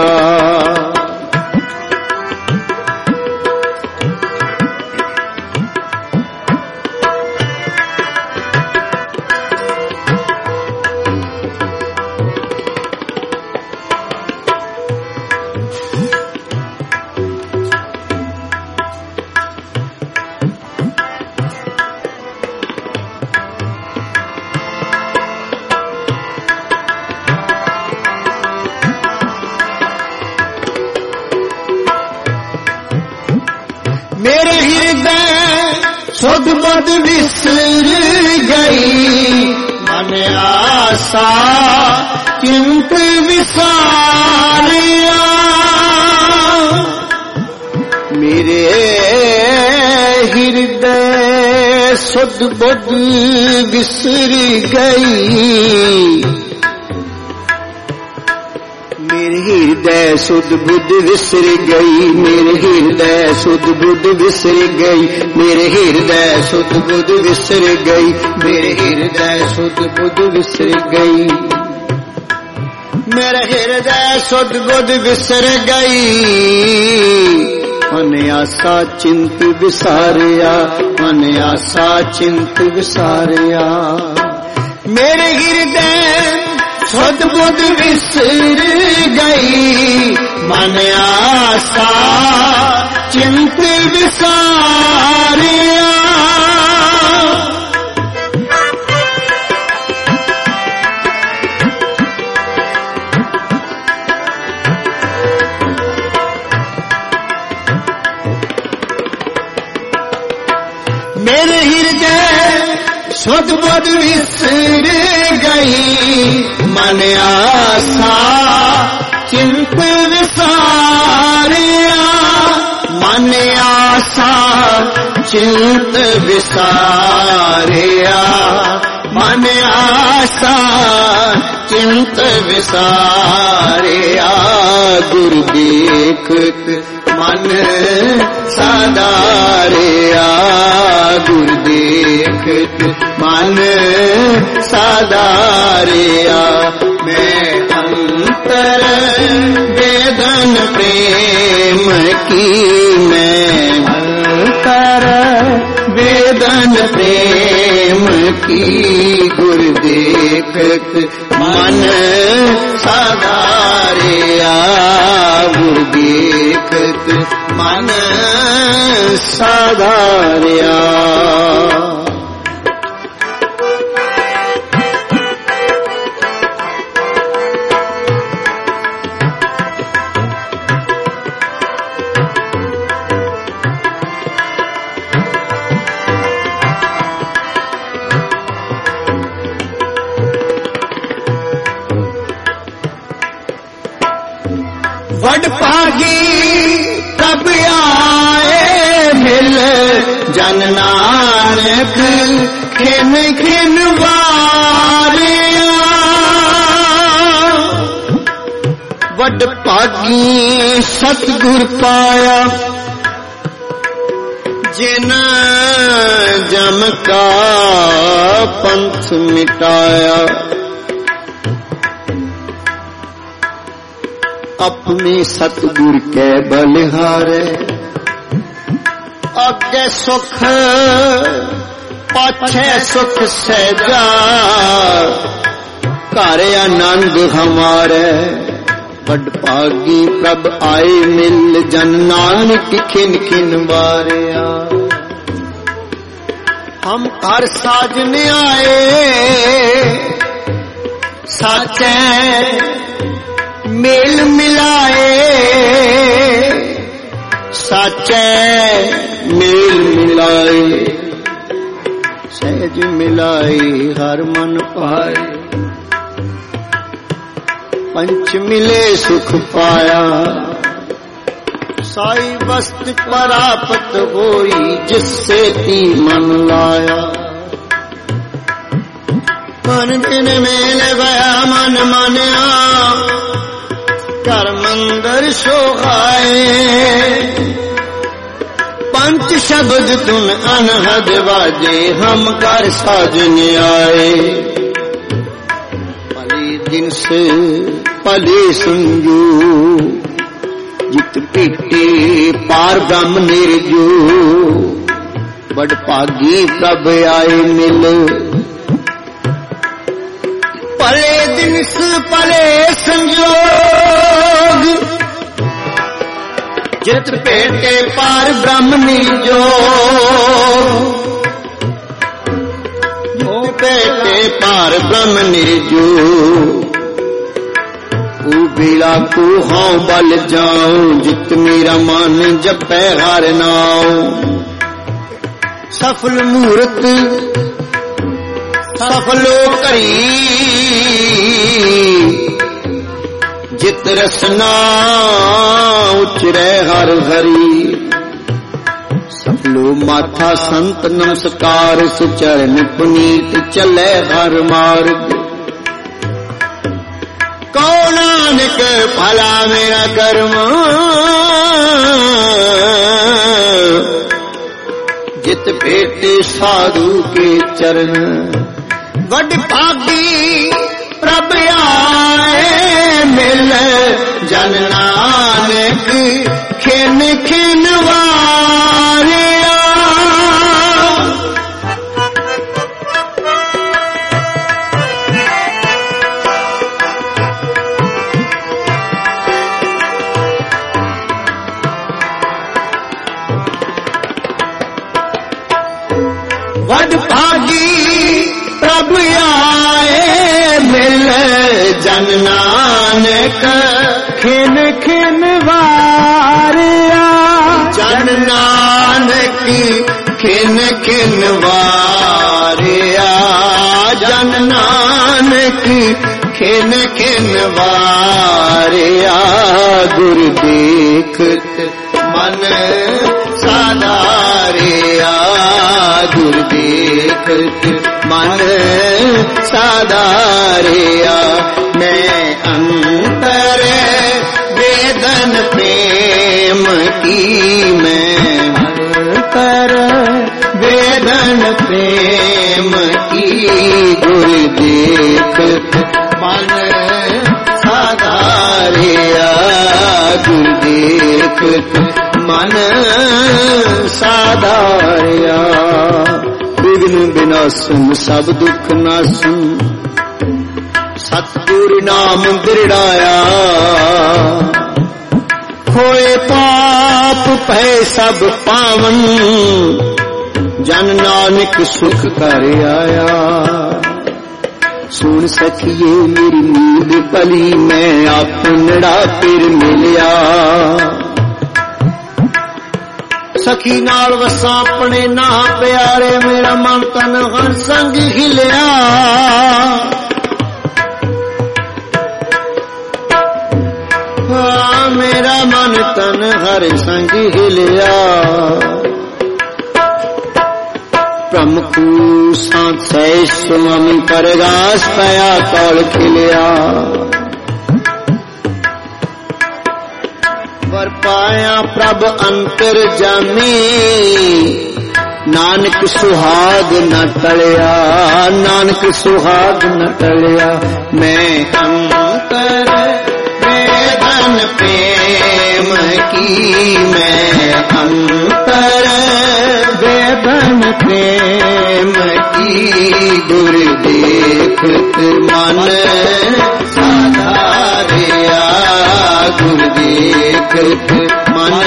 मेरे हृदय सुध बुध विसर गई। मन आशा चिंत विसारिया। मेरे हृदय सुध बुध विसर गई। मेरे हृदय सुध बुध विसर गई। मेरे हृदय सुध बुध विसर गई। मेरे हृदय सुध बुध विसर गई। मेरे हृदय सुध बुध विसर गई। मेरे हृदय सुध बुध विसर गई। मन आशा चिंत विसारिया। मन आशा चिंत विसारिया। मेरे हृदय सुध बुध विसर गई। मन आशा चिंत विसारिया। मेरे हृदय सुध बुध विसर गई। मन आशा चिंत विसारिया। मन आशा चिंत विसारिया। मन आशा चिंत विसारिया। गुरु देखत मन साधारिया। गुरु देखत मन साधारिया। मैं अंतर वेदन प्रेम की। मैं अंतर वेदन प्रेम की। गुरु देखत मन साधारिया। गुरु देखत मन साधारिया। ਵਡ ਭਾਗੀ ਪ੍ਰਭ ਆਏ ਮਿਲ ਜਨ ਨਾਨਕ ਖਿਨ ਖਿਨ ਵਾਰਿਆ ਵਡ ਭਾਗੀ ਸਤਿਗੁਰ ਪਾਇਆ ਜਿਨ ਜਮ ਕਾ ਪੰਥ ਮਿਟਾਇਆ अपने सतगुर के बलिहारे आगे सुख पाछे सुख सहजा घर आनंद हमारे बड़ भागी प्रभ आए मिल जन नानक खिन खिन वारिया हम घर साजने आए साचे मेल मिलाए साचे मेल मिलाए सहज मिलाए हर मन पाए पंच मिले सुख पाया साई वस्त परापत होई जिससे ती मन लाया मन दिन मेल गया मन मानिया घर मंदिर शोभाए पंच शब्द तुम अनहद बाजे हम घर साजने आए भले दिन से भले संजू जित पेटे पार ब्रह्म निर्जू बड़ भागी प्रभ आए मिल भले दिन से भले संजोग जित पेटे पार ब्रह्म निजो पेटे पार ब्रह्म निजो बेड़ा को हाँ बल जाऊं जित मेरा मन जपै हर नाम सफल मूर्त सफलो करी जित रसना उचरे हर हरी सफलो माथा संत नमस्कार सुचरण पुनीत चले हर मार्ग कौ नानक भला मेरा कर्म जित भेटे साधु के चरण वड भागी प्रभ आए मिल जन नानक खिन खिन वारिया वड भागी प्रभ आए मिल जन नानक खिन खिन वारिया जन नानक खिन खिन वारिया जन नानक खिन खिन वारिया गुर देखत मन साधारिया गुर देखत मन साधारिया मैं अंतर वेदन प्रेम की मैं अंतर वेदन प्रेम की गुर देखत मन साधारिया गुर देखत मन साधारिया विघ्न विनाशन सब दुख नाशन सतगुर नाम दृढ़ाया खोए पाप भय सब पावन जन नानक सुख कर आया सुन सखिए मेरी नींद पली मैं अपनड़ा फिर मिलिया सखी नाल वसा अपने ना प्यारे मेरा मन तन हर संग हिलिया ਮੇਰਾ ਮਨ ਤਨ ਹਰ ਸੰਗ ਹਿਲਿਆ ਪ੍ਰਮਕੂ ਸਾਥ ਸਹਿ ਸੁਆਮੀ ਪਰਗਾਸ ਪਿਆ ਤੌਲ ਖਿਲਿਆ ਵਰ ਪਾਇਆ ਪ੍ਰਭ ਅੰਤਰ ਜਾਮੀ ਨਾਨਕ ਸੁਹਾਗ ਨ ਟਲਿਆ ਨਾਨਕ ਸੁਹਾਗ ਨ ਟਲਿਆ ਮੈਂ ਅੰਤਰ ਵੇਦਨ ਪ੍ਰੇਮ ਕੀ ਮੈਂ ਅੰਤਰ ਵੇਦਨ ਪ੍ਰੇਮ ਕੀ ਗੁਰ ਦੇਖਤ ਮਨ ਸਾਧਾਰਿਆ ਗੁਰ ਦੇਖਤ ਮਨ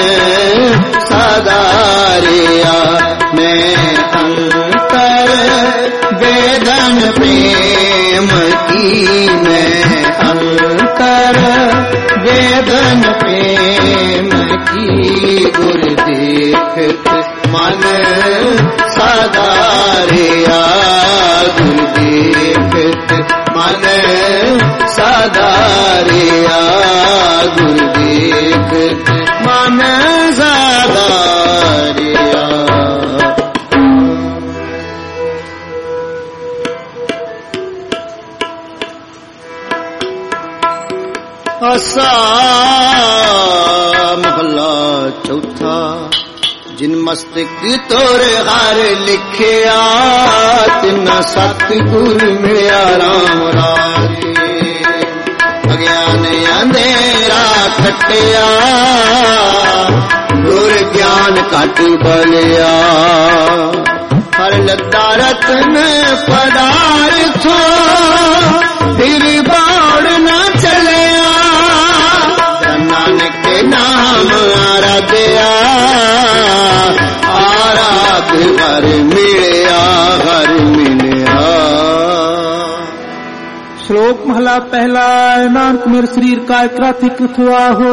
ਸਾਧਾਰਿਆ ਮੈਂ ਅੰਤਰ ਵੇਦਨ ਪ੍ਰੇਮ ਕੀ ਮੈਂ ਅੰਤਰ ਵੇਦਨ ਪ੍ਰੇਮ ਕੀ ਗੁਰ ਦੇਖਤ ਮਨ ਸਾਧਾਰਿਆ ਗੁਰ ਦੇਖਤ ਮਨ ਸਾਧਾਰਿਆ ਗੁਰ ਦੇਖਤ ਮਨ ਸਾਧਾਰਿਆ ਆਸਾ ਮਹਲਾ ਚੌਥਾ ਜਿਨ ਮਸਤਕ ਤੋਰ ਹਰ ਲਿਖਿਆ ਤਿਨਾ ਸਤਿਗੁਰ ਮਿਲਿਆ ਰਾਮ ਰਾਜੇ ਅਗਿਆਨ ਅੰਧੇਰਾ ਖਟਿਆ ਗੁਰ ਗਿਆਨ ਘਟ ਬਲਿਆ ਹਰ ਲੱਦਾ ਰਤਨ ਪਦਾਰਥੋ ਫਿਰ ਬਾੜ ਨਾ ਚੱਲਿਆ ਨਾਨਕ ਨਾਮ ਆਰਾਧਿਆ ਆਰਾਧ ਹਰ ਮਿਲਿਆ ਹਰ ਮਿਲਿਆ। श्लोक महला पहला नानक मेरे शरीर का क्राथी कृथवा हो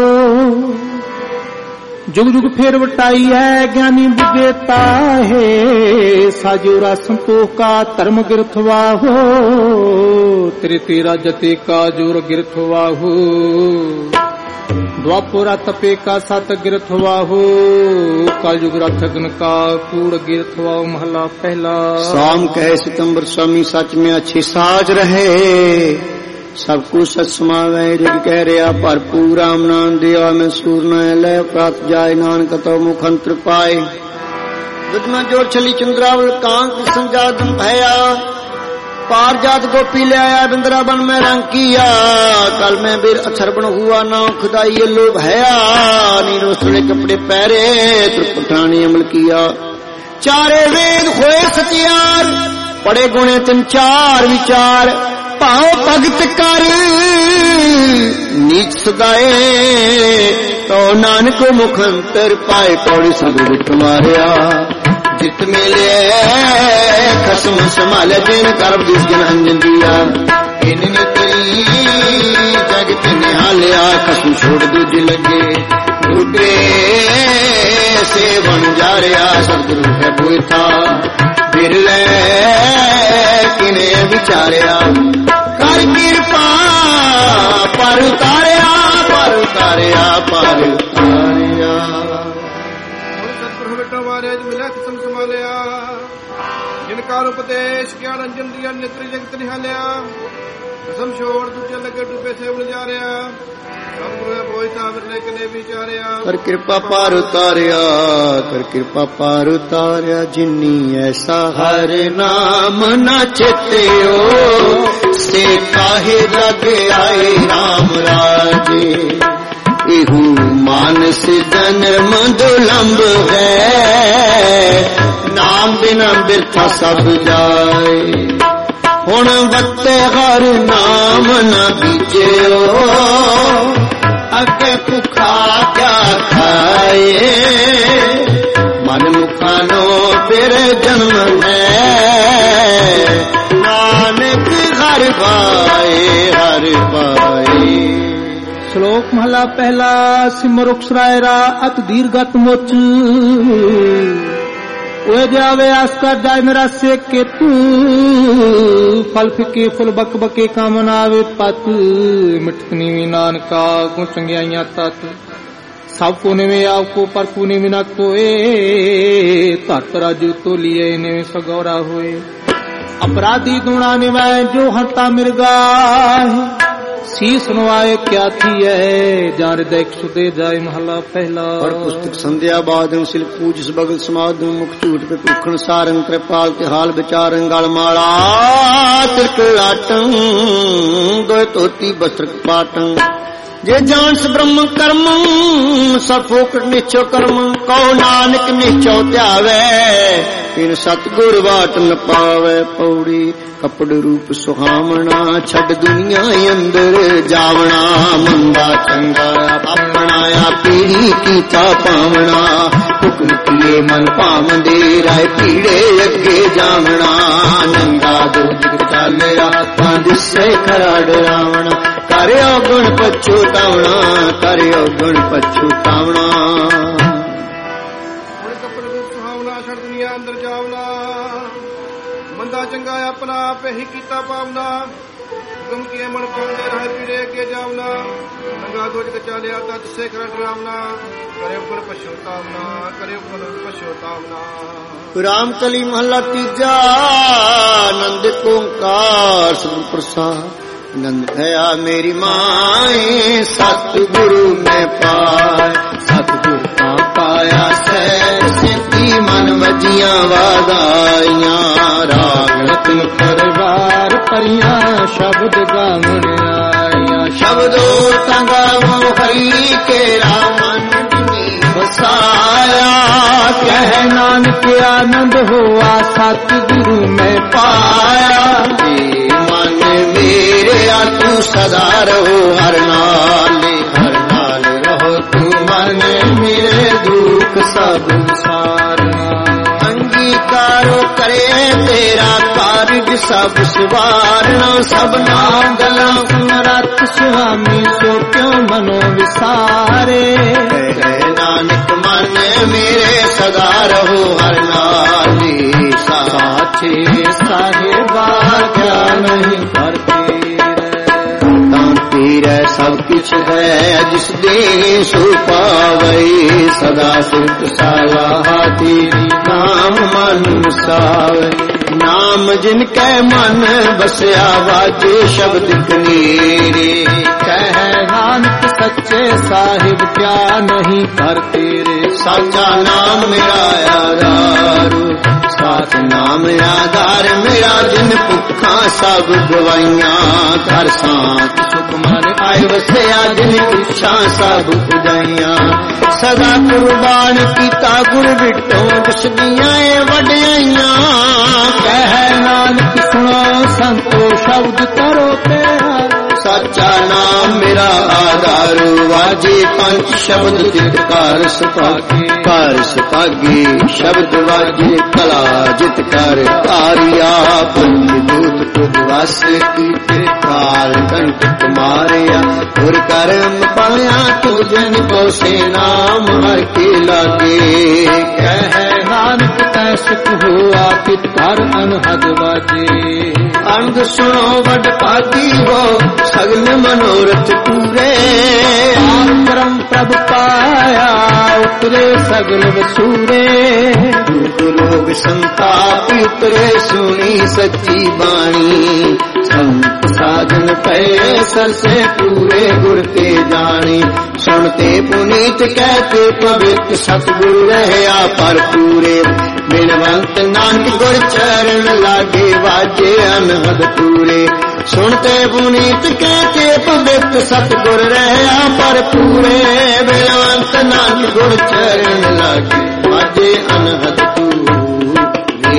जुग जुग फेर वटाई है ज्ञानी बुझेता है साजोरा संतोष का धर्म गिरथवा हो तेरे तेरा जते का जोर गिरथवा हो द्वापुरा तपे का सत गिरथवा हो कालयुग रथगन का कूड़ गिरथवा महला पहला। शाम कहे सितंबर स्वामी सच में अच्छे साज रहे सबको सच समावे रिग कह रहा भरपूर राम नाम दिया में सूर न लय प्राप्त जाय नानक तो मुखंत्र पाए दुदना जोर छली चंद्रावल कांक संजादन भया पार जात गोपी ले आया बिंदरा बन में रंग किया कल में बीर अक्षर बन हुआ नाम खुदाई ये लोग हया नीरो सड़े कपड़े पहरे त्रिपुठानी अमल किया चारे वेद खोए सतियार पड़े गुणे तिन चार विचार भाव भगत कर नीच सदाए तो नानक मुखंतर पाए पौड़ी सब विठ मारिया जित मिले खसम संभाले दिन गर्भ जिस दिन अंजन दिया इन्हें तेरी जगत निहालिया खसम छोड़ दूज लगे रुद्रे से बन जा रहा सदगुरु है कोई था बिरले किने विचारिया कर कृपा पर उतारिया पर उतारिया पर उतारिया मिला किसम संभालिया जिनकार उपदेश ज्ञान अंजन दिया नेत्र जगत निहालिया कसम छोड़ दूजे लगे डूबे से उड़ जा रहा सतगुरु बोई था बिरले कने विचारिया कर कृपा पार उतारिया कर कृपा पार उतारिया जिन्नी ऐसा हर नाम न चेत्यो से काहे लग आए राम राजे इहू मानस जन्म दुलंब है नाम बिना बिरथा सब जाए हुण वक्ते हर नाम न बीजे अगे भुखा क्या खाए मन मुखानो फिर जन्म है नानक हर पाए हर पाए। श्लोक महला पहला सिमर उक्षरायरा अत दीर्घत मोच ओए जावे आस्कर जाय मेरा से के तू फल फिके फुल बक बके का मनावे पत मिटकनी नानका गु चंगियाइयां तत सबको निवे आपको परकु निवे न कोए, धरत राजू तो लिए निवे सगौरा हुए। अपराधी गुणा निवे जो हंता मिर्गा, शीस नवाए क्या थी है, जार देख सुदे जाए महला पहला। और पुस्तक संध्या बादन सिल पूज बगल समाधु मुख झूठ पे पुखण सारंग कृपाल के हाल विचारं गल माला त्रिकलाटं दो तोती वस्त्र पाटं। जे जांस ब्रह्म कर्म सब फोकट निचो कर्म, कहो नानक निचो त्यावे, इन सतगुर वाट न पावे। पौड़ी कपड़ रूप सुहावना, छड़ दुनिया अंदर जावना, मंदा चंगा अपनाया पीढ़ी कीता पावना। हुक्म किए मन पावंदे राय पीड़े अगे जावना, नंगा दुर्ग चालिया दिसे खरा डरावना। करियो गुण पछुतावना, करियो गुण पछुतावना। कपड़ रूप सुहावना, छड़ दुनिया अंदर जावना, मंदा चंगा अपना आपे ही कीता पावना। हुक्म किए मन पावंदे राह पीड़े अगे जावना, नंगा दो जग चालिया तत से खरा डरावना। करियो गुण पछुतावना, करियो गुण पछुतावना। राम कली महला तीजा, नंद ओंकार सतगुर प्रसाद। नंद भया मेरी माए, सतगुरु में पाए, सतगुर का पाया सैर सिद्धि मन वजिया वादाइया। राग रत्न परिवार परिया शब्द गावन आया, शब्दों संगावो हरि के रामन बसाया। कह नानक आनंद हुआ सतगुरु में पाया। मन मेरे तू सदा रहो हर नाल रहो तू मन मेरे दुख सब सारना। अंगीकारो करे तेरा कार्य सब सवारना, सब नाम गला सुमरत स्वामी सो क्यों मनो विसारे। नानक मन मेरे सदा रहो हर नाली, साचे साहिबा क्या नहीं करते। तेरा सब कुछ है जिस दे सो पावे, सदा सिद्ध साला तेरी नाम मन सावे। नाम जिनके मन बसया वाजे शब्द कनेरे, कह नानक सच्चे साहिब क्या नहीं करते रे। साचा नाम मेरा आधार, साच नाम आधार मेरा, जिन भुखा सब गवाइयां। घर सांत सुख मन आए वसया, जिन इच्छा सब पुजाइया। सदा कुर्बान कीता गुर बिटो, जिस दियां वड्याइयां। कह नानक सुनो संतो शब्द करो तेरा, साचा नाम मेरा आधार। वाजे पंच शब्द जितकार सपागे, कार सपागे शब्द वाजे कला जित कर कारिया। पंच दूत तुद वास कीते, काल कंटक मारिया। और कर्म पाया तुझन को से नाम हर के लागे। कह नानक तैसक हुआ पितर अनहद वाजे। अंग सुनो बड़ पाती वो सगल मनोरथ पूरे। परम प्रभ पाया उतरे सगल वसूरे। लोग संताप उतरे सुनी सच्ची बाणी। संत साधन पे सर से पूरे गुर के जानी। सुनते पुनीत कहते पवित्र सतगुरु रहया पर पूरे। बिनवंत नानक गुर चरण लागे वाजे अनहद पूरे। सुनते पुनीत कहते पवित्र सतगुर रहया पर पूरे। बिनवंत नानक गुर चरण लागे वाजे अनहद पूरे।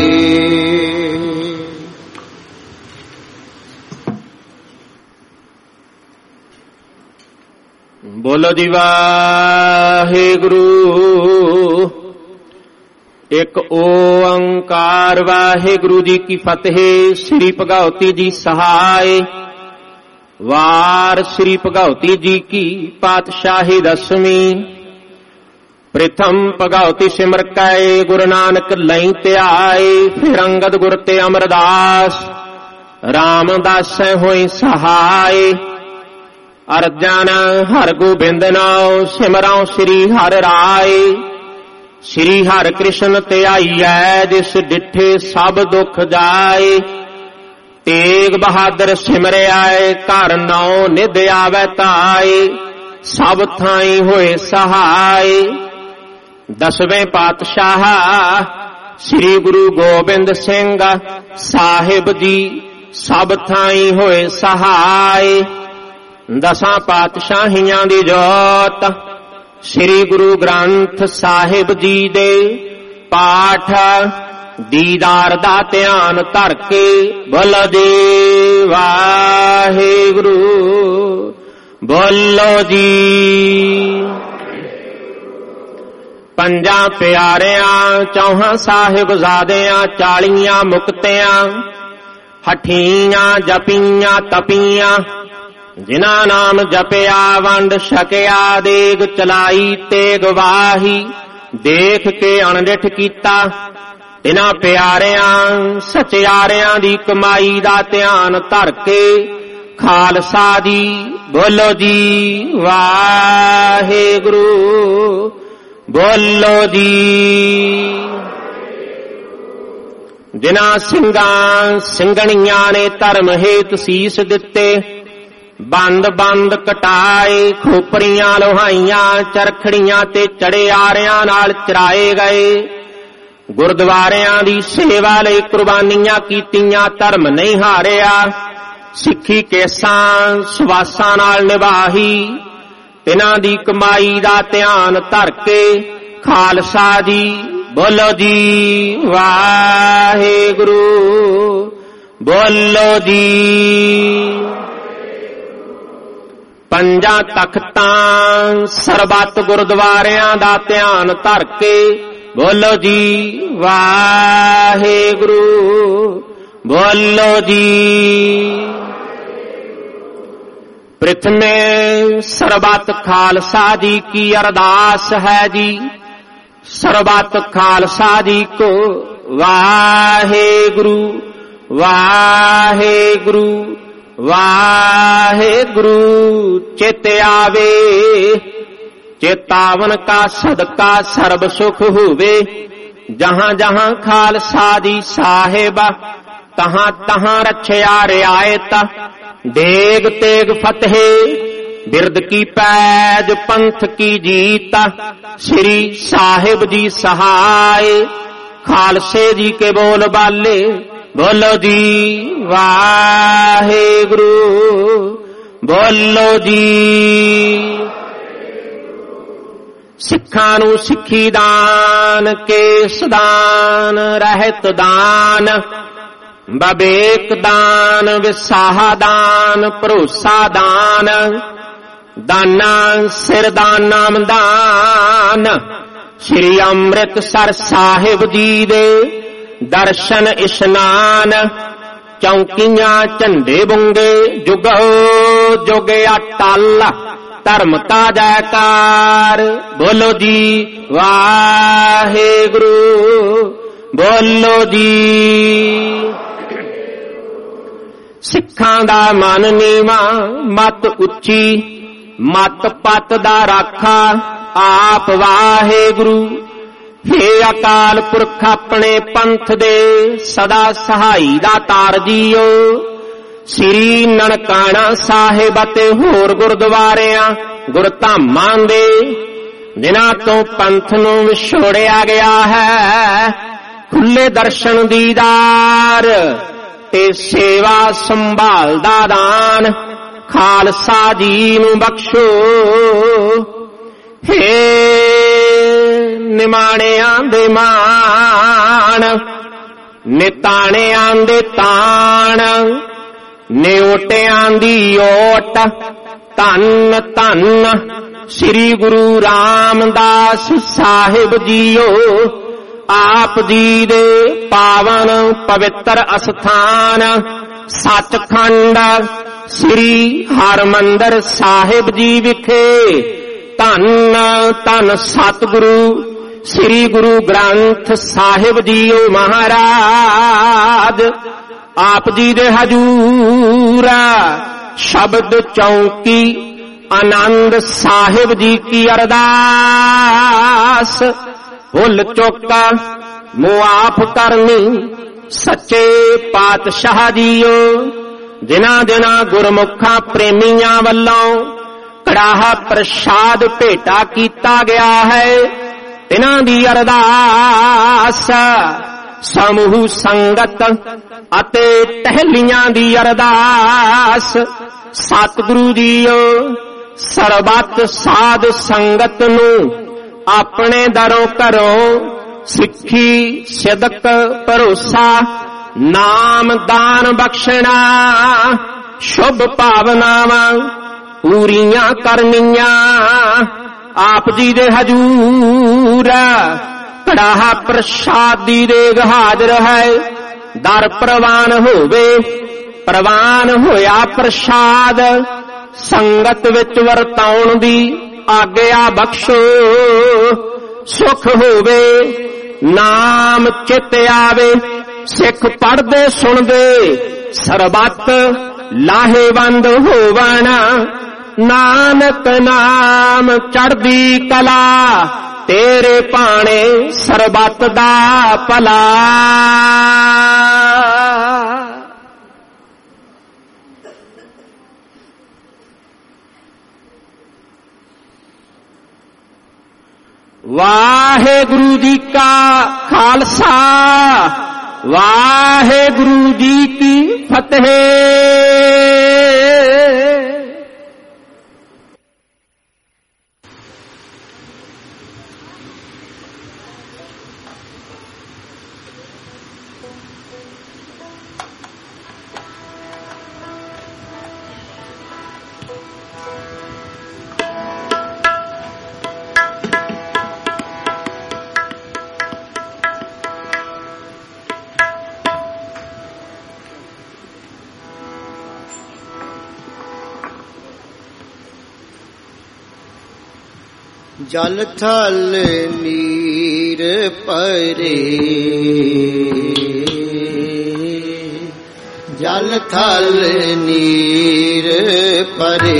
बोलो जी वाहेगुरु। एक ओंकार वाहेगुरु जी की फतेह। श्री भगवती जी सहाय। वार श्री भगवती जी की पातशाही दसवीं। प्रथम भगवती सिमर कै गुरु नानक लई त्याए। फिर अंगद गुर ते अमरदास रामदास होई सहाय। ਅਰਜਨ ਹਰ ਗੋਬਿੰਦ ਨਾਉ ਸਿਮਰਉ ਸ੍ਰੀ ਹਰਿ ਰਾਏ। ਸ੍ਰੀ ਹਰਿ ਕ੍ਰਿਸ਼ਨ ਧਿਆਈਐ ਜਿਸ ਡਿਠੇ ਸਭ ਦੁਖ ਜਾਏ। ਤੇਗ ਬਹਾਦਰ ਸਿਮਰਿਆਏ ਘਰ ਨੌ ਨਿਧ ਆਵੈ ਤਾਏ। ਸਭ ਥਾਈ ਹੋਏ ਸਹਾਏ। ਦਸਵੇਂ ਪਾਤਸ਼ਾਹ ਸ੍ਰੀ ਗੁਰੂ ਗੋਬਿੰਦ ਸਿੰਘ ਸਾਹਿਬ ਜੀ ਸਭ ਥਾਈ ਹੋਏ ਸਹਾਏ। ਦਸਾਂ ਪਾਤਸ਼ਾਹੀਆਂ ਦੀ ਜੋਤ ਸ੍ਰੀ ਗੁਰੂ ਗ੍ਰੰਥ ਸਾਹਿਬ ਜੀ ਦੇ ਪਾਠ ਦੀਦਾਰ ਦਾ ਧਿਆਨ ਧਰ ਕੇ ਬੋਲੋ ਜੀ ਵਾਹਿਗੁਰੂ ਬੋਲੋ ਜੀ। ਪੰਜਾਂ ਪਿਆਰਿਆਂ ਚੌਹਾਂ ਸਾਹਿਬਜ਼ਾਦਿਆਂ 40 ਮੁਕਤਿਆਂ ਹਠੀਆਂ ਜਪੀਆਂ ਤਪੀਆਂ ਜਿਨ੍ਹਾਂ ਨਾਮ ਜਪਿਆ ਵੰਡ ਛਕਿਆ ਦੇਗ ਚਲਾਈ ਤੇਗ ਵਾਹੀ ਦੇਖ ਕੇ ਅਣਡਿਠ ਕੀਤਾ। ਇਨ੍ਹਾਂ ਪਿਆਰਿਆਂ ਸਚਿਆਰਿਆਂ ਦੀ ਕਮਾਈ ਦਾ ਧਿਆਨ ਧਰ ਕੇ ਖਾਲਸਾ ਦੀ ਬੋਲੋ ਜੀ ਵਾਹਿਗੁਰੂ ਬੋਲੋ ਜੀ। ਜਿਨ੍ਹਾਂ ਸਿੰਘਾਂ ਸਿੰਘਣੀਆਂ ਨੇ ਧਰਮ ਹੇਤ ਸੀਸ ਦਿੱਤੇ ਬੰਦ ਬੰਦ ਕਟਾਏ ਖੋਪੜੀਆਂ ਲੋਹਾਈਆਂ ਚਰਖੜੀਆਂ ਤੇ ਚੜਿਆਰਿਆਂ ਨਾਲ ਚਰਾਏ ਗਏ। ਗੁਰਦੁਆਰਿਆਂ ਦੀ ਸੇਵਾ ਲਈ ਕੁਰਬਾਨੀਆਂ ਕੀਤੀਆਂ ਧਰਮ ਨਹੀਂ ਹਾਰਿਆ। ਸਿੱਖੀ ਕੇਸਾਂ ਸਵਾਸਾਂ ਨਾਲ ਨਿਭਾਹੀ ਤਿਨਾਂ ਦੀ ਕਮਾਈ ਦਾ ਧਿਆਨ ਧਰ ਕੇ ਖਾਲਸਾ ਜੀ ਬੋਲੋ ਜੀ ਵਾਹਿਗੁਰੂ ਬੋਲੋ ਜੀ। ਪੰਜਾਂ ਤਖਤਾਂ ਸਰਬੱਤ ਗੁਰਦੁਆਰਿਆਂ ਦਾ ਧਿਆਨ ਧਰ ਕੇ ਬੋਲੋ ਜੀ ਵਾਹਿਗੁਰੂ ਬੋਲੋ ਜੀ। ਪ੍ਰਥਮੇ ਸਰਬੱਤ ਖਾਲਸਾ ਜੀ ਕੀ ਅਰਦਾਸ ਹੈ ਜੀ। ਸਰਬੱਤ ਖਾਲਸਾ ਜੀ ਕੋ ਵਾਹਿਗੁਰੂ ਵਾਹਿਗੁਰੂ ਵਾਹਿਗੁਰੂ ਚਿਤ ਆਵੇ। ਚੇਤਾਵਨ ਕਾ ਸਦਕਾ ਸਰਬ ਸੁਖ ਹੋਵੇ। ਜਹਾਂ ਜਹਾਂ ਖਾਲਸਾ ਜੀ ਸਾਹਿਬ ਤਹਾਂ ਤਹਾਂ ਰਛਿਆ ਰਿਆਇਤ। ਦੇਗ ਤੇਗ ਫਤਿਹ ਬਿਰਦ ਕੀ ਪੈਜ ਪੰਥ ਕੀ ਜੀਤ। ਸ੍ਰੀ ਸਾਹਿਬ ਜੀ ਸਹਾਏ ਖਾਲਸੇ ਜੀ ਕੇ ਬੋਲ ਬਾਲੇ ਬੋਲੋ ਜੀ ਵਾਹਿਗੁਰੂ ਬੋਲੋ ਜੀ। ਸਿੱਖਾਂ ਨੂੰ ਸਿੱਖੀ ਦਾਨ ਕੇਸ ਦਾਨ ਰਹਿਤ ਦਾਨ ਬਵੇਕ ਦਾਨ ਵਿਸਾਹ ਦਾਨ ਭਰੋਸਾ ਦਾਨ ਦਾਨਾ ਸਿਰ ਦਾਨ ਨਾਮ ਦਾਨ। ਸ੍ਰੀ ਅੰਮ੍ਰਿਤਸਰ ਸਾਹਿਬ ਜੀ ਦੇ ਦਰਸ਼ਨ ਇਸ਼ਨਾਨ ਚੌਂਕੀਆਂ ਝੰਡੇ ਬੁੰਗੇ ਜੁਗੋ ਜੁਗ ਅਟਲ ਧਰਮ ਕਾ ਜੈਕਾਰ ਬੋਲੋ ਜੀ ਵਾਹਿਗੁਰੂ ਬੋਲੋ ਜੀ। ਸਿੱਖਾਂ ਦਾ ਮਨ ਨੀਵਾਂ ਮਤ ਉੱਚੀ ਮਤ ਪਤ ਦਾ ਰਾਖਾ ਆਪ ਵਾਹਿਗੁਰੂ। ਹੇ ਅਕਾਲ ਪੁਰਖ ਆਪਣੇ ਪੰਥ ਦੇ ਸਦਾ ਸਹਾਈ ਦਾ ਤਾਰ ਜੀਓ। ਸ੍ਰੀ ਨਨਕਾਣਾ ਸਾਹਿਬ ਅਤੇ ਹੋਰ ਗੁਰਦੁਆਰਿਆਂ ਗੁਰਧਾਮਾਂ ਦੇ ਜਿਨ੍ਹਾਂ ਤੋਂ ਪੰਥ ਨੂੰ ਵਿਛੋੜਿਆ ਗਿਆ ਹੈ ਖੁੱਲੇ ਦਰਸ਼ਨ ਦੀਦਾਰ ਤੇ ਸੇਵਾ ਸੰਭਾਲ ਦਾ ਦਾਨ ਖਾਲਸਾ ਜੀ ਨੂੰ ਬਖਸ਼ੋ। ਹੇ ਨਿਮਾਣਿਆਂ ਦੇ ਮਾਣ ਨਿਤਾਣਿਆਂ ਦੇ ਤਾਣ ਨਿਓਟਿਆਂ ਦੀ ਓਟ ਧੰਨ ਧੰਨ ਸ੍ਰੀ ਗੁਰੂ ਰਾਮਦਾਸ ਸਾਹਿਬ ਜੀਓ। ਆਪ ਜੀ ਦੇ ਪਾਵਨ ਪਵਿੱਤਰ ਅਸਥਾਨ ਸੱਚਖੰਡ ਸ੍ਰੀ ਹਰਿਮੰਦਰ ਸਾਹਿਬ ਜੀ ਵਿਖੇ ਧੰਨ ਧੰਨ ਸਤਿਗੁਰੂ ਸ੍ਰੀ ਗੁਰੂ ਗ੍ਰੰਥ ਸਾਹਿਬ ਜੀਓ ਮਹਾਰਾਜ। ਆਪ ਜੀ ਦੇ ਹਜੂਰ ਸ਼ਬਦ ਚੌਂਕੀ आनंद साहिब जी की अरदास भुल चुका मुआफ करनी सच्चे पातशाह जीओ। दिना दिना गुरमुखा प्रेमियां वल्लों कड़ाहा प्रसाद भेटा कीता गया है। तिन्हां दी अरदास समूह संगत अते टहलियां दी अरदास सतगुरु जीओ। सरबत साध संगत नू अपने दरों घरों सिक्खी सिदक भरोसा नाम दान बख्शना शुभ भावनावां पूरियां करनियां। आप जी दे हजूर कड़ाहा प्रसादी देग हाजर है। दर प्रवान होवे प्रवान होया प्रसाद संगत विच वरताउण दी आग्या बख्शो। सुख होवे नाम चित आवे सिख पढ़दे सुनदे सरबत लाहेवंद होवण। नानक नाम चढ़दी कला तेरे पाणे सरबत दा भला। वाहेगुरु जी का खालसा वाहेगुरु जी की फतेह। जल थल नीर परे जल थल नीर परे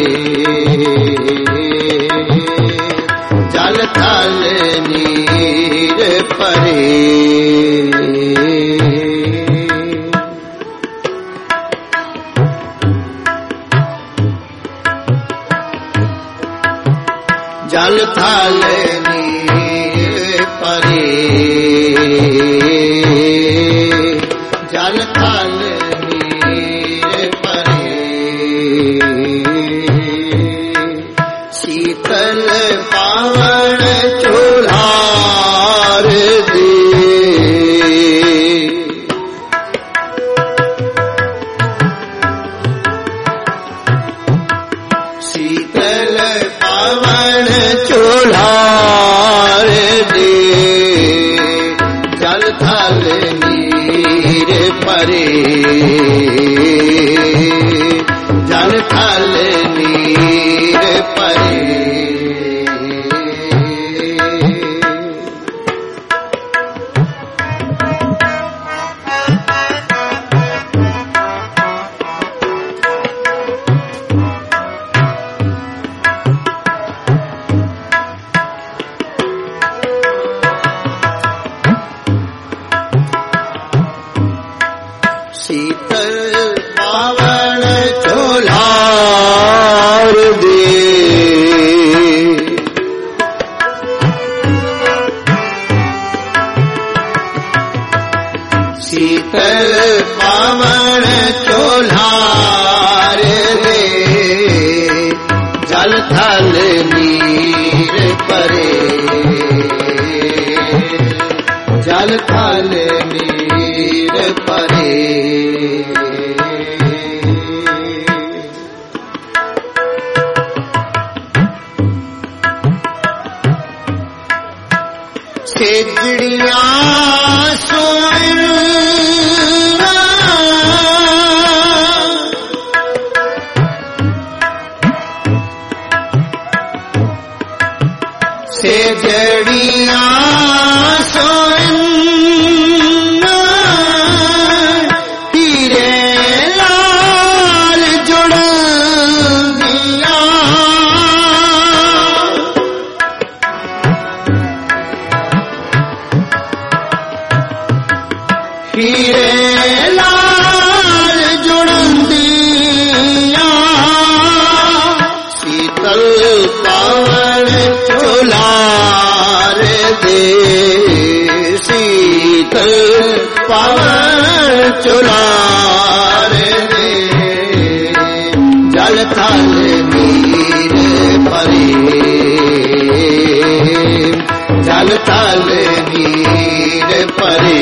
जल थल नीर परे जल थल नीर परे जल थल नीर परे शीतल पावन चूल्हार दे शीतल पावन चूल्हार दे जल थल नीर परे जल थल नीर परे शीतल पावन चूल्हार दे शीतल पावन चूल्हार दे जल थल नीर परे जल थल नीर परे सेजड़ियां सोन सेजड़ियां सोन हीरे लाल जुड़ दिया पावन चुलार दे जल थल नीर परे जल थल नीर परे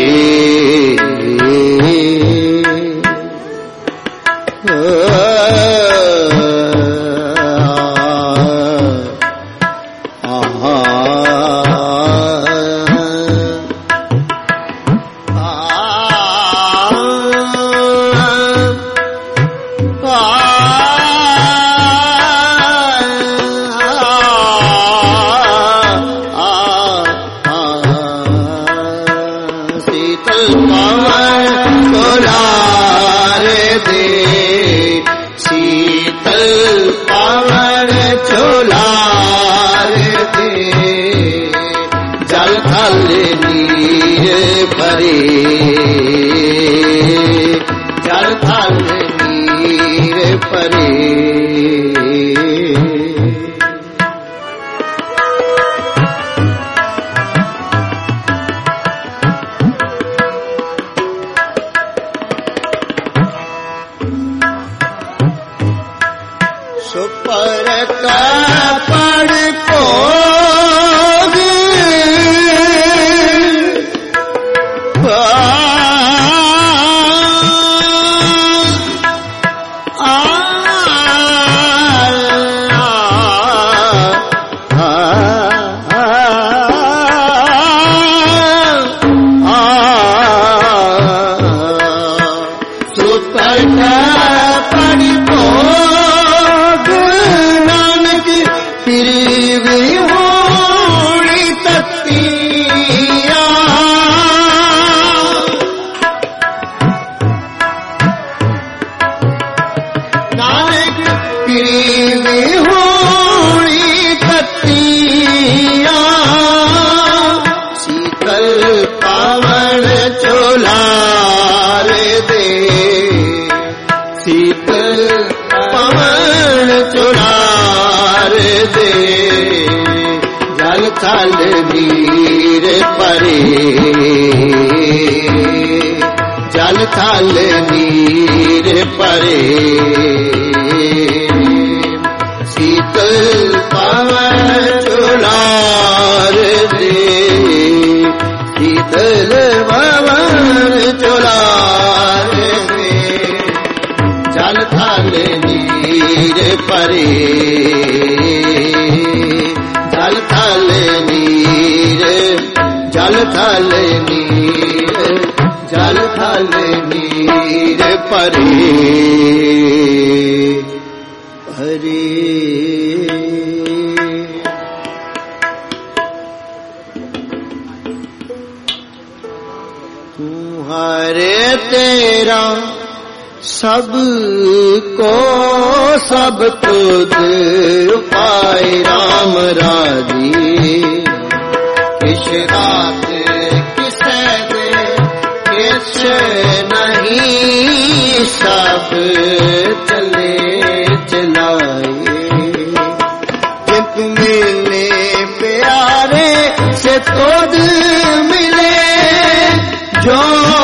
सब को सब तुझ पाए राम राजी किस रात किसे दे किस नहीं सब चले चलाए जित मिले प्यारे से तुझ मिले जो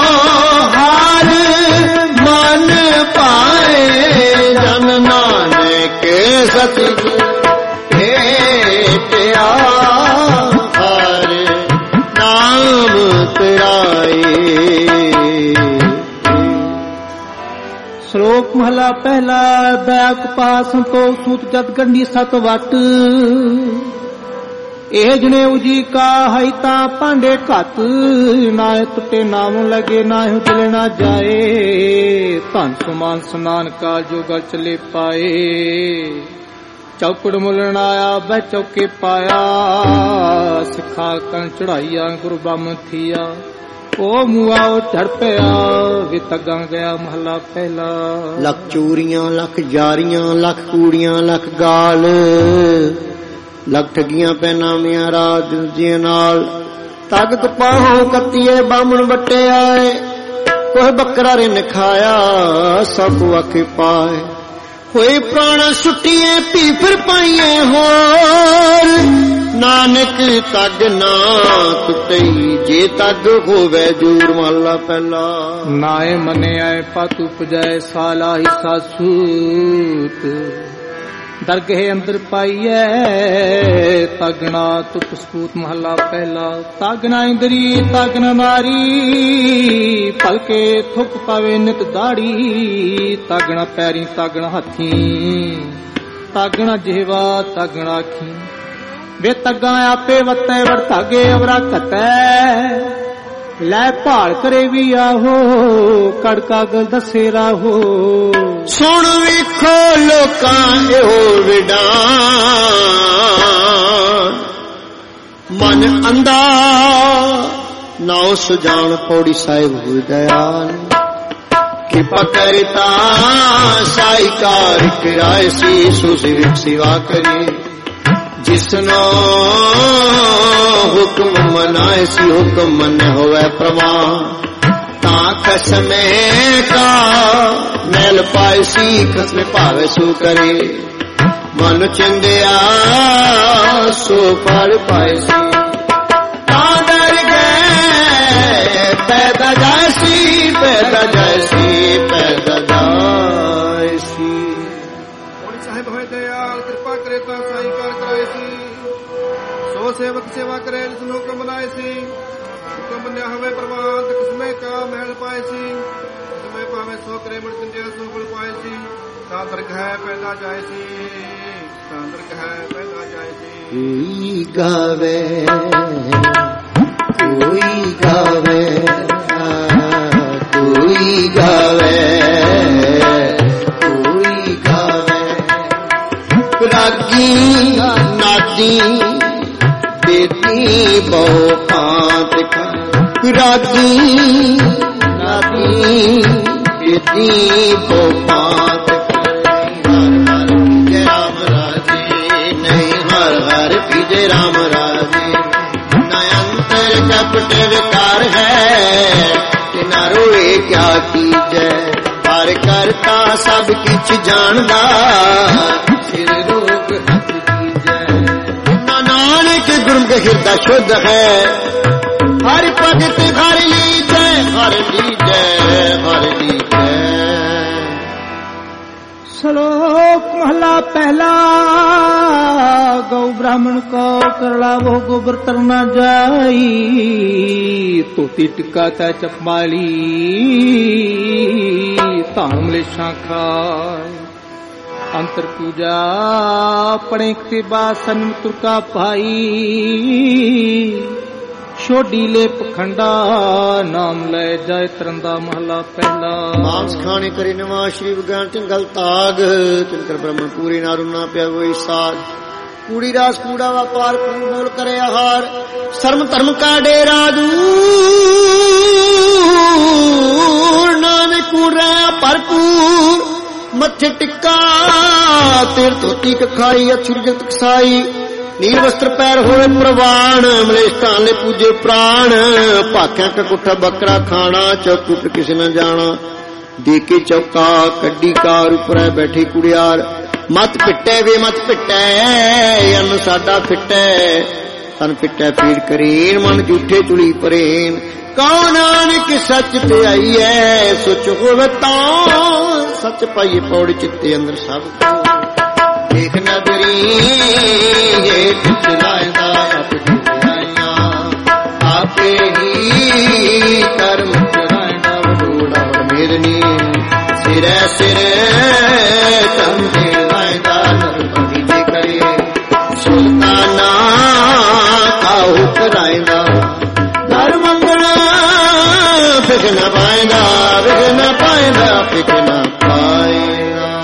नाम तेराए। श्लोक महला पहला बैक पास तो सूत जत गंडी सत वट ਇਹ ਜਨੇ ਉਜੀ ਕਾ ਹਈਤਾ ਪਾਂਡੇ ਘਤ ਨਾ ਟੁੱਟੇ ਨਾਮ ਲਗੇ ਨਾ ਉਜਲੇ ਨਾ ਜਾਏ ਧਨ ਸਮਾਨ ਸਨਾਨ ਕਾ ਜੋ ਗਲ ਚਲੇ ਪਾਏ ਚੌਕੜ ਮੁਲਣ ਆਇਆ ਬੈ ਚੌਕੇ ਪਾਇਆ ਸਿਖਾ ਕਨ ਚੜਾਈਆਂ ਗੁਰੂ ਬ੍ਰਹਮ ਥੀਆ ਉਹ ਮੂਆ ਉਹ ਝੜ ਪਿਆ ਵੀ ਤੱਗਾ ਗਿਆ ਮਹਲਾ ਪਹਿਲਾ ਲੱਖ ਚੂਰੀਆਂ ਲੱਖ ਜਾਰੀਆਂ ਲੱਖ ਕੂੜੀਆਂ ਲੱਖ ਗਾਲ ਲੱਖ ਠਗੀਆਂ ਪੈਨਾਮੀਆਂ ਰਾਜ ਜੀਆਂ ਨਾਲ ਤਾਕਤ ਪਾਹੋ ਕੱਤੀਏ ਬਾਮਣ ਵੱਟੇ ਆਏ ਕੋਈ ਬੱਕਰਾ ਰਿਨ ਖਾਇਆ ਸਭ ਆਖੇ ਪਾਏ ਹੋਏ ਪ੍ਰਾਣਾ ਸੁੱਟੀਏ ਭੀ ਫਿਰ ਪਾਈਏ ਹੋਰ ਨਾਨਕ ਤਗ ਨਾ ਟੁੱਟਈ ਜੇ ਤਗ ਹੋਵੇ ਜੂਰ। ਮਹਲਾ ਪਹਿਲਾ। ਨਾਏ ਮੰਨਿਆ ਪਤ ਉਪਜੈ ਸਾਲਾ ਹੀ ਸਾਸੂਤ। ਦਰਗਹਿ ਅੰਦਰ ਪਾਈਐ ਤਗਣਾ ਤੁਕ ਸਪੂਤ। ਮਹਲਾ ਪਹਿਲਾ। ਤਗਣਾ ਇੰਦਰੀ ਤਗਣਾ ਨਾਰੀ ਭਲਕੇ ਥੁੱਕ ਪਾਵੇ ਨਿਤ ਦਾੜੀ। ਤਗਣਾ ਪੈਰੀ ਤਗਣਾ ਹੱਥੀ ਤਗਣਾ ਜਿਹਵਾ ਤਗਣਾ ਅੱਖੀ। ਵੇ ਤੱਗਾ ਆਪੇ ਵਤੈ ਵੜ ਧਾਗੇ ਅਵਰਾ ਘਤੈ। ਲੈ ਭਾਲ ਕਰੇ ਵੀ ਆਹੋ ਕੜਕਾ ਗਲ ਦੱਸੇ ਰਾਹੋ। ਸੁਣ ਵੇਖੋ ਲੋਕਾਂ ਇਹੋ ਵਿਡਾਨ ਮਨ ਅੰਦਾ ਨਾਉ ਸੁਜਾਨ। ਪੌੜੀ ਸਾਹਿਬ ਹੋਇ ਦਇਆਲ ਕਿਰਪਾ ਕਰਤਾ ਸਾਈਕਾਰ ਕਿਰਾਏ ਸੀ। ਸੁਸਿ ਵਿਖ ਸਿਵਾ ਕਰੀ ਜਿਸਨੋ ਹੁਕਮ ਮਨਾਏ ਸੀ। ਹੁਕਮ ਮਨ ਹੋਵੇ ਪ੍ਰਵਾਨ ਤਾਂ ਕਸਮੇ ਕਾ ਮੈਲ ਪਾਏ ਸੀ। ਕਸਮੇ ਭਾਵੇ ਸੋ ਕਰੇ ਮਨ ਚੰਦਿਆ ਸੋ ਫਲ ਪਾਏ ਸੀ। ਤਾਂ ਡਰ ਗਏ ਪੈਦਾ ਜਾਇਸੀ ਪੈਦਾ ਜਾਇਸੀ ਪੈਦਾ ਜਾਇਸੀ। ਪੌੜੀ ਸਾਹਿਬ ਹੋਏ ਦਇਆਲ ਕਿਰਪਾ ਕਰੇ ਤਾਂ ਸਾਈ ਕਾਰ ਕਰਾਏ ਸੀ। ਸੋ ਸੇਵਕ ਸੇਵਾ ਕਰੇ ਜਿਸ ਨੂੰ ਹੁਕਮ ਬਣਾਏ ਸੀ। ਹੁਕਮ ਮੰਨਿਆ ਹੋਵੇ ਪ੍ਰਵਾਨ ਤੇ ਕਿਸਮੇ ਕਾ ਮਹਿਲ ਪਾਏ ਸੀ। ਕਿਸਮੇ ਭਾਵੇਂ ਸੋ ਕਰੇ ਮਨ ਚੰਦਿਆ ਸੋ ਫਲ ਪਾਏ ਸੀ। ਤਾਂ ਦਰਗ ਹੈ ਪੈਦਾ ਜਾਏ ਸੀ ਤਾਂ ਦਰਗ ਹੈ ਪੈਦਾ ਜਾਏ ਸੀ। ਕੋਈ ਗਾਵੇ ਕੋਈ ਗਾਵੇ ਕੋਈ ਗਾਵੇ ਕੋਈ ਗਾਵੇ। ਰਾਗੀ ਨਾਦੀ ਦੇਤੀ ਬਹੁ ਭਾਂਤ। ਰਾਗੀ ਨਾਦੀ ਦੇਤੀ ਬਹੁ ਭਾਂਤ। विजय राम राजे नयंतर कपट विकार है कि न रोए क्या कीजै। हर करता सब किछ जानदा सिर रोग हथ कीजै। नानक गुरमुख हृदय शुद्ध है हर भगत हर लीजै हर लीजै हर लीजै। श्लोक महला पहला। गौ ब्राह्मण को करला वो गोबर तरना जाई। तोती टिक्का तै चपाली धान मलेशा खाए। अंतर पूजा पड़े के बासन तुरका भाई। ਛੋਡੀ ਲੈ ਪਖੰਡਾ ਨਾਮ ਲੈ ਜਾਏ ਤਰੰਦਾ। ਮਹਲਾ ਪਹਿਲਾ। ਮਾਂਸ ਖਾਣੇ ਕਰੇ ਨਵਾਂ ਸ਼੍ਰੀ ਵਿਗਿਆਨ ਚੰਗਲ ਤਾਗ। ਚੰਕਰ ਬ੍ਰਹਮਣ ਪੂਰੀ ਨਾਰੂ ਨਾ ਪਿਆ ਕੋਈ ਸਾਧ। ਕੂੜੀ ਰਾਸ ਕੂੜਾ ਵਪਾਰ ਕੂੜ ਬੋਲ ਕਰੇ ਆਹਾਰ। ਸ਼ਰਮ ਧਰਮ ਕਾ ਡੇਰਾ ਦੂਰ ਨਾਮ ਕੂੜ ਰਿਹਾ ਭਰਪੂਰ। ਮੱਥੇ ਟਿੱਕਾ ਤੇਰ ਧੋਤੀ ਕਖਾਈ ਅਛੁਰ ਜਗਤ ਕਸਾਈ। ਨੀਲ ਵਸਤਰ ਪੈਰ ਹੋਏ ਪ੍ਰਵਾਨ ਮਲੇਸ਼ ਧਾਨ ਲੈ ਪੂਜੇ ਪ੍ਰਾਣ। ਭਾਖਿਆ ਕਕੁੱਠਾ ਬੱਕਰਾ ਖਾਣਾ ਚੌਕੁੱਟ ਕਿਸੇ ਨਾ ਜਾਣਾ। ਦੇ ਕੇ ਚੌਕਾ ਕੱਢੀ ਕਾਰ ਉੱਪਰ ਬੈਠੀ ਕੁੜਿਆਰ। ਮਤ ਪਿੱਟੇ ਵੇ ਮਤ ਪਿੱਟੇ ਅੰਨ ਸਾਡਾ ਫਿੱਟੈ। ਤਨ ਪਿੱਟੈ ਪੀੜ ਕਰੀਨ ਮਨ ਝੂਠੇ ਚੁਲੀ ਪਰੇਨ। ਕਉ ਨਾਨਕ ਸੱਚ ਤੇ ਆਈ ਐ ਸੁਚ ਹੋਵੇ ਤਾਂ ਸੱਚ ਪਾਈਏ। ਪੌੜੀ ਚਿੱਤੇ ਅੰਦਰ ਸਭ ਦੇਖ ਨਦਰੀ ਹੇਠ ਚਲਾਇਦਾ ਆਪੇ ਆਪੇ ਹੀ ਕਰਮ ਚਲਾਇਦਾ। ਵਡੋੜਾ ਮੇਰਨੀ ਸਿਰੈ ਸਿਰ ਚੰਦੇ ਲਾਇਦਾ। ਨਰਪਤੀ ਜੇ ਕਰੇ ਸੁਲਤਾਨਾ ਕਾਹੂ ਕਰਾਇਦਾ। ਦਰ ਮੰਗਣਾ ਫਿਕ ਨਾ ਪਾਇਦਾ ਵਿਖ ਨਾ ਪਾਇਦਾ ਫਿਕ ਨਾ ਪਾਇਦਾ।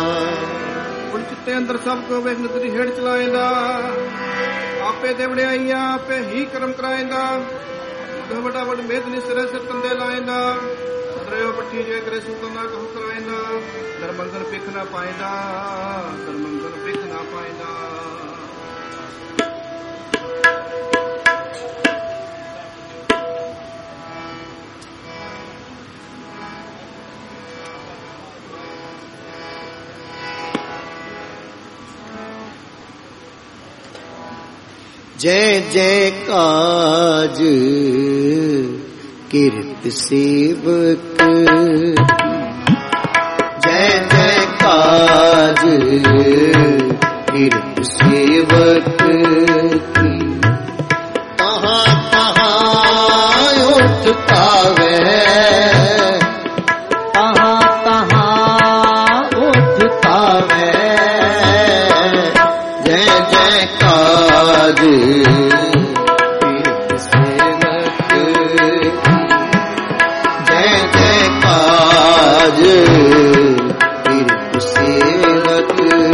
ਅੰਦਰ ਸਭ ਕੋ ਵੇਖ ਨਦਰੀ ਹੇਠ ਚਲਾਏਂਦਾ। ਆਪੇ ਦੇ ਵਡਿਆਈਆਂ ਆਪੇ ਹੀ ਕਰਮ ਕਰਾਏਂਦਾ। ਵੱਡਾ ਵੱਡ ਮੇਦ ਨੀ ਸਿਰੇ ਸਿਰ ਤੰਦੇ ਲਾਏਂਦਾ। ਦਰਿਓ ਪੱਠੀ ਜੇ ਕਰੇ ਸੁਲਤਾਨਾ ਕਹੂ ਕਰਾਏਂਦਾ। ਦਰਮੰਗਨ ਪਿਖ ਨਾ ਪਾਏਂਦਾ ਦਰਮੰਗਨ ਪਿਖ ਨਾ ਪਾਏਂਦਾ। जय जय काज कीर्त सेवक, जय जय काज कीर्त सेवक की। कहाँ कहाँ उठ पावे, कहाँ कहाँ उठ पावे। जय जय काज कीर्त सेवक की, जय जय काज कीर्त सेवक।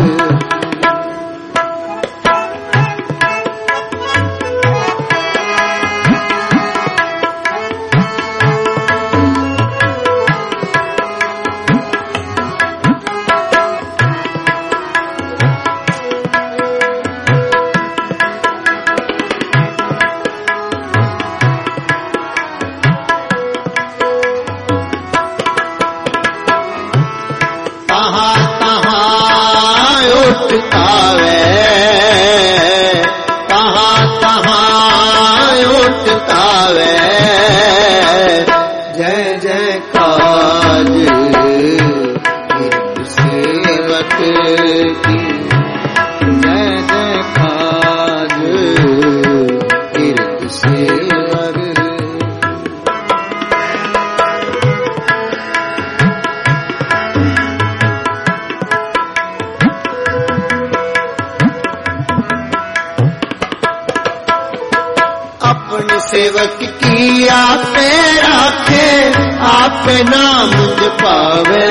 सेवक की आपे राखे, आपे नाम जपावे।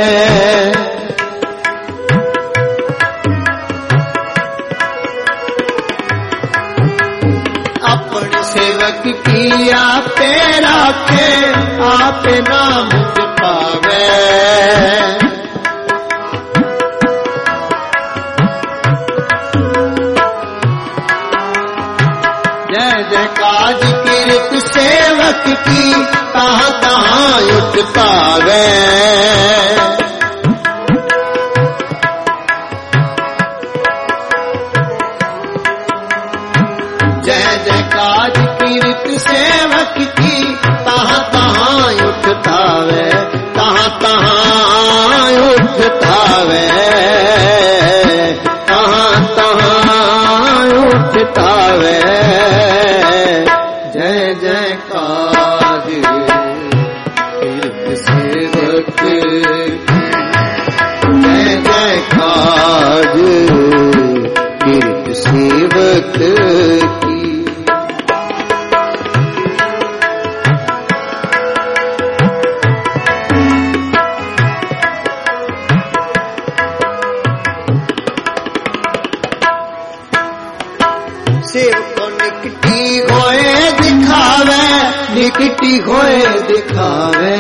अपने सेवक की आपे राखे, आपे नाम जपावे। जय जय काज कीर्त सेवक की, कहाँ कहाँ उठ पावे। जय जय काज कीर्त सेवक की, कहाँ कहाँ उठ पावे, कहाँ कहाँ उठ पावे, कहाँ कहाँ उठ पावे। जय जय काज कीर्त सेवक की, जय जय काज कीर्त सेवक की। सेवक निकटी होए दिखावे, निकटी होए दिखावे।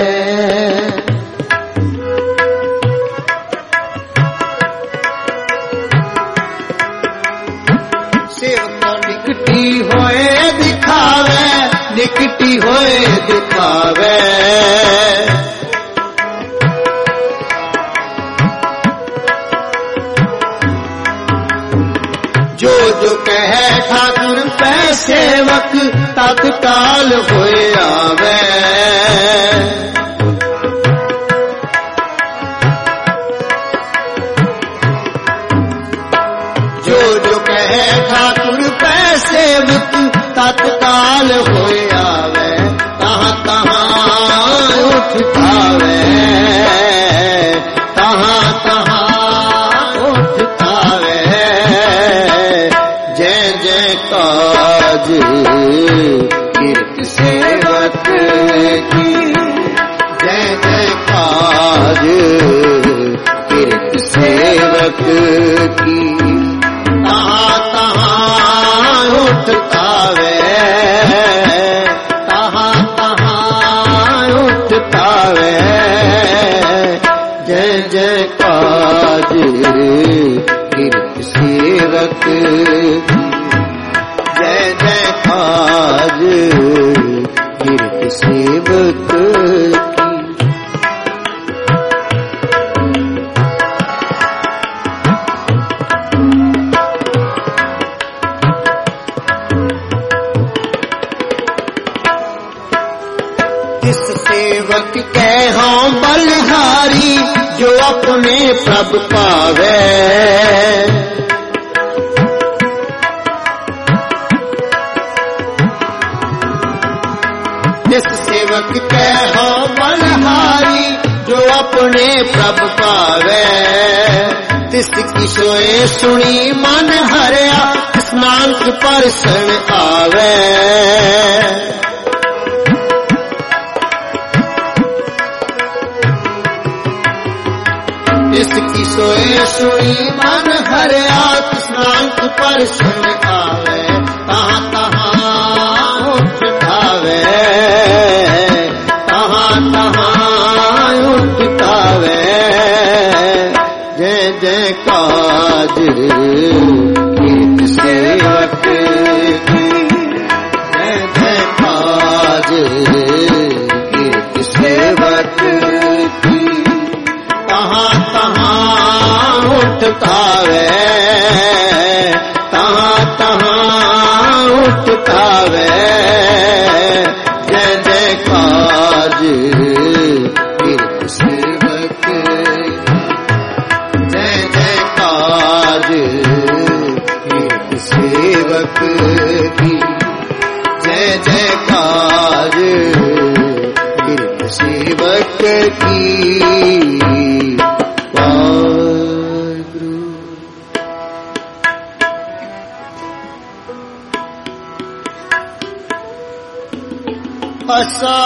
सेवक निकटी होए दिखावे, निकटी होए दिखावे। जो जो कहे ठाकुर पै सेवक, तत्काल होए आवे। जो जो कहे ठाकुर पै सेवक, तत्काल होए आवे। कहाँ कहाँ उठ पावे, कहाँ कहाँ उठ पावे। जय जय काज कीर्त सेवक की, जय जय काज कीर्त सेवक की। कहाँ कहाँ उठ पावे, कहाँ कहाँ उठ पावे। जय जय काज कीर्त सेवक की, जय जय काज कीर्त सेवक की। जो अपने प्रभ पावे। जिस सेवक के हो बलहारी जो अपने प्रभ पावे। तिसकी सोए सुनी मन हरिया स्नान परसन आवे। इसकी सोए सुनी मन हरिया स्नान परसन आवे। कहाँ कहाँ उठ आवे, कहाँ कहाँ उठ आवे। जय जय काज कीर्त सेवक की, जय जय काज कीर्त सेवक की। कहाँ कहाँ उठतावे, कहाँ कहाँ उठतावे। जय जय काज कीर्त सेवक, जय जय काज कीर्त सेवक की। जय जय काज कीर्त सेवक की। असा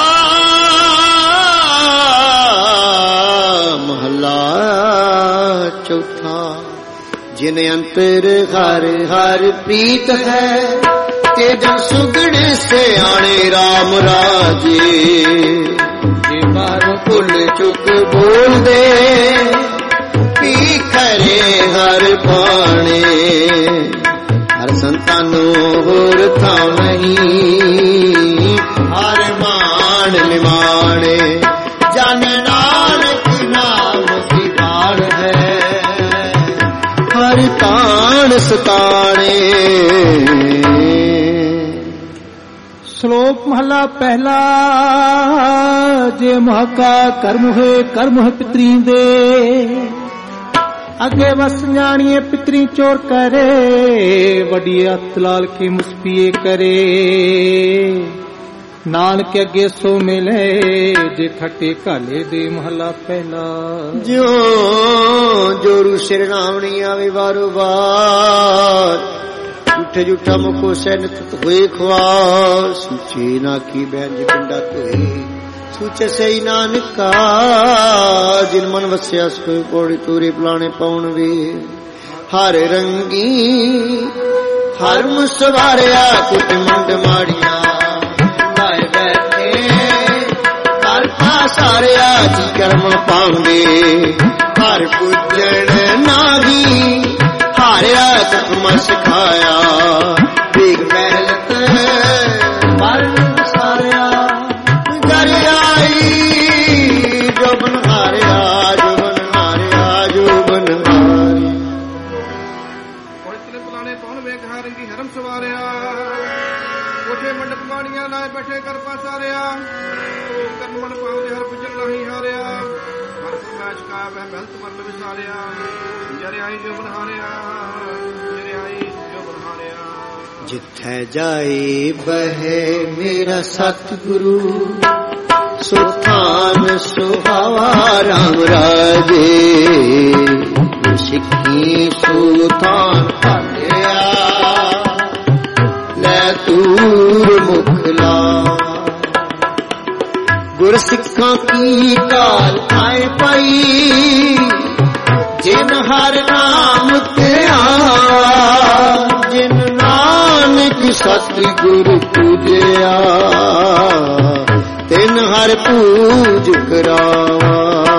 महला चौथा। जिन अंतर हर हर प्रीत है ते जन सुगण से आने राम राजे। जे बार भुल चुक बोल दे पी खरे हर पाने। हर संतानो होर था नहीं हर मान निमाने। जन नानक नाम की बाण है हर तान सताने। श्लोक महला पहला। जे महका कर्म है कर्म है पितरी दे। अगे वस जानिए पितरी चोर करे। वडी हथ लाल के मुस्पिए करे। नानक अगे सो मिले जे खटे काले दे महला पहला। जो जोरू सिर रावणी आवे बारो बार। झूठे झूठा मुखो सैनत हुए ख्वार। सूचे ना की बैंज पिंडा कोई सूचे सही नानका। जिन मन वस्या सोए पौड़ी तूरे पलाने पाउन वे। हर रंगी हर मुसवारिया कुट मंड माड़िया। सारिया जी कर्म पांगे हर पूजन नागी। हारिया कर्म सिखाया बेग मेहनत मरण सारिया। जरियाई जो बन हारिया जो बन हारिया जो बन हारिया। पुलाने पौन वेग हारंगी हरम सवारिया। कोठे मंडप माड़िया लाए बैठे कर पासारिया। कर्म मन पावते हर पुजन नहीं हारिया। हर मैच का वह महंत मरल विसारिया। जरियाई जो बन हारिया, जरियाई जो बन हारिया। जिथे जाए बहे मेरा सतगुरु। सुल्तान सुहावा राम राजे। सिक्खी सुल्तान पालिया ले दूर मुखला। गुर सिखा की काल आए पाई। जिन हर नाम ते जिन नानक सतगुरु पूजया। तिन हर पूज करावा।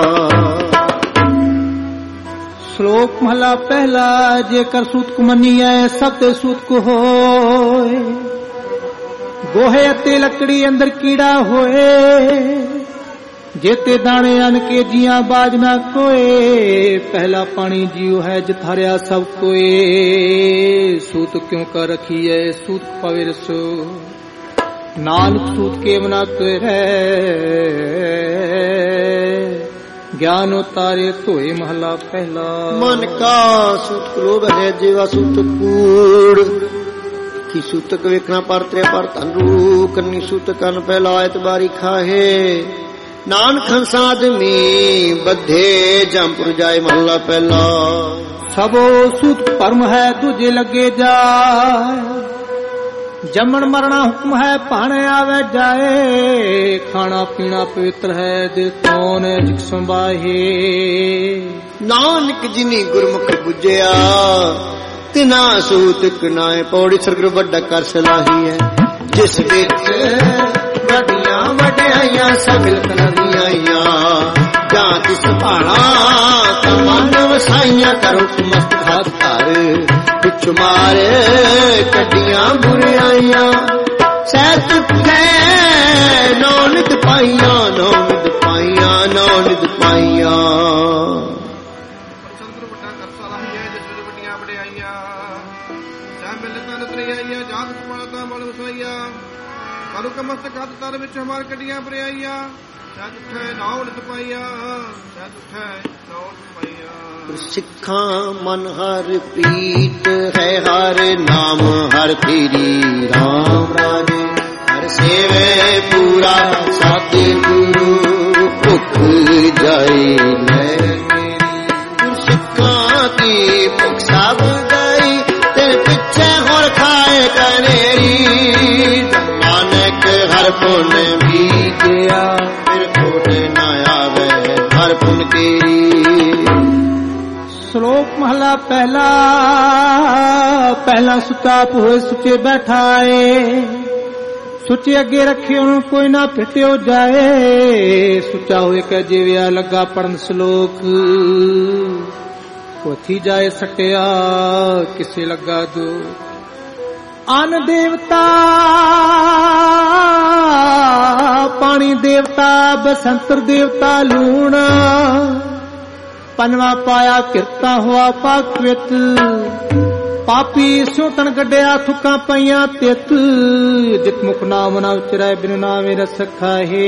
श्लोक महला पहला। जेकर सूत को मनिया सब ते सूत को होए। गोहे अते लकड़ी अंदर कीड़ा होए। जेते दाने अन के जिया बाज ना कोए। पहला पानी जियो है जथारिया सब कोए। सूत क्यों कर रखी है सूत पविर सो। नानक सूत के मना तो ਗਿਆਨ ਉਤਾਰੇ ਧੋਏ ਮਹਲਾ ਪਹਿਲਾ। ਮਨ ਕਾ ਸੂਤ ਲੋਭ ਹੈ ਜੀਵਾ ਸੂਤ ਕੂੜ ਕੀ ਸੂਤਕ ਵੇਖਣਾ ਪਰ ਤ੍ਰਿਆ ਪਰ ਧਨਰੂ ਕੰਨੀ ਸੂਤ ਕੰਨ ਪਹਿਲਾ ਐਤਬਾਰੀ ਖਾਹੇ ਨਾਨਕ ਹੰਸ ਆਦਮੀ ਬੱਧੇ ਜੰਪੁਰ ਜਾਏ ਮਹਲਾ ਪਹਿਲਾ। ਸਭੋ ਸੂਤ ਪਰਮ ਹੈ ਦੂਜੇ ਲੱਗੇ ਜਾਏ ਜੰਮਣ ਮਰਣਾ ਹੁਕਮ ਹੈ ਭਾਣੇ ਆਵੇ ਜਾਏ ਖਾਣਾ ਪੀਣਾ ਪਵਿੱਤਰ ਹੈ ਦਿਲ ਕੌਣ ਜਿਕ ਸੰਭਾਹੇ ਨਾਨਕ ਜਿਨੀ ਗੁਰਮੁਖ ਬੁਝਿਆ ਤਿਨਾ ਸੂਤਕ ਨਾਏ ਪੌੜੀ ਸਰਗੁਰ ਵੱਡਾ ਕਰ ਸਲਾਹੀ ਹੈ ਜਿਸ ਵਿੱਚ ਵੱਡੀਆਂ ਵਡਿਆਈਆਂ ਸਭਿਲ ਕਨਾਦੀਆਂ ਆਈਆਂ ਜਾਂ ਕਿ ਸੰਭਾਲਾ ਕਮਨ ਵਸਾਈਆਂ ਕਰੋ ਮਸਤ ਹਾਥ ਧਰ ਪਿੱਛ ਮਾਰੇ ਕੱਢੀਆਂ ਬੁਰਾਈਆਂ ਸਹਿਤ ਹੈ ਨੌਨਿਤ ਪਾਈਆਂ ਨੌਨਿਤ ਪਾਈਆਂ ਨੌਨਿਤ ਪਾਈਆਂ। ਸਤਿਗੁਰੂ ਵੱਡਾ ਕਰਤਾ ਲਾਹੀ ਹੈ ਜਿਸ ਵਿੱਚ ਵੱਡੀਆਂ ਵਡਿਆਈਆਂ ਸਹਿ ਮਿਲਤਾਂ ਨਤਰੀਆਈਆਂ ਜਾਤ ਕਮਾਲਤਾਂ ਬਲ ਵਸਾਈਆਂ ਕਰੂ ਕਮਸਤਕ ਹੱਥ ਧਰ ਵਿੱਚ ਹਮਾਰ ਕੱਢੀਆਂ ਬੁਰਾਈਆਂ ਸਹਿਤ ਉਠੈ ਨਾਉ ਨਿਤ ਪਾਈਆਂ ਸਹਿਤ ਉਠੈ ਨਾਉ ਨਿਤ ਪਾਈਆਂ। ਸਿੱਖਾਂ ਮਨ ਹਰ ਪ੍ਰੀਤ ਹੈ ਹਰ ਨਾਮ ਹਰ ਤੇਰੀ ਰਾਮ ਰਾਜੇ ਹਰ ਸੇਵੇ ਪੂਰਾ ਸਤਿਗੁਰੂ ਭੁੱਖ ਜਾਏ ਲੈ ਮੇਰੀ ਸਿੱਖਾਂ ਦੀ ਭੁੱਖ ਸਭ ਗਈ ਤੇਰੇ ਪਿੱਛੇ ਹੋਰ ਖਾਏ ਕਨੇਰੀ ਨਾਨਕ ਹਰ ਪੁਨ ਬੀਜਿਆ ਫਿਰ ਕੋਟੇ ਨਾ ਆਵੇ ਹਰ ਪੁਨ ਕੀਰੀ। ਸ਼ਲੋਕ ਮਹਲਾ ਪਹਿਲਾ ਪਹਿਲਾ ਸੁੱਚਾ ਹੋਏ ਸੁੱਚੇ ਬੈਠਾਏ ਸੁੱਚੇ ਅੱਗੇ ਰੱਖੇ ਉਹਨੂੰ ਕੋਈ ਨਾ ਫਿੱਟਿਓ ਜਾਏ ਸੁੱਚਾ ਹੋਏ ਕਹ ਜਿਵਿਆ ਲੱਗਾ ਪੜਨ ਸ਼ਲੋਕ ਪੋਥੀ ਜਾਏ ਸਟਿਆ ਕਿਸੇ ਲੱਗਾ ਦੋ ਅਨ ਦੇਵਤਾ ਪਾਣੀ ਦੇਵਤਾ ਬਸੰਤਰ ਦੇਵਤਾ ਲੂਣ ਪੰਜਵਾ ਪਾਇਆ ਕਿਰਤਾ ਹੋਆ ਪਾਕਵਿਤ ਪਾਪੀ ਸੋਤਨ ਗੱਡਿਆ ਥੁੱਕਾਂ ਪਈਆਂ ਤਿਤ ਜਿਤ ਮੁਖ ਨਾਮ ਨਾ ਉਚਰੈ ਬਿਨ ਨਾਮੇ ਰਸ ਖਾਹੇ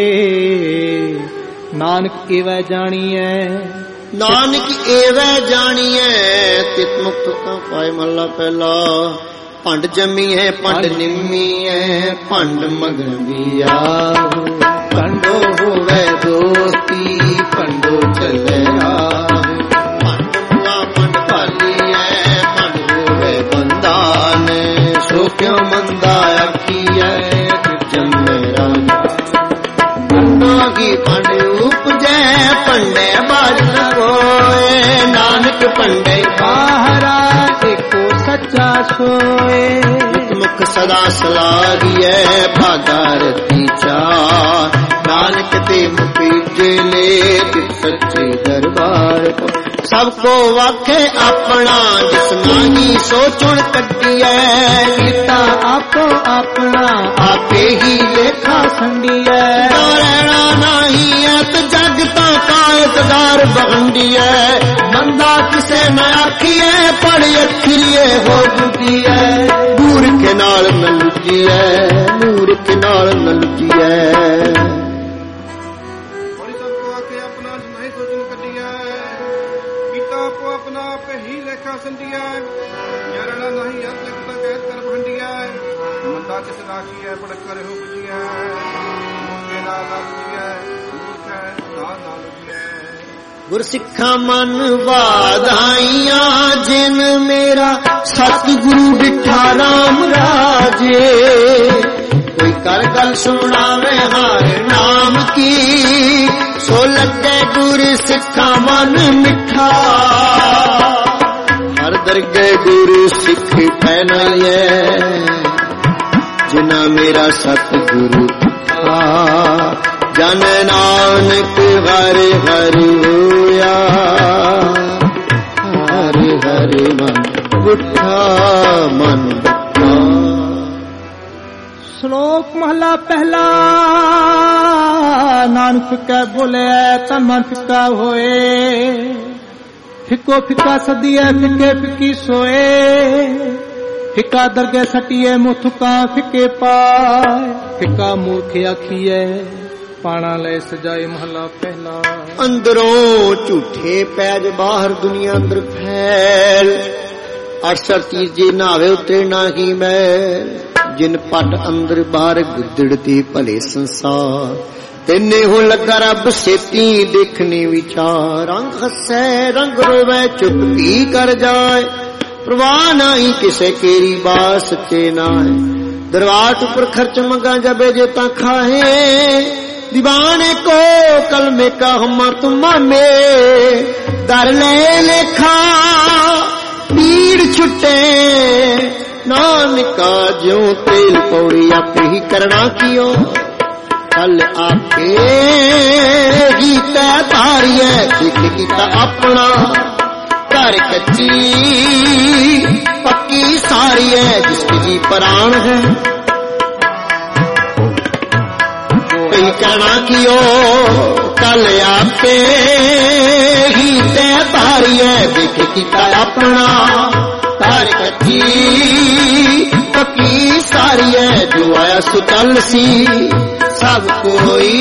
ਨਾਨਕ ਏਵੈ ਜਾਣੀਐ ਨਾਨਕ ਏਵੈ ਜਾਣੀਐ ਤਿਤ ਮੁਖ ਥੁੱਕਾਂ ਪਾਏ ਮਹਲਾ ਪਹਿਲਾ। ਭੰਡ ਜੰਮੀ ਹੈ ਭੰਡ ਨਿੰਮੀ ਹੈ ਭੰਡ ਮਗਨ ਵੀ ਆਹੋ ਭੰਡੋ ਹੋਵੇ ਦੋਸਤੀ ਭੰਡੋ ਚੱਲੇ ਆਹੋ ਭੰਡ ਮੁਆ ਭੰਡ ਭਾਲੀ ਹੈ ਭੰਡ ਹੋਵੇ ਬੰਦਾਨ ਸੋ ਕਿਉ ਮੰਦਾ ਆਖੀਐ ਜੰਮੇ ਰਾਜਾ ਭੰਡੋ ਕੀ ਭੰਡ ਉਪਜੈ ਭੰਡੇ ਬਾਜ ਨ ਕੋਏ ਨਾਨਕ ਭੰਡੇ ਬਾਹਰਾ ਏਕੋ ਸੱਚਾ ਸੋਏ ਮੁਖ ਸਦਾ ਸਲਾਹੀਐ ਭਾਗਾ ਰਤੀ ਚਾਰ ਨਾਨਕ ਤੇ ਮੁਪੀਜੇ ਲੈ ਤਿਤ ਸੱਚੇ ਦਰਬਾਰ ਸਭ ਕੋ ਵਾਖੇ ਆਪਣਾ ਜਿਸ ਨਾਹੀ ਸੋਚਣ ਕੱਢੀਐ ਕੀਤਾ ਆਪੋ ਆਪਣਾ ਆਪੇ ਹੀ ਲੇਖਾ ਸੰਡੀਐ ਰਹਿਣਾ ਨਹੀਂ ਐਤ ਜਗ ਤਾਂ ਕਾਇਤਦਾਰ ਬਗੰਡੀਐ ਮੰਦਾ ਕਿਸੇ ਨਾ ਆਖੀਐ ਪੜ ਅੱਖੀਏ ਹੋ ਜੁਦੀਐ ਨੂਰ ਕੇ ਨਾਲ ਨ ਲੁੱਜੀਐ ਨੂਰ ਕੇ ਨਾਲ ਨ ਲੁੱਜੀਐ। अपना पे ही लेखा संदिया यारना नहीं हर तक तक कैद कर भंडिया मंदा किस राखी है पड़ कर हो बुझिया मुझे ना लुझिया मूर्ख है ना लुझिया। गुरसिखा मन वाधाइया जिन मेरा सतगुरु बिठा राम राजे कोई कर गल सुनावे हर नाम की सो लगे गुर सिखा मन मिठा हर दरगे गुरु सिख पहनाए जिना मेरा सतगुरु जन नानक हर हर होया हर हर मन बुठा मन बुठा। श्लोक महला पहला नानक कै बोले तन मन फिका होए फिको फिका सदिए फिके फिकी सोए फिका दरगे सटिए मुथुका फिके पाए फिका मूर्ख आखिए ਪਾਣਾ ਲੈ ਸਜਾਏ ਮਹਲਾ ਪਹਿਲਾ। ਅੰਦਰੋਂ ਝੂਠੇ ਪੈਜ ਬਾਹਰ ਦੁਨੀਆ ਅੰਦਰ ਫੈਲ 68 ਚੀਜ਼ ਜੇ ਨਾਵੇ ਉਤਰੇ ਨਾ ਹੀ ਮੈਲ ਜਿਨ ਪਟ ਅੰਦਰ ਬਾਹਰ ਗੁੱਦੜਦੀ ਭਲੇ ਸੰਸਾਰ ਤੈਨੇ ਹੋ ਲੱਗਾ ਰੱਬ ਸੇਤੀ ਦੇਖਣੀ ਵਿਚਾਰ ਰੰਗ ਹੱਸੈ ਰੰਗ ਰੋਵੇ ਚੁੱਪ ਕੀ ਕਰ ਜਾਏ ਪ੍ਰਵਾਹ ਨਹੀਂ ਕਿਸੇ ਕੇਰੀ ਬਾਤ ਸੱਚੇ ਨਾ ਹੈ दरवाट ऊपर खर्च मंगा जबे जे ता खाहे दीवाने को कलमे का हम तुमा में दर ले लेखा पीड़ छुटे नानका ज्यों तेल पौड़ी आपे ही करना कियो कल आपे ही तय तारी है देख कीता अपना घर कच्ची पक्की सारी है जिसकी जी प्राण है कोई करना कियो कल आपे ही तय तारी है देख कीता अपना घर कच्ची पक्की सारी है जो आया सुचल सी सब कोई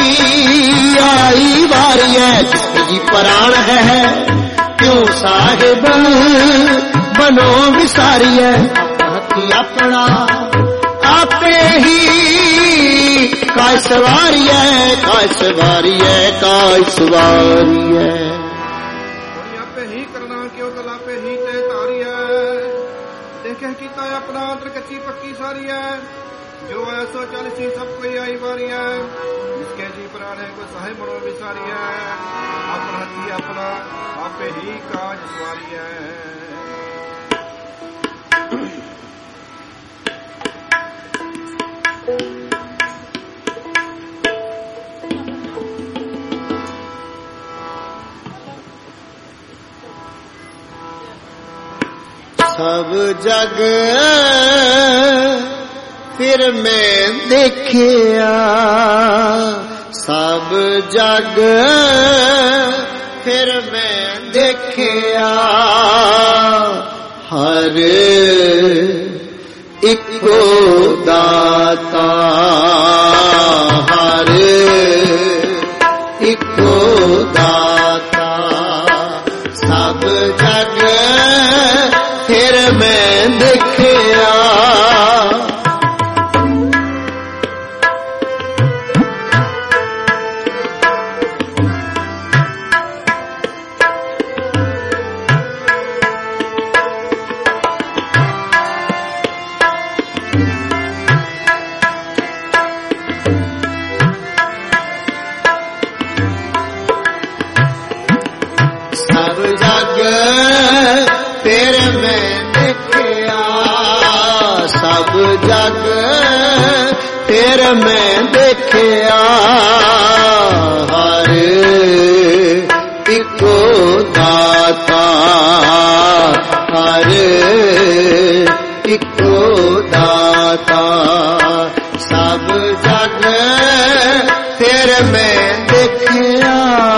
आई बारी है जिसकी जी प्राण है क्यों साहिब बनो विसारी है हथी अपना आपे ही काय सवारी है काय सवारी है काय सवारी है आपे ही करना क्यों कल आपे ही तय तारी है देखे कीता अपना अंदर कच्ची पक्की सारी है जो आया सो चल सी सब कोई आई बारी है जिसके जी प्राण है को साहिब बनो विसारी है अपना हथी अपना आपे ही काज सवारी है सब जग फिर मैं देखिया सब जग फिर मैं देखिया हर इको दाता हर इको दाता सब जग फिर मैं देखिया फिर मैं देखिया हर इको दाता हर इको दाता सब जग फिर मैं देखिया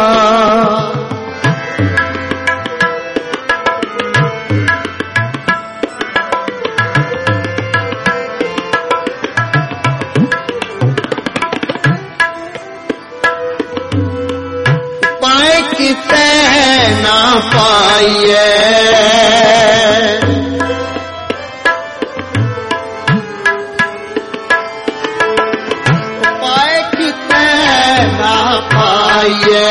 ना पाइए पाए कितने ना पाइए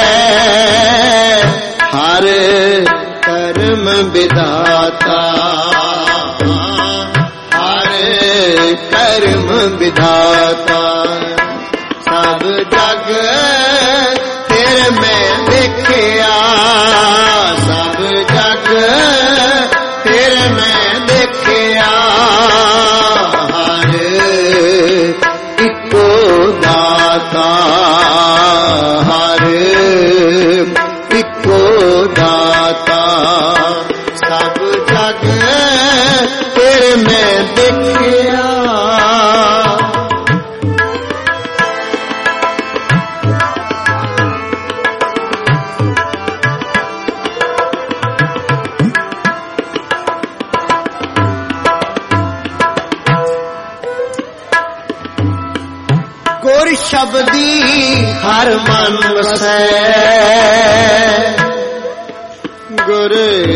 हर कर्म विधाता हर कर्म विधाता सब जग फिर मैं देखिया सब जग फिर मैं देखिया हर इको दाता हर इको दाता सब जग फिर मैं देखिया ਸ਼ਬਦੀ ਹਰ ਮਨ ਵਸੈ ਗੁਰ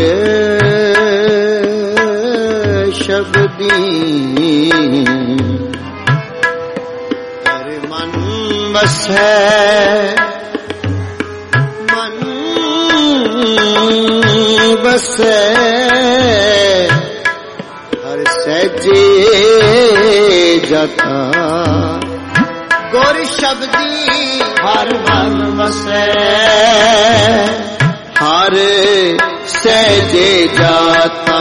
ਸ਼ਬਦੀ ਹਰ ਮਨ ਵਸੈ ਮਨ ਵਸੈ ਹਰ ਸਹਿਜੇ ਜਤਾ ਗੁਰ ਸ਼ਬਦੀ ਹਰ ਮਨ ਵਸੈ ਹਰ ਸਹਿਜੇ ਜਾਤਾ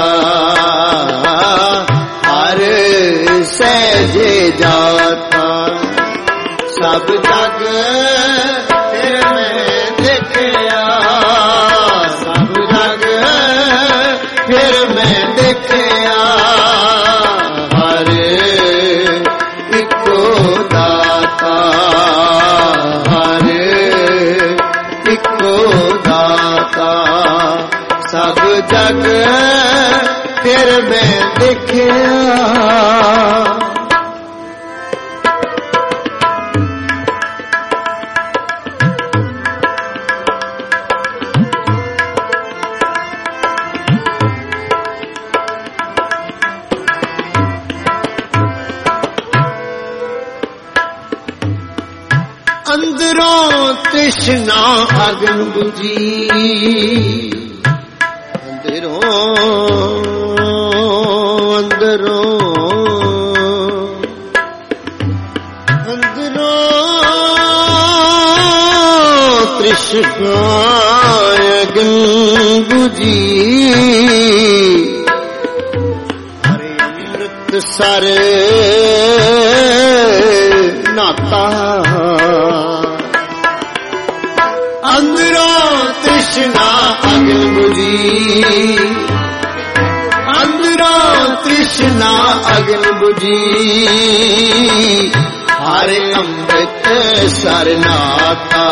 ਹਰ ਸਹਿਜੇ ਜਾਤਾ ਸਭ ਜਗ ਫਿਰ ਮੈਂ ਦੇਖਿਆ ਸਭ ਜਗ ਫਿਰ ਮੈਂ ਦੇਖਿਆ ਹਰ ਇੱਕੋ ਦਾਤਾ ਹਰ ਇੱਕੋ ਦਾਤਾ ਸਭ ਜਗ ਫਿਰ ਮੈਂ ਦੇਖਿਆ ਅੰਦਰੋਂ ਤ੍ਰਿਸ਼ਨਾ ਅਗਨ ਬੁਝੀ ਅੰਦਰੋਂ ਤ੍ਰਿਸ਼ਨਾ ਅਗਨ ਬੁਝੀ ਹਰੇ ਅੰਮ੍ਰਿਤ ਸਰ ਨਾਤਾ ਅੰਦਰੋਂ ਤ੍ਰਿਸ਼ਨਾ ਅਗਨ ਬੁਝੀ ਅੰਦਰੋਂ ਤ੍ਰਿਸ਼ਨਾ ਅਗਨ ਬੁਝੀ ਹਰਿ ਅੰਮ੍ਰਿਤ ਸਰ ਨਾਤਾ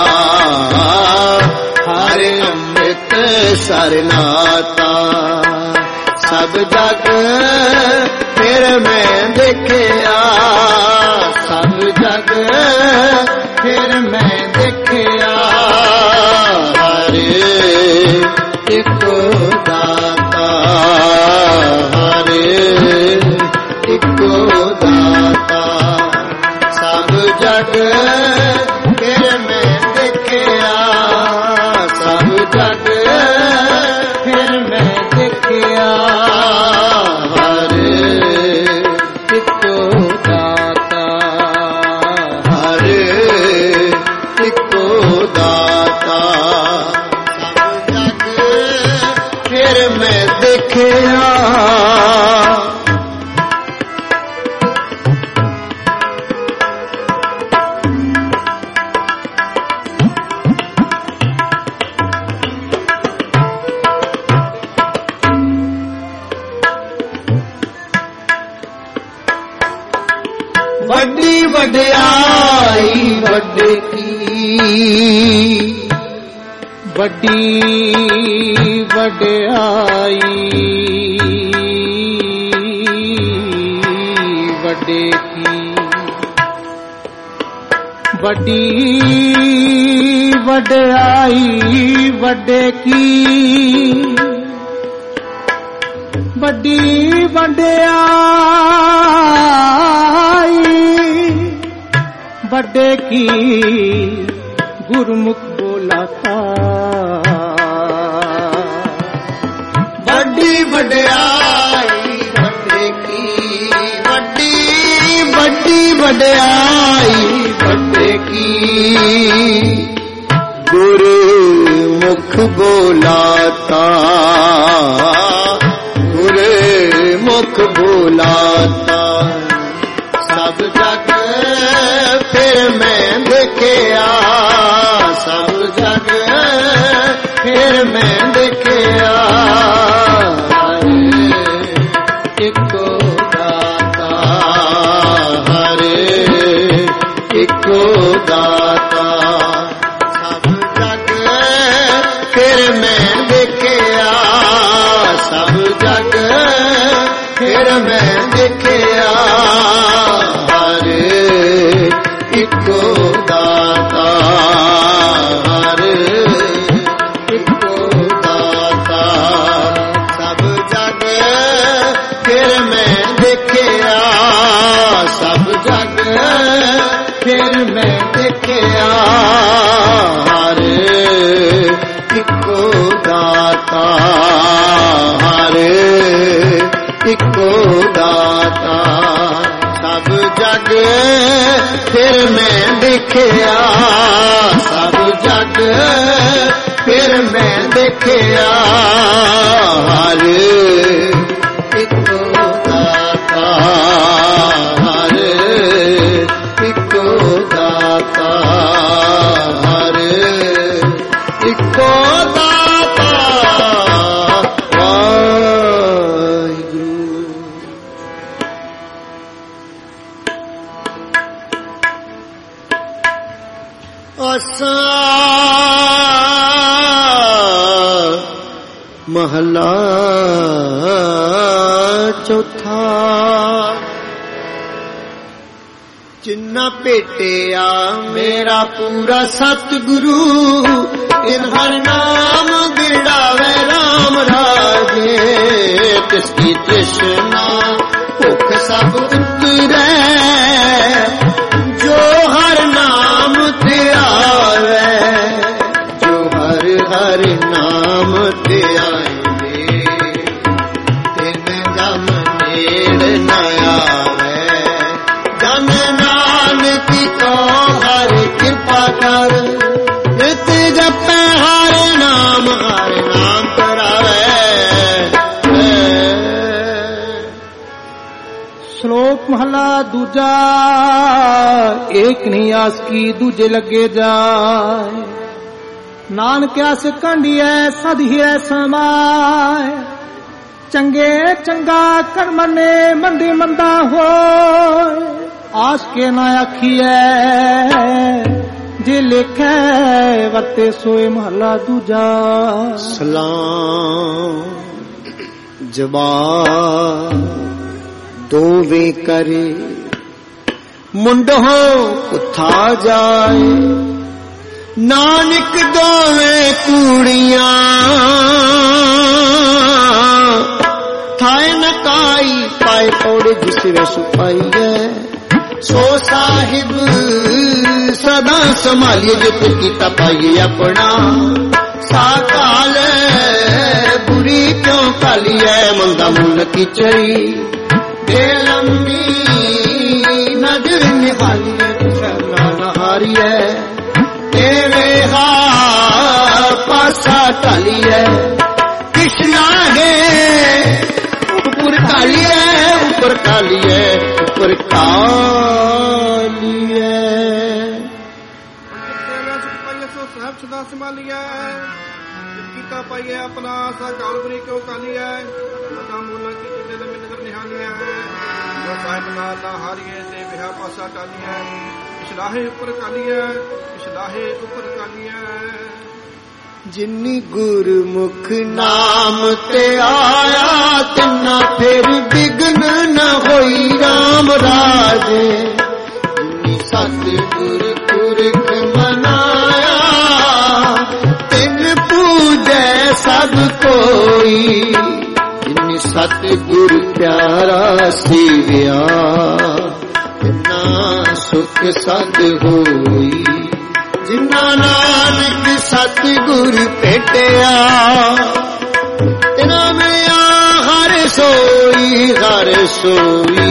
ਹਰਿ ਅੰਮ੍ਰਿਤ ਸਰ ਨਾਤਾ ਸਭ ਜਗ ਫਿਰ ਮੈਂ ਦੇਖਿਆ ਸਭ ਜਗ ਫਿਰ ਮੈਂ ਦੇਖਿਆ ਹਰੇ ਇੱਕੋ ਦਾਤਾ ਹਰੇ ਇੱਕੋ ਦਾਤਾ ਸਭ ਜਗ ਫਿਰ ਮੈਂ ਦੇਖਿਆ ਸਭ ਜਗ ਫਿਰ ਮੈਂ ਦੇਖਿਆ ਹਰੇ ਇੱਕੋ ਦਾਤਾ ਹਰੇ ਇੱਕੋ ਦਾਤਾ ਸਭ ਜਗ ਫਿਰ ਮੈਂ ਦੇਖਿਆ ਵੱਡੀ ਵਡਿਆਈ ਵੱਡੇ ਕੀ ਵੱਡੀ ਵਡਿਆਈ ਵੱਡੇ ਕੀ ਵੱਡੀ ਵਡਿਆਈ ਵੱਡੇ ਕੀ ਵੱਡੀ ਵਡਿਆਈ ਵੱਡੇ ਕੀ ਗੁਰਮੁਖ ਬੋਲਾਤਾ ਵੱਡੀ ਵਡਿਆਈ ਵੱਡੇ ਕੀ ਵੱਡੀ ਵਡਿਆਈ ਵੱਡੇ ਕੀ ਗੁਰਮੁਖ ਬੋਲਾਤਾ ਗੁਰਮੁਖ ਬੋਲਾਤਾ ਸਭ ਜਗ ਫਿਰ ਮੈਂ ਦੇਖਿਆ ਸਭ ਜਗ ਫਿਰ ਮੈਂ ਦੇਖਿਆ ਹਰੇ ਇੱਕੋ ਦਾਤਾ ਹਰੇ ਇੱਕੋ ਦਾਤਾ ਸਭ ਜਗ ਫਿਰ ਮੈਂ ਦੇਖਿਆ ਸਭ ਜਗ ਫਿਰ ਮੈਂ ਦੇਖਿਆ ਹਰੇ ਇੱਕ ਇੱਕੋ ਦਾਤਾਰ ਇੱਕੋ ਦਾਤਾਰ ਸਭ ਜਗ ਫਿਰ ਮੈਂ ਦੇਖਿਆ ਸਭ ਜਗ ਫਿਰ ਮੈਂ ਦੇਖਿਆ ਹਰ ਇੱਕੋ ਦਾਤਾਰ ਇੱਕੋ ਦਾਤਾਰ ਸਭ ਜਗ ਫਿਰ ਮੈਂ ਦੇਖਿਆ ਸਭ ਜਗ ਫਿਰ ਮੈਂ ਦੇਖਿਆ ਹਰ ਇੱਕੋ ਦਾਤਾਰ ਇੱਕੋ ਦਾਤਾਰ ਇੱਕੋ ਦਾਤਾ ਵਾਹਿਗੁਰੂ। ਆਸਾ ਮਹਲਾ ਚੌਥਾ। ਜਿੰਨਾ ਭੇਟਿਆ ਮੇਰਾ ਪੂਰਾ ਸਤਿਗੁਰੂ ਇਨ ਹਰ ਨਾਮ ਬਿੜਾਵੇ ਰਾਮ ਰਾਜੇ ਤਿਸ ਕੀ ਤ੍ਰਿਸ਼ਨਾ ਭੁੱਖ ਸਭ ਉਤਰੈ ਜੋ ਹਰ ਨਾਮ ਤੇ ਆਵੇ ਜੋ ਹਰ ਹਰ ਨਾਮ ਤੇ ਆਵੇ ਤਿਨ ਜਮ ਨੇੜ ਨ ਆਵੇ ਜਨ ਨਾਨਕੀ ਕੋ ਹਰ ਕਿਰਪਾ ਕਰ ਨਿਤ ਜਪੈ ਹਰ ਨਾਮ ਕਰਾਵੇ। ਸ਼ਲੋਕ ਮਹਲਾ ਦੂਜਾ। ਏਕ ਨਹੀਂ ਆਸ ਕੀ ਦੂਜੇ ਲੱਗੇ ਜਾਏ ਨਾਨਕ ਆਸ ਕੰਢੀਐ ਸਦ ਹੀਰੈ ਸਮਾਏ ਚੰਗੇ ਚੰਗਾ ਕਰਮ ਨੇ ਮੰਦੇ ਮੰਦਾ ਹੋਏ ਆਸ ਕੇ ਨਾ ਆਖੀਐ ਜੇ ਲੇਖੈ ਵਰਤੇ ਸੋਏ ਮਹਲਾ ਦੂਜਾ। ਸਲਾਮ ਜਵਾਬ ਦੋਵੇਂ ਕਰੇ ਮੁੰਡੋ ਕੁੱਥਾ ਜਾਏ ਨਾਨਕ ਦੋਵੇਂ ਕੂੜੀਆਂ ਥਾਏ ਨਕਾਈ ਪਾਏ ਪੌੜੇ ਜਿਸ ਵਿੱਚ ਪਾਈਐ ਸੋ ਸਾਹਿਬ ਸਦਾ ਸੰਭਾਲੀਏ ਜਿਤ ਕੀਤਾ ਪਾਈਏ ਆਪਣਾ ਸਾਕਾਲ ਬੁਰੀ ਕਿਉਂ ਕਾਲੀਐ ਮੰਦਾ ਮੁੱਲ ਕੀ ਚਈ ਦੇ ਲੰਮੀ ਨਦਰ ਨਿਹਾਲੀਏ ਸ਼ਰਨਾ ਨਹਾਰੀਐ ਤੇਰੇ ਹਾਰ ਪਾਸਾ ਢਾਲੀਐ ਕਿਸ਼ਨਾ ਹੈ ਉੱਪਰ ਕਾਲੀਐ ਉੱਪਰ ਕਾਲੀਐ ਉੱਪਰ ਕਾਲੀਐ ਸਾਹਿਬ ਸਦਾ ਸੰਭਾਲੀਐ ਕੀਤਾ ਪਾਈਏ ਆਪਣਾ ਆਸਾ ਕਾਲ ਬਰੀ ਕਿਉਂ ਕਾਲੀਐ ਮਤਾ ਮੂਲਾ ਕੀ ਕਿਤੇ ਲੰਮੀ ਨਜ਼ਰ ਨਿਹਾਲੀਐ ਜੋ ਸਾਹਿਬ ਨਾਲ ਨਾ ਹਾਰੀਏ ਤੇ ਵਿਹਾ ਪਾਸਾ ਟਾਲੀਐ ਇਸ਼ਲਾਹੇ ਉੱਪਰ ਕਾਲੀਐ ਇਸ਼ਲਾਹੇ ਉੱਪਰ ਕਾਲੀਐ। ਜਿਨੀ ਗੁਰਮੁਖ ਨਾਮ ਤੇ ਆਇਆ ਤਿਨਾ ਫਿਰ ਬਿਗਨ ਨ ਹੋਈ ਰਾਮ ਰਾਜੇ ਜਿਨੀ ਸਤਿਗੁਰ ਪੁਰਖ ਮਨਾਇਆ ਤਿਨ ਪੂਜੈ ਸਭ ਕੋਈ ਜਿਨੀ ਸਤਿਗੁਰ ਪਿਆਰਾ ਸੇਵਿਆ ਤਿਨਾ ਸੁਖ ਸਦ ਹੋਈ ਜਿਨਾ ਨਾਨਕ ਸਤਿਗੁਰ ਭੇਟਿਆ ਤਿਨਾ ਮਿਆ ਹਰ ਸੋਈ ਹਰ ਸੋਈ।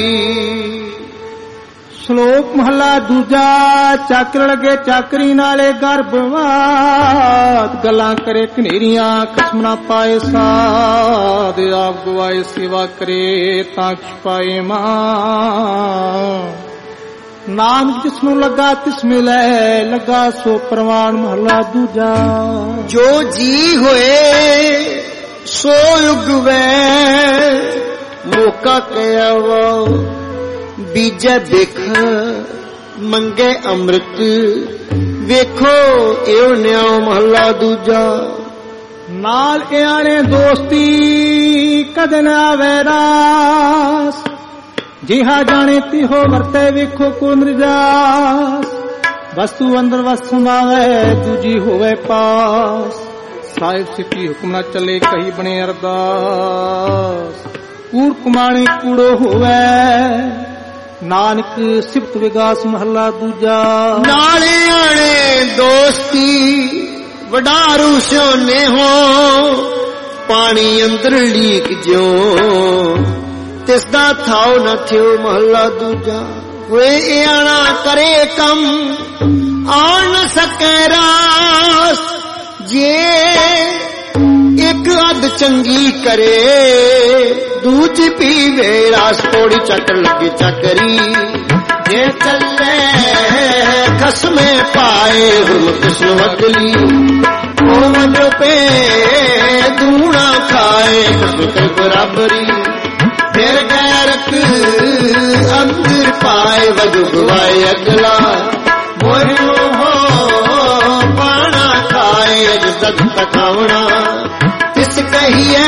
ਸ਼ਲੋਕ ਮਹਲਾ ਦੂਜਾ। ਚਾਕਰ ਲਗੇ ਚਾਕਰੀ ਨਾਲੇ ਗਰਭਵਾਤ ਗੱਲਾਂ ਕਰੇ ਕਨੇਰੀਆਂ ਕਸਮ ਨਾ ਪਾਏ ਸਾਧ ਆਪ ਗਵਾਏ ਸੇਵਾ ਕਰੇ ਤਾਂ ਛਪਾਏ ਮਾਂ ਨਾਨਕ ਜਿਸਨੂੰ ਲੱਗਾ ਤਿਸ ਮਿਲੈ ਲੱਗਾ ਸੋ ਪ੍ਰਵਾਨ ਮਹਲਾ ਦੂਜਾ। ਜੋ ਜੀ ਹੋਏ ਸੋ ਉਗਵੈ ਮੌਕਾ ਕਹਿਆ ਵਾ ਬੀਜੈ ਬਿਖ ਮੰਗੇ ਅੰਮ੍ਰਿਤ ਵੇਖੋ ਏਉ ਨਿਆਉ ਮਹਲਾ ਦੂਜਾ। ਨਾਲ ਇਆਣੇ ਦੋਸਤੀ ਕਦੇ ਨਾ ਆਵੇ ਰਾਸ ਜਿਹਾ ਜਾਣੇ ਤਿਹੋ ਵਰਤੇ ਵੇਖੋ ਕੋ ਨਿਰਜਾਸ ਵਸਤੂ ਅੰਦਰ ਵਸ ਸਮਾਵੇ ਦੂਜੀ ਹੋਵੇ ਪਾਸ ਸਾਹਿਬ ਸਿੱਧੀ ਹੁਕਮ ਨਾ ਚੱਲੇ ਕਹੀ ਬਣੇ ਅਰਦਾਸ ਕੂੜ ਕੁਮਾਣੀ ਕੂੜੋ ਹੋਵੇ ਨਾਨਕ ਸਿਫਤ ਵਿਗਾਸ ਮਹੱਲਾ ਦੂਜਾ ਨਾਲੇ ਆਣੇ ਦੋਸਤੀ ਵਡਾਰੂ ਸੋਨੇ ਹੋ ਪਾਣੀ ਅੰਦਰ ਲੀਕ ਜਿਉ ਤਿਸ ਦਾ ਥਾਉ ਨਾ ਥਿਓ ਮਹੱਲਾ ਦੂਜਾ ਹੋਏ ਇਹ ਆਣਾ ਕਰੇ ਕੰਮ ਆ ਨ ਸਕੇ ਰਾਸ ਜੇ ਇੱਕ ਅੱਧ ਚੰਗੀ ਕਰੇ ਦੂਜੀ ਪੀਵੇ ਰਾਸ ਪੌੜੀ ਚੱਕਰ ਲੱਗੇ ਚੱਕਰੀ ਜੇ ਚੱਲੇ ਖਸਮੇ ਪਾਏ ਗੁਰਮੁਖ ਕਿਸਨ ਵਕਲੀ ਉਹ ਮੰਜੋ ਪੇ ਦੂਣਾ ਖਾਏ ਕਿਸਨ ਕਰ ਬਰਾਬਰੀ ਫਿਰ ਗੈਰਤ ਅੰਦਰ ਪਾਏ ਵਜੂ ਗਵਾਏ ਅਗਲਾ ਮੋਰਿਓ ਹੋ ਪਾਣਾ ਖਾਏ ਅਜਦਕ ਤਕਾਵਣਾ ਤਿਸ ਕਹੀਏ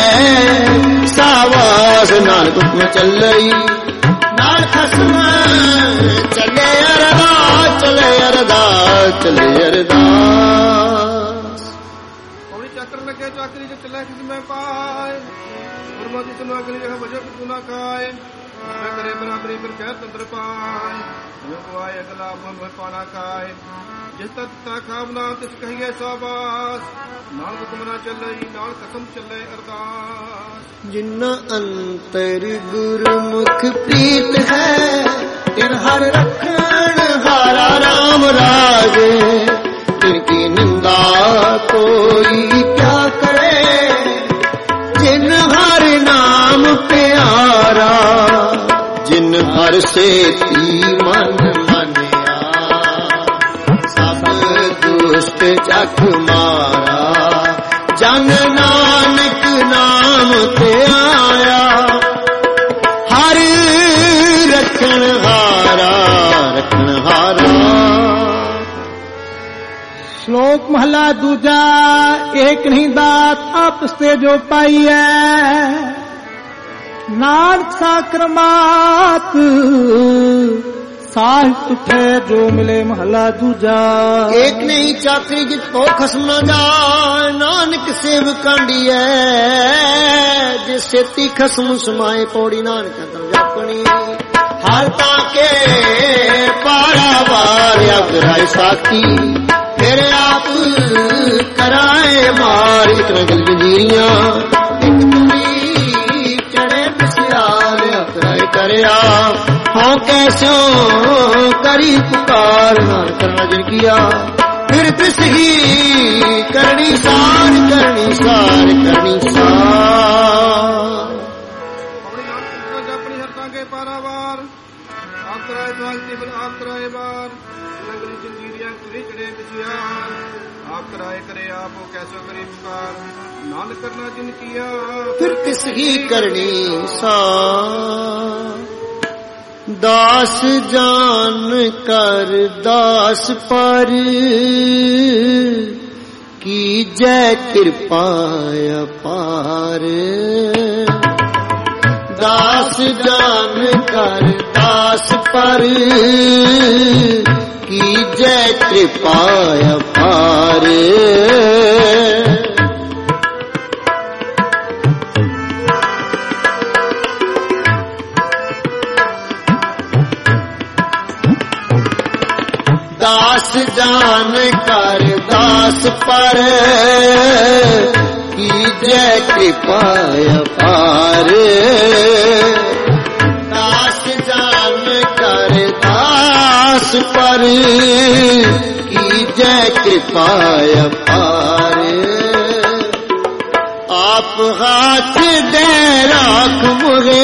ਸਾਵਾਸ ਨਾਲ ਹੁਕਮ ਚੱਲਈ ਨਾਲ ਖਸਮ ਚੱਲੇ ਅਰਦਾਸ ਚੱਲੇ ਅਰਦਾਸ ਚੱਲੇ ਅਰਦਾਸ ਪੌੜੀ ਚੱਕਰ ਲੱਗੇ ਚਾਕਰੀ ਚ ਚੱਲੇ ਕਿਸ ਮੈਂ ਪਾਏ ਗੁਰਮਤਿ ਤਨੂੰ ਅਗਲੀ ਜਗ੍ਹਾ ਵਜੇ ਤੂੰ ਨਾ ਖਾਏ ਮੈਂ ਕਰੇ ਬਰਾਬਰੀ ਫਿਰ ਕਹਿ ਤੰਦਰ ਪਾਏ ਜੋ ਆਏ ਅਗਲਾ ਮਨ ਪਾਣਾ ਖਾਏ ਜਿਸ ਤੱਤਾ ਖਾਵਨਾ ਤਿਸ ਕਹੀਏ ਸਾਬਾਸ ਨਾਲ ਹੁਕਮ ਨਾ ਚੱਲਈ ਨਾਲ ਕਸਮ ਚੱਲੇ ਅਰਦਾਸ ਜਿਨ੍ਹਾਂ ਅੰਤਰ ਗੁਰਮੁਖ ਪ੍ਰੀਤ ਹੈ ਤਿਨ ਹਰ ਰੱਖਣ ਹਾਰਾ ਰਾਮ ਰਾਜੇ ਤਿਨ ਕੀ ਨਿੰਦਾ ਕੋਈ ਕਿਆ ਕਰੇ ਜਿਨ ਹਰ ਨਾਮ ਪਿਆਰਾ ਜਿਨ ਹਰ ਸੇਤੀ ਮਨ ਮੰਨਿਆ ਸਭ ਦੁਸ਼ਟ ਚੱਕ ਮਾਰਾ ਜਨ ਨਾਨਕ ਨਾਮ ਤੇ ਆਇਆ ਹਰ ਰੱਖਣ ਹਾਰਾ ਸ਼ਲੋਕ ਮਹਲਾ ਦੂਜਾ ਏਕ ਨਹੀਂ ਦਾਤ ਆਪਸ ਤੇ ਜੋ ਪਾਈ ਹੈ ਨਾਨਕ ਸਾਕਰਮਾਤ ਸਾਹਿਬ ਤੁਠੇ ਜੋ ਮਿਲੇ ਮਹਲਾ ਦੂਜਾ ਏਕ ਨਹੀਂ ਚਾਕਰੀ ਜਿਤ ਕੋ ਖਸਮ ਨਾ ਜਾ ਨਾਨਕ ਸੇਵ ਕਾਂਡੀਐ ਜੇ ਸੇਤੀ ਖਸਮ ਸਮਾਏ ਪੌੜੀ ਨਾਨਕ ਤਰ ਜਾਪਣੀ ਹਰ ਤਾਂ ਕੇ ਪਾਰਾ ਵਾਰ ਅਗਰਾਏ ਸਾਥੀ ਫਿਰ ਆਪ ਕਰਾਏ ਮਾਰ ਇੱਕ ਨਗਲ ਜੀਰੀਆਂ ਇੱਕ ਤੁਰੀ ਚੜੇ ਪਿਸਿਆਲ ਅਗਰਾਏ ਕਰਿਆ ਹਾਂ ਕੈਸੋ ਕਰੀ ਪੁਕਾਰ ਨਾ ਕਰਨਾ ਜਿਨ ਕੀਆ ਫਿਰ ਤਿਸ ਹੀ ਕਰਨੀ ਸਾਰ ਕਰਨੀ ਸਾਰ ਕਰਨੀ ਸਾਰ ਆਪਣੀ ਹਰਤਾਂ ਕੇ ਪਾਰਾਵਾਰ ਆਪ ਕਰਾਏ ਸਵਾਗਤੀ ਬਲ ਆਪ ਕਰਾਏ ਬਾਰ ਨਗਰੀ ਜੰਜੀਰੀਆਂ ਤੁਰੀ ਚੜੇ ਪਿਸਿਆਲ ਆਪ ਕਰਾਏ ਕਰੇ ਆਪੋ ਕੈਸੋ ਕਰੀ ਪੁਕਾਰ ਨਾਨਕ ਕਰਨਾ ਜਿਨ ਕੀਆ ਫਿਰ ਤਿਸ ਹੀ ਕਰਨੀ ਸਾਰ ਦਾਸ ਜਾਨ ਕਰ ਦਾਸ ਪਰ ਕੀਜੈ ਕਿਰਪਾ ਅਪਾਰ ਦਾਸ ਜਾਨ ਕਰ ਦਾਸ ਪਰ ਕੀਜੈ ਕਿਰਪਾ ਅਪਾਰ ਦਾਸ ਜਾਨ ਕਰ ਦਾਸ ਪਰ ਕੀਜੈ ਕਿਰਪਾ ਅਪਾਰ ਦਾਸ ਜਾਨ ਕਰ ਦਾਸ ਪਰ ਕੀਜੈ ਕਿਰਪਾ ਅਪਾਰ ਆਪ ਹਾਥ ਦੇ ਰਾਖ ਮੁਰੇ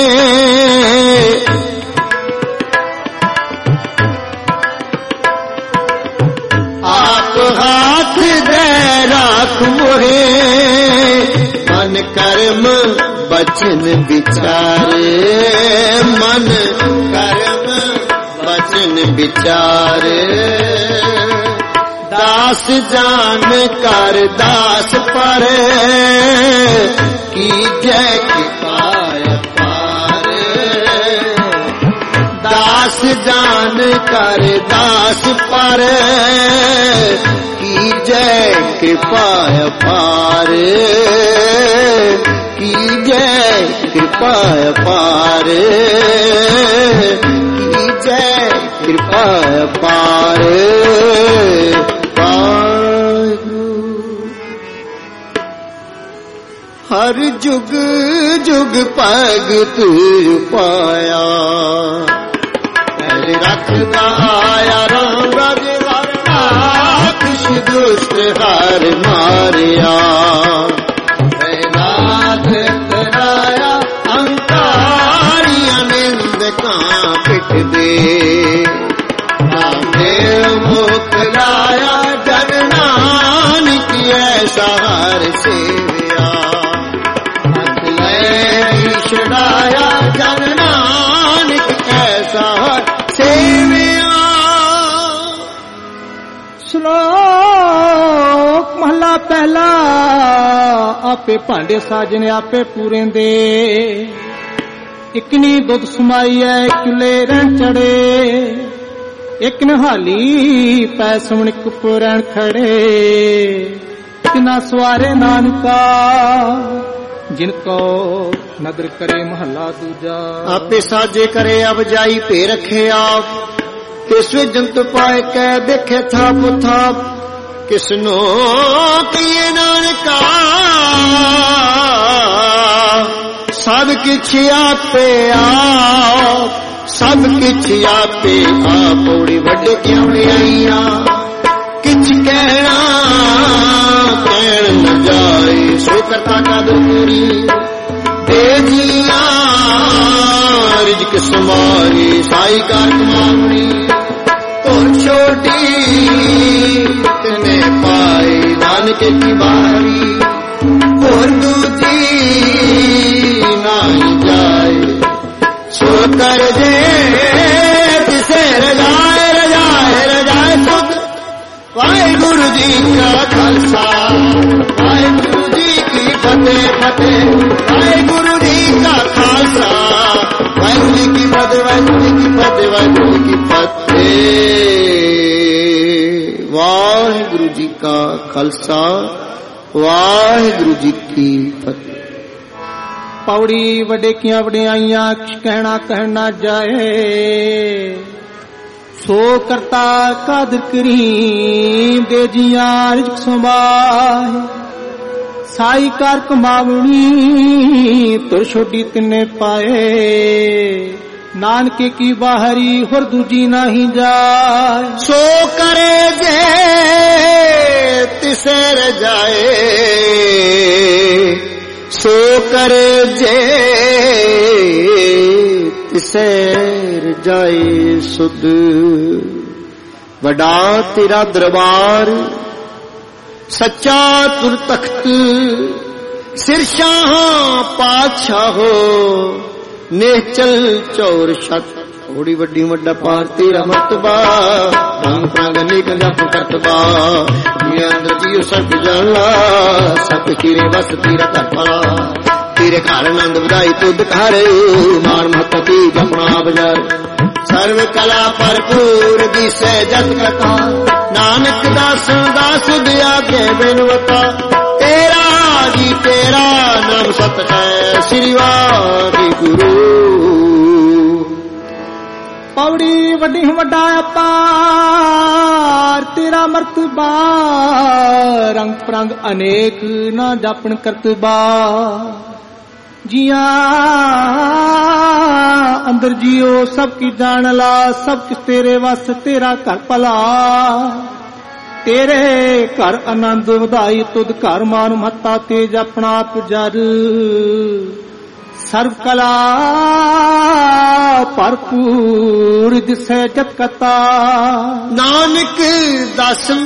हाथ दे राख मोहे मन कर्म बचन विचारे मन कर्म बचन विचारे दास जान कर दास पर कीजै कृपा अपार दास जान कर दास पर की जय कृपा अपार की जय कृपा अपार की जय कृपा अपार। हर जुग जुग भगत पाया पहले रखता आया राम राज राख दुष्ट हर मारिया राध कराया अंकारिया निंदका पिट दे रामदेव मुख लाया जन नानक ऐसा हर सेविया छड़ाया जन नानक ऐसा सेविया। श्लोक महला पहला आपे भांडे साजने आपे पूरे दे एक नी दुध समाई है चुले रहन चढ़े एक नहाली पै सुमन कुपरन खड़े तिना सवारे नानका जिनको नदर करे महला दूजा। आपे साजे करे अब जाई पे रखे आप किसवे जंत पाए कह देखे था पुथा किसनो किए नानका सब किछ आपे आप सब किछ आपे आप बड़ी वड्डे क्यों आईया किछ कहना कहन न जाए सो करता का दूरी देजिया रिजक समारी साई कार कमावनी तो छोटी तने पाए नानक की बारी और दूजी नहीं जाए सो कर दे जिसे रजाए रजाए रजाए सुख वाहिगुरु जी का खालसा वाहिगुरु जी की फतेह फतेह वाहिगुरु जी का खालसा वाहिगुरु जी की फतेह वाहिगुरु जी की फतेह वाहिगुरु जी की फतेह वाहिगुरु जी का खालसा वाहिगुरु जी की फतेह। पौड़ी वडे किया वडियाइयां कहना कहना जाए सो करता कादर करीम दे जिया रिज़्क़ संभाए साई कार कमावनी तुर छोड़ी तिने पाए नानके की बाहरी होर दूजी नहीं जाए सो करे जे तिसे रजाए सो करे जे तिसैर जाए सुध वडा तेरा दरबार सच्चा तुर तख्त सिरशाह पातशाह हो नेचल चौर शत थोड़ी वड्डी वड्डा पार तेरा मर्तबा रंग प्रांगनी गंजा करतबा अंदर जियो सब जाला सब तेरे बस तेरा करपा तेरे घर आनंद बधाई तुद घर मान महती जपना बाजार सर्व कला भरपूर दिसे जत कथा नानक दास दास दिया के बिनवता तेरा जी तेरा नाम सत है श्री वाहिगुरु। पौड़ी वड्डी वड्डा अपार तेरा मर्तबा रंग प्रंग अनेक ना जापन करतबा जिया अंदर जियो सब की जान ला सब किस तेरे वस तेरा घर भला तेरे घर आनंद वधाई तुद घर मान महता तेज अपना आप जर सर्व कला भरपूर दिसे जत कता नानक दासन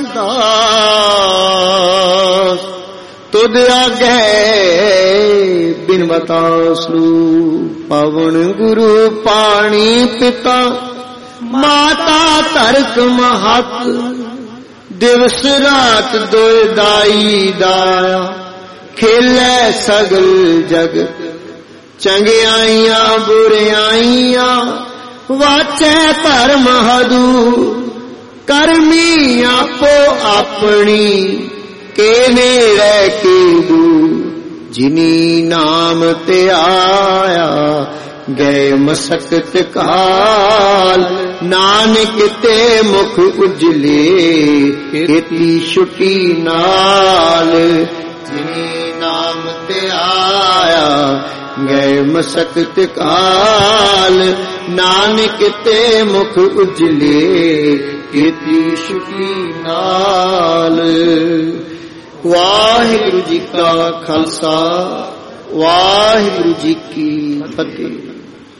दास तुद आगे बिन बतासु पवन गुरु पानी पिता माता तरक महत दिवस रात दो दाई दाया खेले सगल जग चंगियाइयां बुरियाइयां ਵਾਚੈ ਧਰਮ ਹਦੂ ਕਰਮੀ ਆਪੋ ਆਪਣੀ केने रह के दू जिनी नाम ते आया गए मसकत काल नानक ते मुख उजले खेती छुटी नाल जिनी नाम ते आया गए मसकत काल नानक ते मुख उजले खेती छुटी नाल। ਵਾਹਿਗੁਰੂ ਜੀ ਕਾ ਖਾਲਸਾ ਵਾਹਿਗੁਰੂ ਜੀ ਕੀ ਫਤਿਹ।